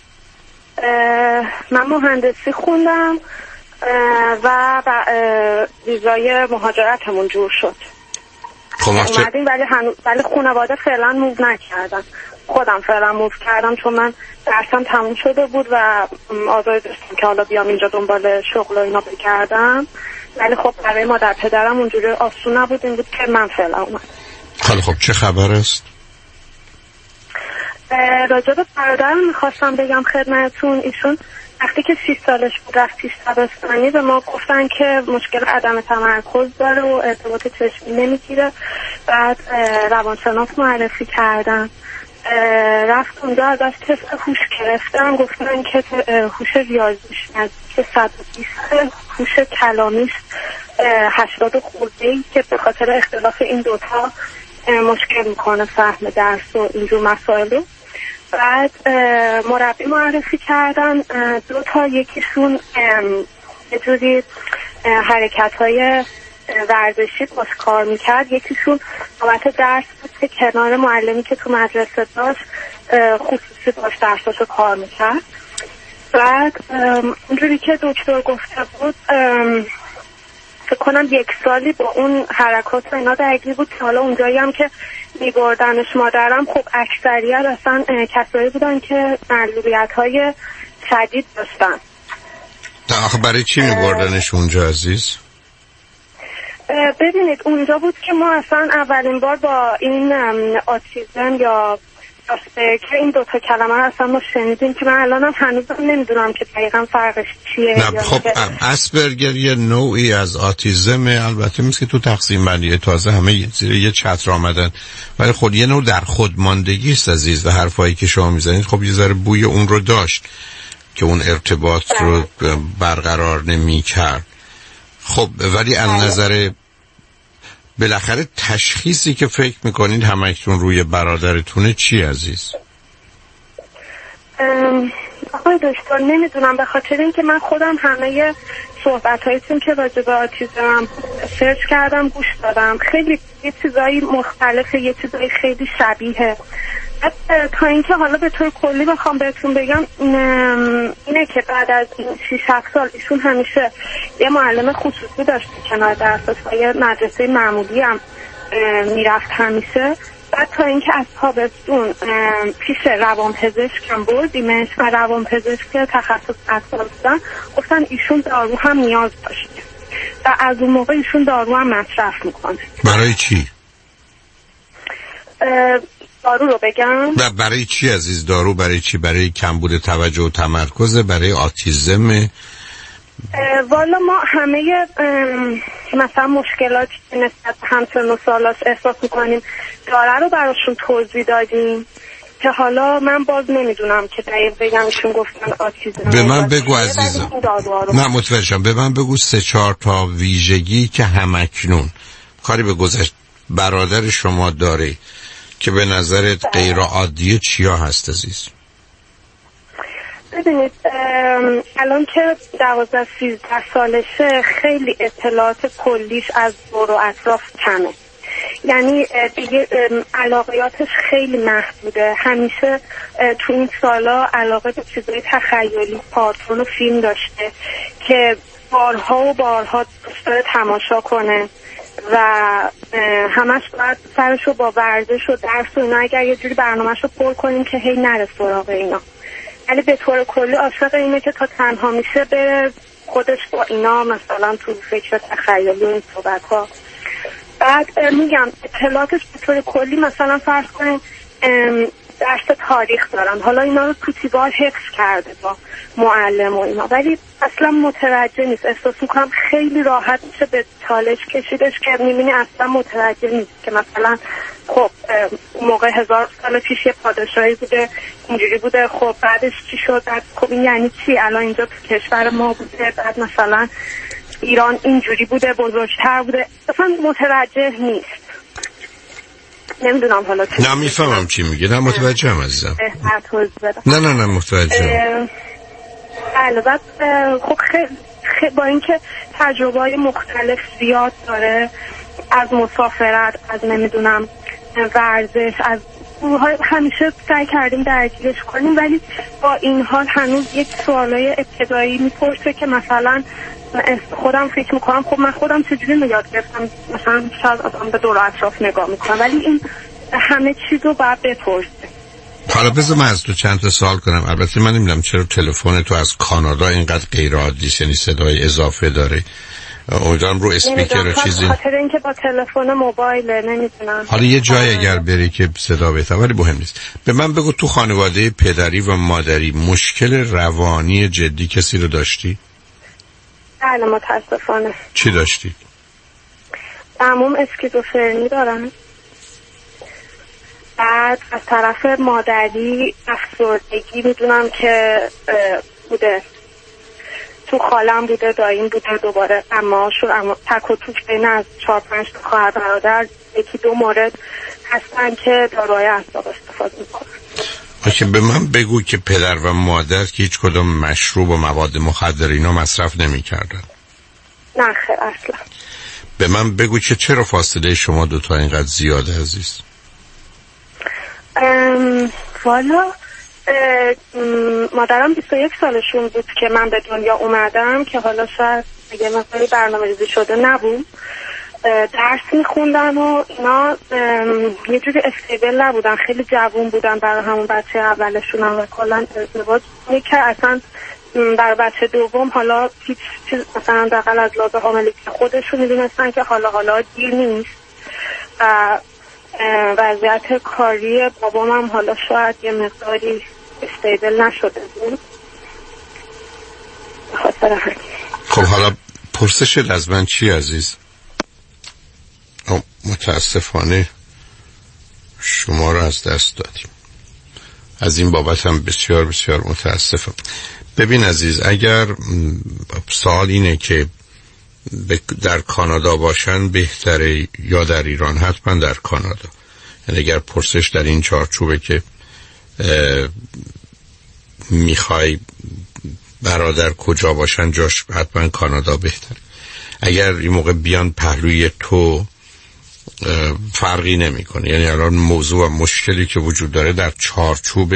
من مهندسی خوندم و ویزای مهاجرتمون جور شد. خب اومدیم ولی هنوز ولی خانواده فعلا موو نکردن. خودم فعلا موو کردم چون من درسم تموم شده بود و آزادی داشتم که حالا بیام اینجا دنبال شغل و اینا بگردم. ولی خب برای مادر پدرم اونجوری آسون نبود، این بود که من فعلا اومدم. خیلی خب چه خبر است؟ راجع به برادرم میخواستم بگم خدمتتون. ایشون وقتی که سی سالش بود رفت پیش دبستانی به ما گفتن که مشکل عدم تمرکز داره و ارتباط چشمی نمیگیره. بعد روانشناس معرفی کردن، رفت اونجا ازش تست هوش گرفتن، گفتن که هوش ریاضیش نزدیک صد و بیست، هوش کلامیش هشتاد خورده‌ای که به خاطر اختلاف این دوتا مشکل میکنه فهم درس و اینجور مسائل. بعد مربی معرفی کردن دو تا، یکیشون یه جوری حرکت های ورزشی باش کار میکرد، یکیشون بابت درس بود که کنار معلمی که تو مدرسه داشت خصوصی باش درساشو کار میکرد. بعد اونجوری که دکتر گفته بود فکر کنم یک سالی با اون حرکات و اینا درگیر بود که حالا اونجایی هم که میبردنش مادرم خب اکثریت اصلا کسایی بودن که معلولیت های شدید داشتن. آخه برای چی میبردنش اونجا عزیز؟ ببینید اونجا بود که ما اصلا اولین بار با این آتیزم یا آسپرگر این دوتا کلمه رو اصلا ما شنیدیم که من الانم هنوزم نمیدونم که دقیقا فرقش چیه. نه خب اسپرگر یه نوعی از آتیزم، البته میشه که تو تقسیم بندی تازه همه زیر یه چتر آمدن، ولی خود یه نوع در خودماندگی است عزیز و حرفایی که شما میزنید خب یه ذره بوی اون رو داشت که اون ارتباط رو برقرار نمی کرد. خب ولی از نظر بالاخره تشخیصی که فکر میکنید همکنون روی برادرتونه چی عزیز؟ آقای دکتر نمیدونم، به خاطر اینکه من خودم همه صحبت هایتون که راجع به آتیزم سرچ کردم گوش دادم، خیلی یه چیزایی مختلفه، یه چیزایی خیلی شبیه. تا اینکه حالا به طور کلی بخوام بهتون بگم اینه که بعد از شش هفت سال ایشون همیشه یه معلم خصوصی داشت کنار درسش و یه مدرسه معمولی هم میرفت همیشه. بعد تا اینکه از تابستون پیش روانپزشکم بردیمش و روانپزشک تخصص اطفال بودن گفتن ایشون دارو هم نیاز داشت و از اون موقع ایشون دارو هم مصرف میکنه. برای چی؟ دارو رو بگم؟ نه برای چی عزیز دارو؟ برای چی؟ برای کمبود توجه و تمرکز؟ برای آتیزم؟ والا ما همه مثلا مشکلاتی که نسبت به همسن و سالاش احساس میکنیم داره رو براشون توضیح دادیم که حالا من باز نمیدونم که دقیق بگم ایشون گفتن آتیزم. به من بگو عزیزم، نه متوجهم، به من بگو سه چهار تا ویژگی که همکنون کاری به گذشت برادر شما داره که به نظرت غیر عادیه چیا هست عزیز؟ ببینید الان که دوازده سیزده سالشه خیلی اطلاعات کلیش از دور و اطراف کمه، یعنی دیگه علاقیاتش خیلی محدوده. همیشه تو این سالا علاقه به چیزای تخیلی، کارتون و فیلم داشته که بارها و بارها دوست داره تماشا کنه و همش باید سرشو با ورزش و درس و اینا اگر یه جوری برنامهشو پر کنیم که هی نره سراغ اینا. ولی به طور کلی عاشق اینه که تا تنها میشه بره خودش با اینا مثلا تو فکر تخیلی و این صحبت ها. بعد میگم اطلاعاتش به طور کلی مثلا فرض کنیم درس تاریخ دارن، حالا اینا رو تو تیبار حفظ کرده با معلم و اینا، ولی اصلا متوجه نیست. احساس میکنم خیلی راحت میشه به چالش کشیدش که میبینی اصلا متوجه نیست که مثلا خب موقع هزار سال پیش یه پادشاهی بوده اینجوری بوده، خب بعدش چی شد، بعد خب این یعنی چی، الان اینجا تو کشور ما بوده، بعد مثلا ایران اینجوری بوده بزرگتر بوده، اصلا متوجه نیست. نمیدونم حالا چی. نه میفهمم چی میگه، نه متوجه هم عزیزم. نه نه نه متوجه. البته خب خیلی خی با اینکه تجربه‌های مختلف زیاد داره، از مسافرت، از نمیدونم ورزش، از همیشه سعی کردیم درگیرش کنیم، ولی با این حال هنوز یک سوالای ابتدایی میپرسه که مثلا خودم فکر میکنم خب من خودم چجوری یاد گرفتم، مثلا شاید آدم به دور اطراف نگاه میکنم، ولی این همه چیز رو باید بپرسه. حالا بذار من از تو چند تا سوال کنم. البته من نمیدونم چرا تلفن تو از کانادا اینقدر غیر عادی است، یعنی صدای اضافه داره. امیدوارم رو اسپیکر و چیزی، خاطر اینکه با تلفن موبایل نمیتونم. حالا یه جای اگر بری که صدا بهتر، ولی مهم نیست. به من بگو تو خانواده پدری و مادری مشکل روانی جدی کسی رو داشتی؟ بله متاسفانه. چی داشتی؟ عموم اسکیزوفرنی دارن. بعد از طرف مادری افسردگی میدونم که بوده، تو خالم بوده، داییم بوده، دوباره اما شد، اما تک و توک بین از چهار پنج تا خواهر برادر یکی دو مورد هستن که داروهای اعصاب استفاده میکنن. آخه به من بگو که پدر و مادر که هیچ کدوم مشروب و مواد مخدر اینا مصرف نمی کردن؟ نه خیر اصلا. به من بگو که چرا فاصله شما دوتا اینقدر زیاده عزیز؟ ام... والا ام... مادرم بیست و یک سالشون بود که من به دنیا اومدم، که حالا شاید یه مثلا برنامه‌ریزی شده نبود. درس میخوندن و اینا یه جوری استیبل نبودن، خیلی جوون بودن برای همون بچه اولشون و کلا ازدواج که اصلا برای بچه دوم حالا هیچ چیز مثلا دقل از لحاظ حاملگی خودشون میدونستن که حالا حالا دیر نیست و وضعیت کاری بابام هم حالا شاید یه مقداری استیبل نشده بود. خب حالا پرسشت از من چی عزیز؟ متاسفانه شما رو از دست دادیم، از این بابت هم بسیار بسیار متاسفم. ببین عزیز، اگر سوال اینه که در کانادا باشن بهتره یا در ایران، حتما در کانادا. یعنی اگر پرسش در این چارچوبه که میخوای برادر کجا باشن، جاش حتما کانادا بهتره. اگر این موقع بیان پهلوی تو فرقی نمیکنه. یعنی الان موضوع و مشکلی که وجود داره در چارچوب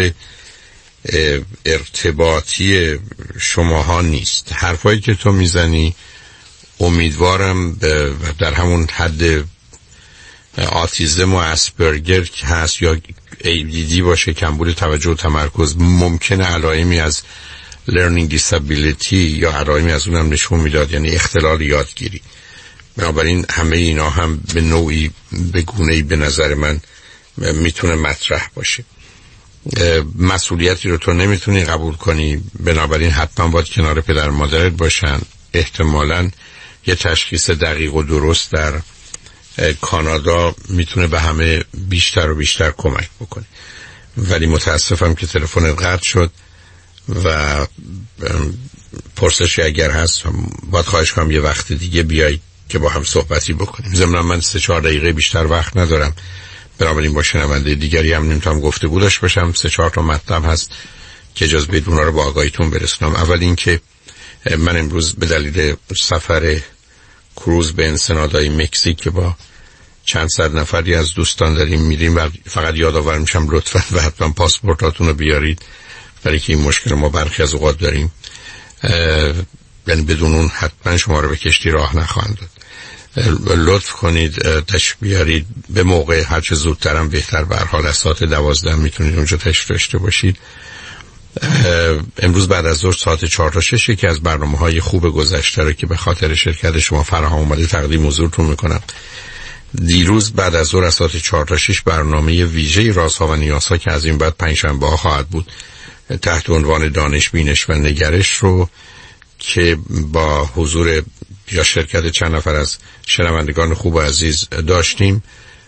ارتباطی شماها نیست. حرفایی که تو میزنی امیدوارم در همون حد آتیزم و اسپرگر که هست یا ای دی دی باشه، کمبود توجه و تمرکز، ممکنه علائمی از learning disability یا علائمی از اونم نشون میداد، یعنی اختلال یادگیری. بنابراین همه اینا هم به نوعی به گونه‌ای به نظر من میتونه مطرح باشه. مسئولیتی رو تو نمیتونی قبول کنی، بنابراین حتما باید کنار پدر مادرت باشن. احتمالاً یه تشخیص دقیق و درست در کانادا میتونه به همه بیشتر و بیشتر کمک بکنه. ولی متاسفم که تلفن قطع شد و پرسشی اگر هست باید خواهش کنم یه وقت دیگه بیای که با هم صحبتی بکنیم. ضمن من سه چهار دقیقه بیشتر وقت ندارم، بنابراین با شنونده دیگری هم نمیتونم گفته بودش باشم. سه چهار تا مطلب هست که اجازه بدید اونا رو با آگاهیتون برسونم. اول این که من امروز به دلیل سفر کروز به انسنادای مکزیک که با چند صد نفری از دوستان داریم میریم و فقط یادآور میشم لطفاً و حتما پاسپورتاتون رو بیارید، برای که این مشکل ما برخی از اوقات داریم. یعنی بدون اون حتما شما رو به کشتی راه نخواهند داد. لطف کنید تشریف بیارید به موقع، هر چه زودترم بهتر. به هر حال از ساعت دوازده میتونید اونجا تشریف داشته باشید. امروز بعد از ظهر ساعت چهار تا شش یکی از برنامه‌های خوب گذشته رو که به خاطر شرکت شما فراهم اومده تقدیم حضورتون میکنم. دیروز بعد از ظهر از ساعت چهار تا شش برنامه ویژه رازها و نیازها که از این بعد پنجشنبه ها خواهد بود تحت عنوان دانش، بینش و نگرش رو که با حضور یا شرکت چند نفر از شنوندگان خوب و عزیز داشتیم.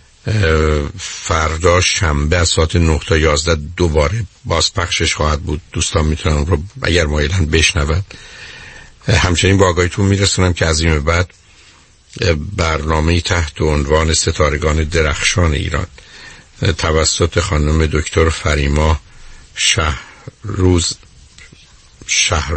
فردا شنبه از ساعت نه تا یازده دوباره بازپخشش خواهد بود. دوستان میتونن رو اگر مایلن بشنون. همچنین با آگاهیتون میرسونم که از این به بعد برنامه تحت عنوان ستارگان درخشان ایران توسط خانم دکتر فریما شهروز شهر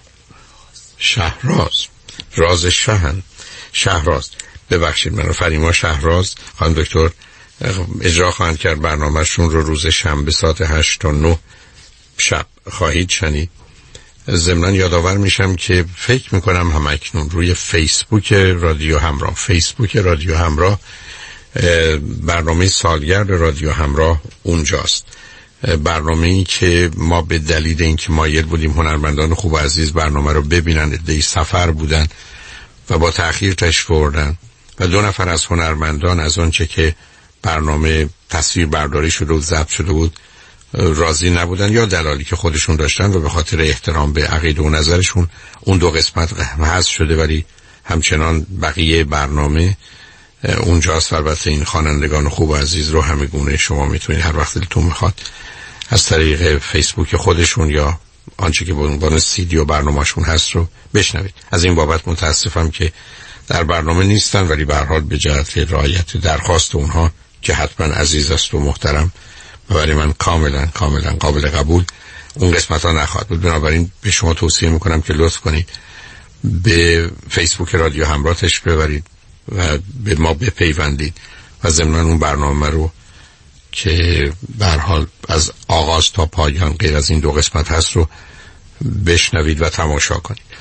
شهراز راز شهن شهراز ببخشید من رو فریما شهراز خانم دکتر اجرا خواهند کرد. برنامهشون رو روز شنبه ساعت هشت تا نه شب خواهید شنید. ضمناً یادآور میشم که فکر میکنم همکنون روی فیسبوک رادیو همراه فیسبوک رادیو همراه برنامه سالگرد رادیو همراه اونجاست. برنامه‌ای که ما به دلیل اینکه مایل بودیم هنرمندان خوب و عزیز برنامه رو ببینن، عده‌ای سفر بودن و با تأخیر تشریف آوردن و دو نفر از هنرمندان از آنچه که برنامه تصویر برداری شده و ضبط شده بود راضی نبودن یا دلالی که خودشون داشتن و به خاطر احترام به عقیده و نظرشون اون دو قسمت حذف شده، ولی همچنان بقیه برنامه اونجاست. البته این خوانندگان خوب و عزیز رو همه گونه شما میتونید هر وقت دلتون میخواد از طریق فیسبوک خودشون یا آنچه که به عنوان سیدی و برنامه‌شون هست رو بشنوید. از این بابت متاسفم که در برنامه نیستن، ولی به هر حال به جهت رعایت درخواست اونها که حتما عزیز است و محترم و برای من کاملا کاملا قابل قبول اون قسمت ها نخواهد بود. بنابراین به شما توصیه میکنم که لطف کنید به فیسبوک رادیو همراه تشریف ببرید و به ما بپیوندید و ضمن اون برنامه رو که به هر حال از آغاز تا پایان غیر از این دو قسمت هست رو بشنوید و تماشا کنید.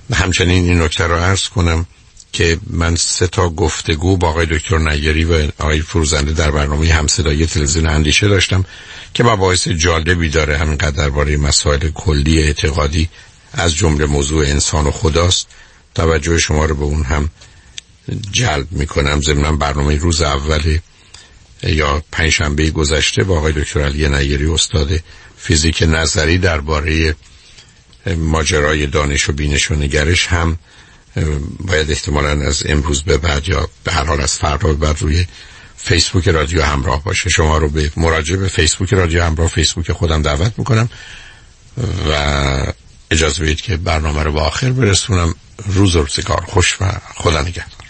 همچنین این نکته رو عرض کنم که من سه تا گفتگو با آقای دکتر نیری و آقای فروزنده در برنامه همصدایی تلویزیون اندیشه داشتم که مباحث جالبی داره، همینقدر درباره مسائل کلی اعتقادی از جمله موضوع انسان و خداست. توجه شما رو به اون هم جلب میکنم. ضمن برنامه روز اول یا پنجشنبه گذشته با آقای دکتر علی نیری استاد فیزیک نظری درباره ماجرای دانش و بینش و نگرش هم باید احتمالاً از امروز به بعد یا به هر حال از فردا به بعد روی فیسبوک رادیو همراه باشه. شما رو به مراجعه به فیسبوک رادیو همراه، فیسبوک خودم دعوت میکنم و اجازه بدید که برنامه رو به آخر برسونم. روز و روزگار خوش و خدا نگهدار.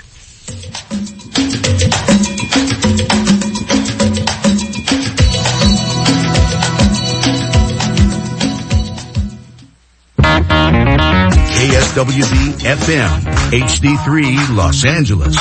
K S W B F M H D three Los Angeles.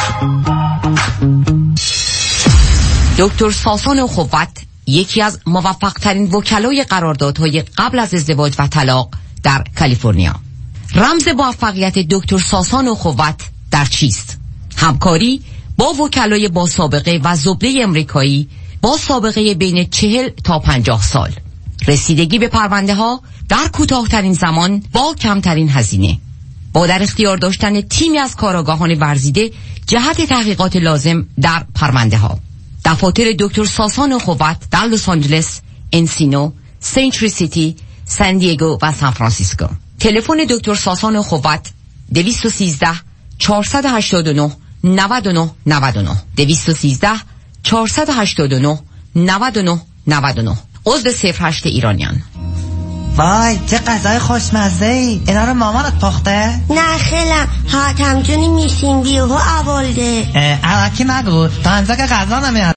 دکتر ساسان اخوت یکی از موفق ترین وکلای قراردادهای قبل از ازدواج و طلاق در کالیفرنیا. رمز موفقیت دکتر ساسان اخوت در چیست؟ همکاری با وکلای با سابقه و زبده امریکایی با سابقه بین چهل تا پنجاه سال. رسیدگی به پرونده ها در کوتاه‌ترین زمان با کمترین هزینه. با در اختیار داشتن تیمی از کارآگاهان ورزیده جهت تحقیقات لازم در پرونده ها. دفاتر دکتر ساسان اخوت در لس آنجلس، انسینو، سنچری سیتی، سان دیگو و سان فرانسیسکو. تلفن دکتر ساسان اخوت دویست و سیزده چهارصد و هشتاد و نه نود و نه نود و نه دویست و سیزده چهارصد و هشتاد و نه نود و نه نود و نه. عضو صفر هشت ایرانیان. وای چه غذای خوشمزه ای. اینا رو مامانت پخته؟ نه خیلم حاتم جونی میشین بیهو آورده. الکی نگو تا انجا که غذا نمیاد.